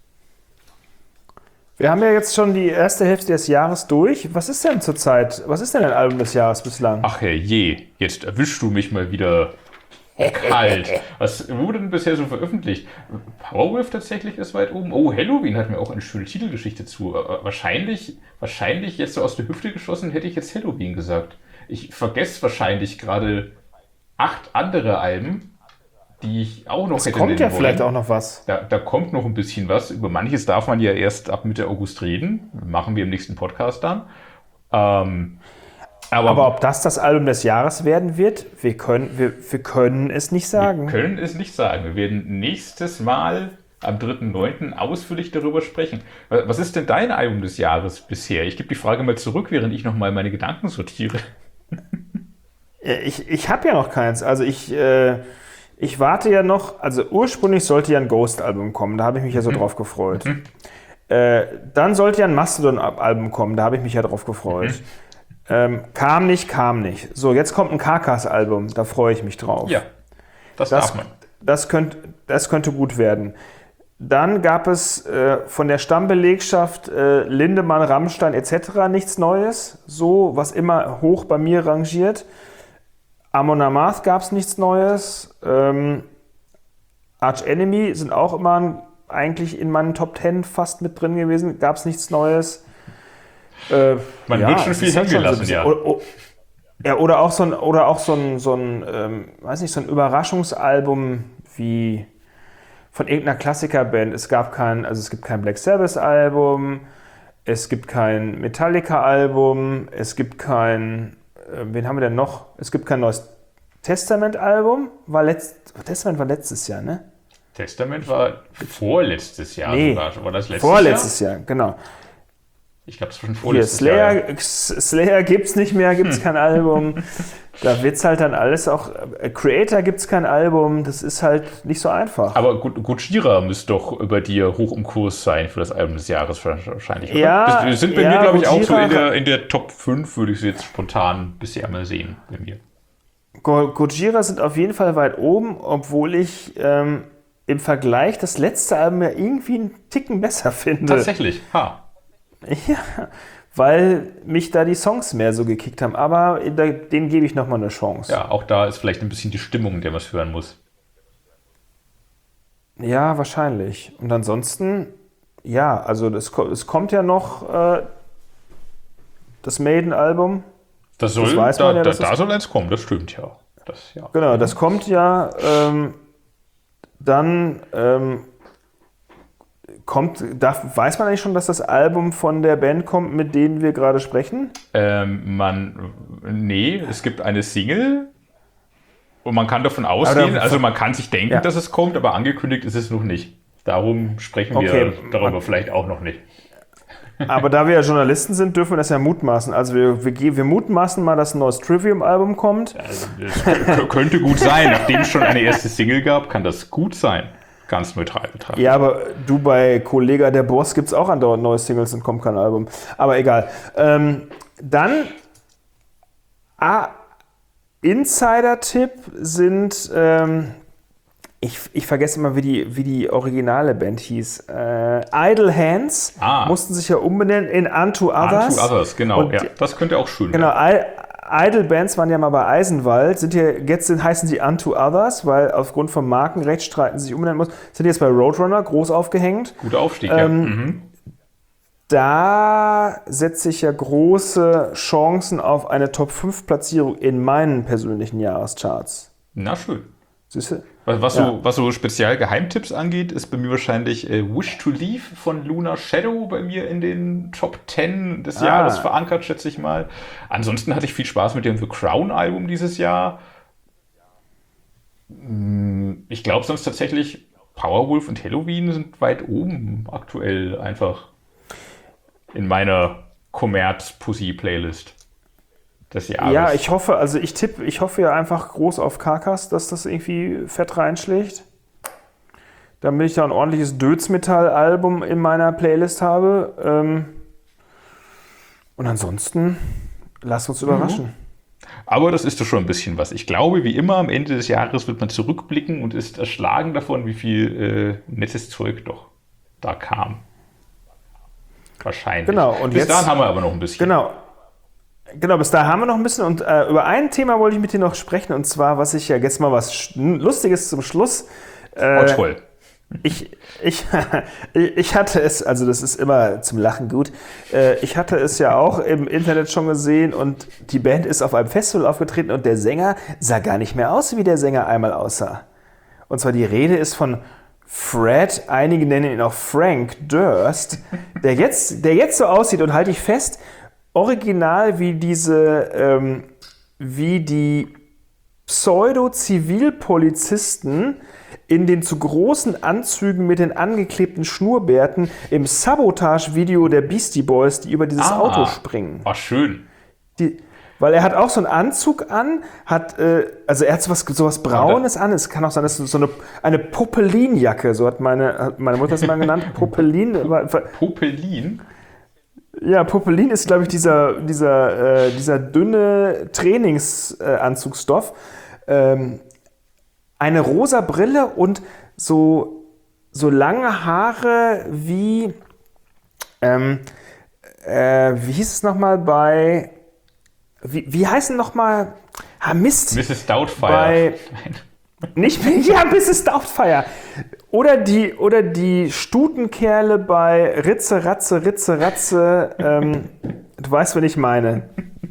Wir haben ja jetzt schon die erste Hälfte des Jahres durch. Was ist denn zurzeit, was ist denn ein Album des Jahres bislang? Ach herrje, jetzt erwischst du mich mal wieder kalt. Was wurde denn bisher so veröffentlicht? Powerwolf tatsächlich ist weit oben. Oh, Halloween hat mir auch eine schöne Titelgeschichte zu. Wahrscheinlich, wahrscheinlich jetzt so aus der Hüfte geschossen, hätte ich jetzt Halloween gesagt. Ich vergesse wahrscheinlich gerade acht andere Alben, die ich auch noch es hätte kommt nennen ja wollen. vielleicht auch noch was. Da, da kommt noch ein bisschen was. Über manches darf man ja erst ab Mitte August reden. Machen wir im nächsten Podcast dann. Ähm, aber, aber ob das das Album des Jahres werden wird, wir können, wir, wir können es nicht sagen. Wir können es nicht sagen. Wir werden nächstes Mal am dritten neunten ausführlich darüber sprechen. Was ist denn dein Album des Jahres bisher? Ich gebe die Frage mal zurück, während ich nochmal meine Gedanken sortiere. Ich, ich habe ja noch keins. Also ich, äh, ich warte ja noch, also ursprünglich sollte ja ein Ghost-Album kommen, da habe ich mich ja so mhm. drauf gefreut. Mhm. Äh, dann sollte ja ein Mastodon-Album kommen, da habe ich mich ja drauf gefreut. Mhm. Ähm, kam nicht, kam nicht. So, jetzt kommt ein Carcass-Album, da freue ich mich drauf. Ja, das, das darf man. Das, könnt, das könnte gut werden. Dann gab es äh, von der Stammbelegschaft äh, Lindemann, Rammstein et cetera nichts Neues, so was immer hoch bei mir rangiert. Amon Amarth gab es nichts Neues. Ähm, Arch Enemy sind auch immer eigentlich in meinen Top Ten fast mit drin gewesen. Gab es nichts Neues. Äh, Man ja, wird schon viel hängen gelassen, so ja. Oder, ja. Oder auch so ein, oder auch so ein, so ein ähm, weiß nicht, so ein Überraschungsalbum wie von irgendeiner Klassikerband. Es gab kein, also es gibt kein Black Sabbath-Album, es gibt kein Metallica-Album, es gibt kein, äh, wen haben wir denn noch? Es gibt kein neues Testament-Album. War letzt, Testament war letztes Jahr, ne? Testament war vorletztes Jahr nee, sogar. War das letztes vorletztes Jahr? Jahr, genau. Ich glaube, es war schon Hier, vorletztes Slayer, Jahr. Slayer gibt es nicht mehr, gibt es hm. kein Album. Da wird es halt dann alles auch. Äh, Creator gibt es kein Album, das ist halt nicht so einfach. Aber Gojira müsste doch über dir hoch im Kurs sein für das Album des Jahres wahrscheinlich. Oder? Ja, das sind bei ja, mir, glaube ich, Gojira auch so in der, in der Top fünf, würde ich sie jetzt spontan bisher mal sehen bei mir. Go- Gojira sind auf jeden Fall weit oben, obwohl ich ähm, im Vergleich das letzte Album ja irgendwie einen Ticken besser finde. Tatsächlich, ha. Ja, weil mich da die Songs mehr so gekickt haben. Aber denen gebe ich nochmal eine Chance. Ja, auch da ist vielleicht ein bisschen die Stimmung, in der man es hören muss. Ja, wahrscheinlich. Und ansonsten, ja, also das, es kommt ja noch äh, das Maiden-Album. Das soll, das weiß da, man ja, da, dass da das soll eins kommen, das stimmt ja. Das, ja. Genau, das kommt ja. Ähm, dann ähm, kommt, darf, weiß man eigentlich schon, dass das Album von der Band kommt, mit denen wir gerade sprechen? Ähm, man, nee, es gibt eine Single und man kann davon ausgehen, da, also man kann sich denken, ja. dass es kommt, aber angekündigt ist es noch nicht. Darum sprechen wir okay. darüber man, vielleicht auch noch nicht. Aber da wir ja Journalisten sind, dürfen wir das ja mutmaßen. Also wir, wir, wir mutmaßen mal, dass ein neues Trivium-Album kommt. Also das könnte gut sein. Nachdem es schon eine erste Single gab, kann das gut sein. Ganz neutral betrachtet. Ja, aber du, bei Kollega der Boss gibt es auch andauernd neue Singles und kommt kein Album. Aber egal. Ähm, dann ah, Insider-Tipp sind, ähm, ich, ich vergesse immer, wie die, wie die originale Band hieß. Äh, Idle Hands ah. mussten sich ja umbenennen in Unto Others. Unto Others, genau. Und ja, das könnte auch schön genau, werden. Idol-Bands waren ja mal bei Eisenwald, sind hier, jetzt sind, heißen sie Unto Others, weil aufgrund von Markenrechtsstreiten sich umbenennen muss, sind jetzt bei Roadrunner groß aufgehängt. Guter Aufstieg, ähm, ja. Mhm. Da setze ich ja große Chancen auf eine Top fünf Platzierung in meinen persönlichen Jahrescharts. Na schön. Siehst du? Was, was, Ja. so, was so speziell Geheimtipps angeht, ist bei mir wahrscheinlich äh, Wish to Leave von Lunar Shadow bei mir in den Top zehn des Ah. Jahres verankert, schätze ich mal. Ansonsten hatte ich viel Spaß mit dem The Crown Album dieses Jahr. Hm, Ich glaube sonst tatsächlich Powerwolf und Halloween sind weit oben aktuell einfach in meiner Kommerz-Pussy-Playlist des Jahres. Ja, ich hoffe, also ich tippe, ich hoffe ja einfach groß auf Karkas, dass das irgendwie fett reinschlägt. Damit ich da ein ordentliches Dödsmetall-Album in meiner Playlist habe. Ähm, Und ansonsten, lasst uns überraschen. Aber das ist doch schon ein bisschen was. Ich glaube, wie immer, am Ende des Jahres wird man zurückblicken und ist erschlagen davon, wie viel äh, nettes Zeug doch da kam. Wahrscheinlich. Genau, und Bis jetzt- dahin haben wir aber noch ein bisschen. Genau. Genau, bis da haben wir noch ein bisschen. Und äh, über ein Thema wollte ich mit dir noch sprechen. Und zwar, was ich ja jetzt mal was Sch- Lustiges zum Schluss. Äh, Oh, toll. Ich, ich, ich hatte es, also das ist immer zum Lachen gut, äh, ich hatte es ja auch im Internet schon gesehen und die Band ist auf einem Festival aufgetreten und der Sänger sah gar nicht mehr aus, wie der Sänger einmal aussah. Und zwar die Rede ist von Fred, einige nennen ihn auch Frank Durst, der jetzt, der jetzt so aussieht und halte ich fest, original wie diese, ähm, wie die Pseudo-Zivilpolizisten in den zu großen Anzügen mit den angeklebten Schnurrbärten im Sabotage-Video der Beastie Boys, die über dieses Ah. Auto springen. War schön. Die, weil er hat auch so einen Anzug an, hat, äh, also er hat sowas, sowas Braunes an. Es kann auch sein, dass es so eine, eine Poppelinjacke, so hat meine, hat meine Mutter es mal genannt, Popelin. Popelin? Ja, Popelin ist, glaube ich, dieser, dieser, äh, dieser dünne Trainingsanzugstoff. Ähm, eine rosa Brille und so, so lange Haare wie, ähm, äh, wie hieß es nochmal bei, wie, wie heißen nochmal, ah Mist, Misses Doubtfire. Bei- Nein. nicht mehr, ja, Misses Doubtfire. Oder die, oder die Stutenkerle bei Ritze, Ratze, Ritze, Ratze. Ähm, du weißt, wen ich meine.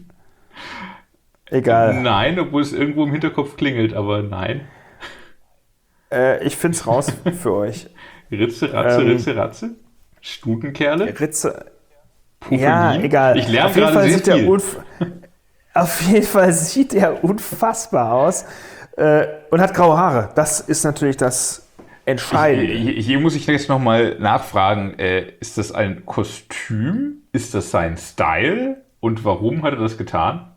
Egal. Nein, obwohl es irgendwo im Hinterkopf klingelt, aber nein. Äh, ich find's raus für euch. Ritze, Ratze, Ähm, Ritze, Ratze? Stutenkerle? Ritze. Popelin? Ja, egal. Ich lerne Auf jeden gerade Fall sehr sieht der viel. unf- Auf jeden Fall sieht er unfassbar aus äh, und hat graue Haare. Das ist natürlich das Entscheidende. Hier, hier muss ich jetzt nochmal nachfragen, äh, ist das ein Kostüm? Ist das sein Style? Und warum hat er das getan?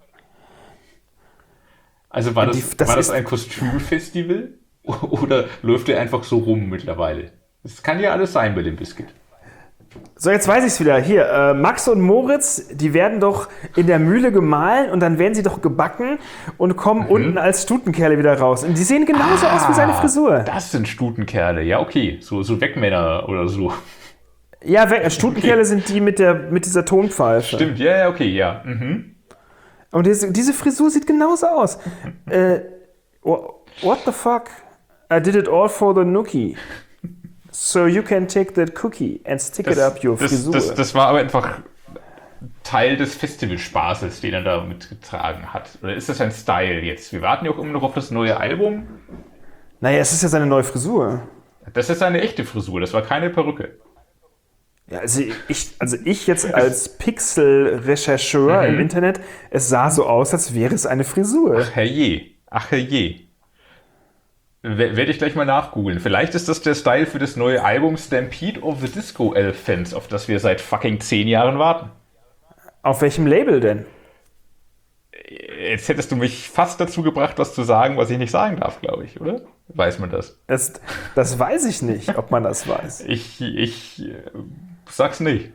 Also war das, Die- das war das ist- ein Kostümfestival? Oder läuft er einfach so rum mittlerweile? Das kann ja alles sein bei dem Biscuit. So, jetzt weiß ich es wieder. Hier, äh, Max und Moritz, die werden doch in der Mühle gemahlen und dann werden sie doch gebacken und kommen unten als Stutenkerle wieder raus. Und die sehen genauso aus wie seine Frisur. Das sind Stutenkerle, ja okay. So, so Wegmänner oder so. Ja, we- äh, Stutenkerle sind die mit, der, mit dieser Tonpfeife. Stimmt, ja, ja, okay, ja. Mhm. Und diese, diese Frisur sieht genauso aus. äh, wha- what the fuck? I did it all for the nookie. So you can take that cookie and stick it up your das, Frisur. das, das war aber einfach Teil des Festivalspaßes, den er da mitgetragen hat. Oder ist das ein Style jetzt? Wir warten ja auch immer noch auf das neue Album. Naja, es ist ja seine neue Frisur. Das ist eine echte Frisur, das war keine Perücke. Ja, also ich, also ich jetzt als Pixel-Rechercheur im Internet, es sah so aus, als wäre es eine Frisur. Herrje, ach herrje. W- Werde ich gleich mal nachgoogeln. Vielleicht ist das der Style für das neue Album Stampede of the Disco Elephants, auf das wir seit fucking zehn Jahren warten. Auf welchem Label denn? Jetzt hättest du mich fast dazu gebracht, was zu sagen, was ich nicht sagen darf, glaube ich, oder? Weiß man das? Das, das weiß ich nicht, ob man das weiß. Ich, ich äh, sag's nicht.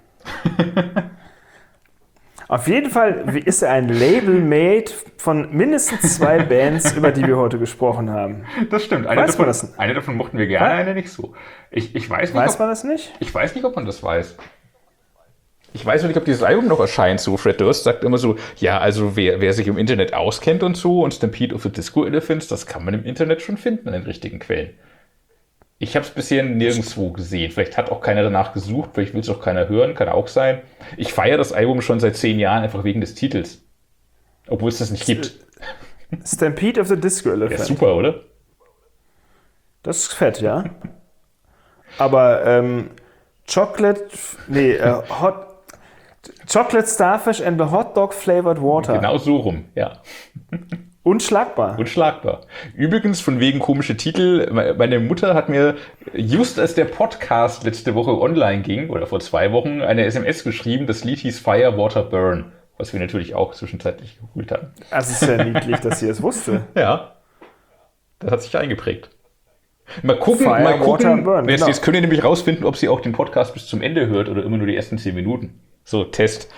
Auf jeden Fall ist er ein Label-Made von mindestens zwei Bands, über die wir heute gesprochen haben. Das stimmt. Eine, Weiß davon, man das? eine davon mochten wir gerne, Was? eine nicht so. Ich, ich weiß nicht, Weiß ob, man das nicht? ich weiß nicht, ob man das weiß. Ich weiß noch nicht, ob dieses Album noch erscheint. So, Fred Durst sagt immer so, ja, also wer, wer sich im Internet auskennt und so und Stampede of the Disco Elephants, das kann man im Internet schon finden in den richtigen Quellen. Ich habe es bisher nirgendwo gesehen. Vielleicht hat auch keiner danach gesucht, vielleicht will es auch keiner hören, kann auch sein. Ich feiere das Album schon seit zehn Jahren einfach wegen des Titels. Obwohl es das nicht gibt. Stampede of the Disco Elephant. Ja, super, oder? Das ist fett, ja. Aber ähm, Chocolate, nee, äh, Hot, Chocolate Starfish and the Hot Dog Flavored Water. Genau so rum, ja. Unschlagbar. Unschlagbar. Übrigens, von wegen komische Titel, meine Mutter hat mir, just als der Podcast letzte Woche online ging, oder vor zwei Wochen, eine S M S geschrieben, das Lied hieß Fire, Water, Burn, was wir natürlich auch zwischenzeitlich geholt haben. Also es ist ja niedlich, dass sie es wusste. Ja, das hat sich eingeprägt. Mal gucken, Fire, mal gucken. Water, Burn, jetzt, genau. jetzt könnt ihr nämlich rausfinden, ob sie auch den Podcast bis zum Ende hört oder immer nur die ersten zehn Minuten. So, Test.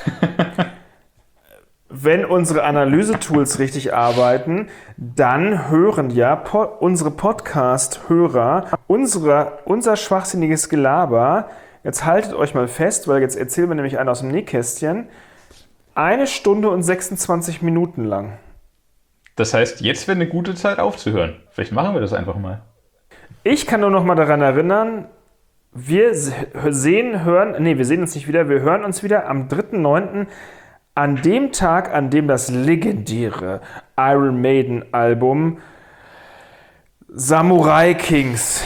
Wenn unsere Analyse-Tools richtig arbeiten, dann hören ja po- unsere Podcast-Hörer unsere, unser schwachsinniges Gelaber, jetzt haltet euch mal fest, weil jetzt erzählen wir nämlich einen aus dem Nähkästchen, eine Stunde und sechsundzwanzig Minuten lang. Das heißt, jetzt wäre eine gute Zeit aufzuhören. Vielleicht machen wir das einfach mal. Ich kann nur noch mal daran erinnern, wir sehen, hören, nee, wir sehen uns nicht wieder, wir hören uns wieder am dritten neunten an dem Tag, an dem das legendäre Iron Maiden Album Samurai Kings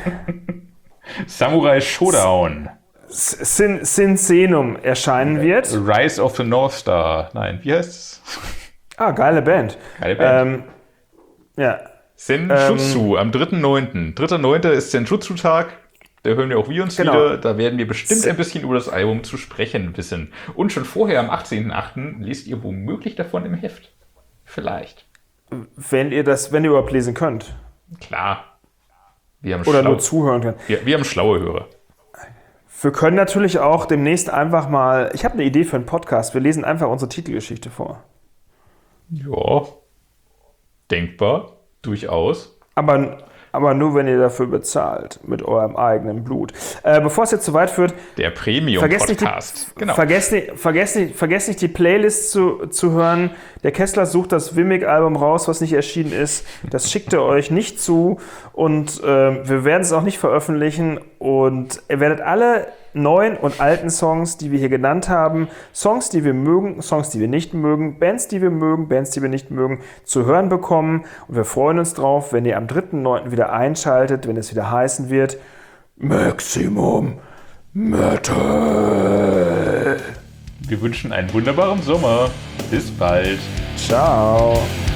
Samurai Showdown. Sin, Sin Senum erscheinen wird. Rise of the North Star. Nein, wie heißt es? Ah, geile Band. Geile Band. Ähm, ja. Senjutsu ähm, am dritten neunten dritter neunter ist Senjutsu-Tag. Da hören wir auch wir uns Genau. wieder. Da werden wir bestimmt ein bisschen über das Album zu sprechen wissen. Und schon vorher, am achtzehnten achten lest ihr womöglich davon im Heft. Vielleicht. Wenn ihr das, wenn ihr überhaupt lesen könnt. Klar. Wir haben Oder schlau- nur zuhören könnt. wir, wir haben schlaue Hörer. Wir können natürlich auch demnächst einfach mal, ich habe eine Idee für einen Podcast, wir lesen einfach unsere Titelgeschichte vor. Ja. Denkbar. Durchaus. Aber, aber nur, wenn ihr dafür bezahlt, mit eurem eigenen Blut. Äh, bevor es jetzt zu weit führt, Der vergesst nicht, Premium-Podcast. die, Genau. vergesst, nicht, vergesst, nicht, vergesst nicht die Playlist zu, zu hören. Der Kessler sucht das Wimmick-Album raus, was nicht erschienen ist. Das schickt er euch nicht zu und äh, wir werden es auch nicht veröffentlichen. Und ihr werdet alle neuen und alten Songs, die wir hier genannt haben, Songs, die wir mögen, Songs, die wir nicht mögen, Bands, die wir mögen, Bands, die wir nicht mögen, zu hören bekommen. Und wir freuen uns drauf, wenn ihr am dritten neunten wieder einschaltet, wenn es wieder heißen wird Maximum Metal. Wir wünschen einen wunderbaren Sommer. Bis bald. Ciao.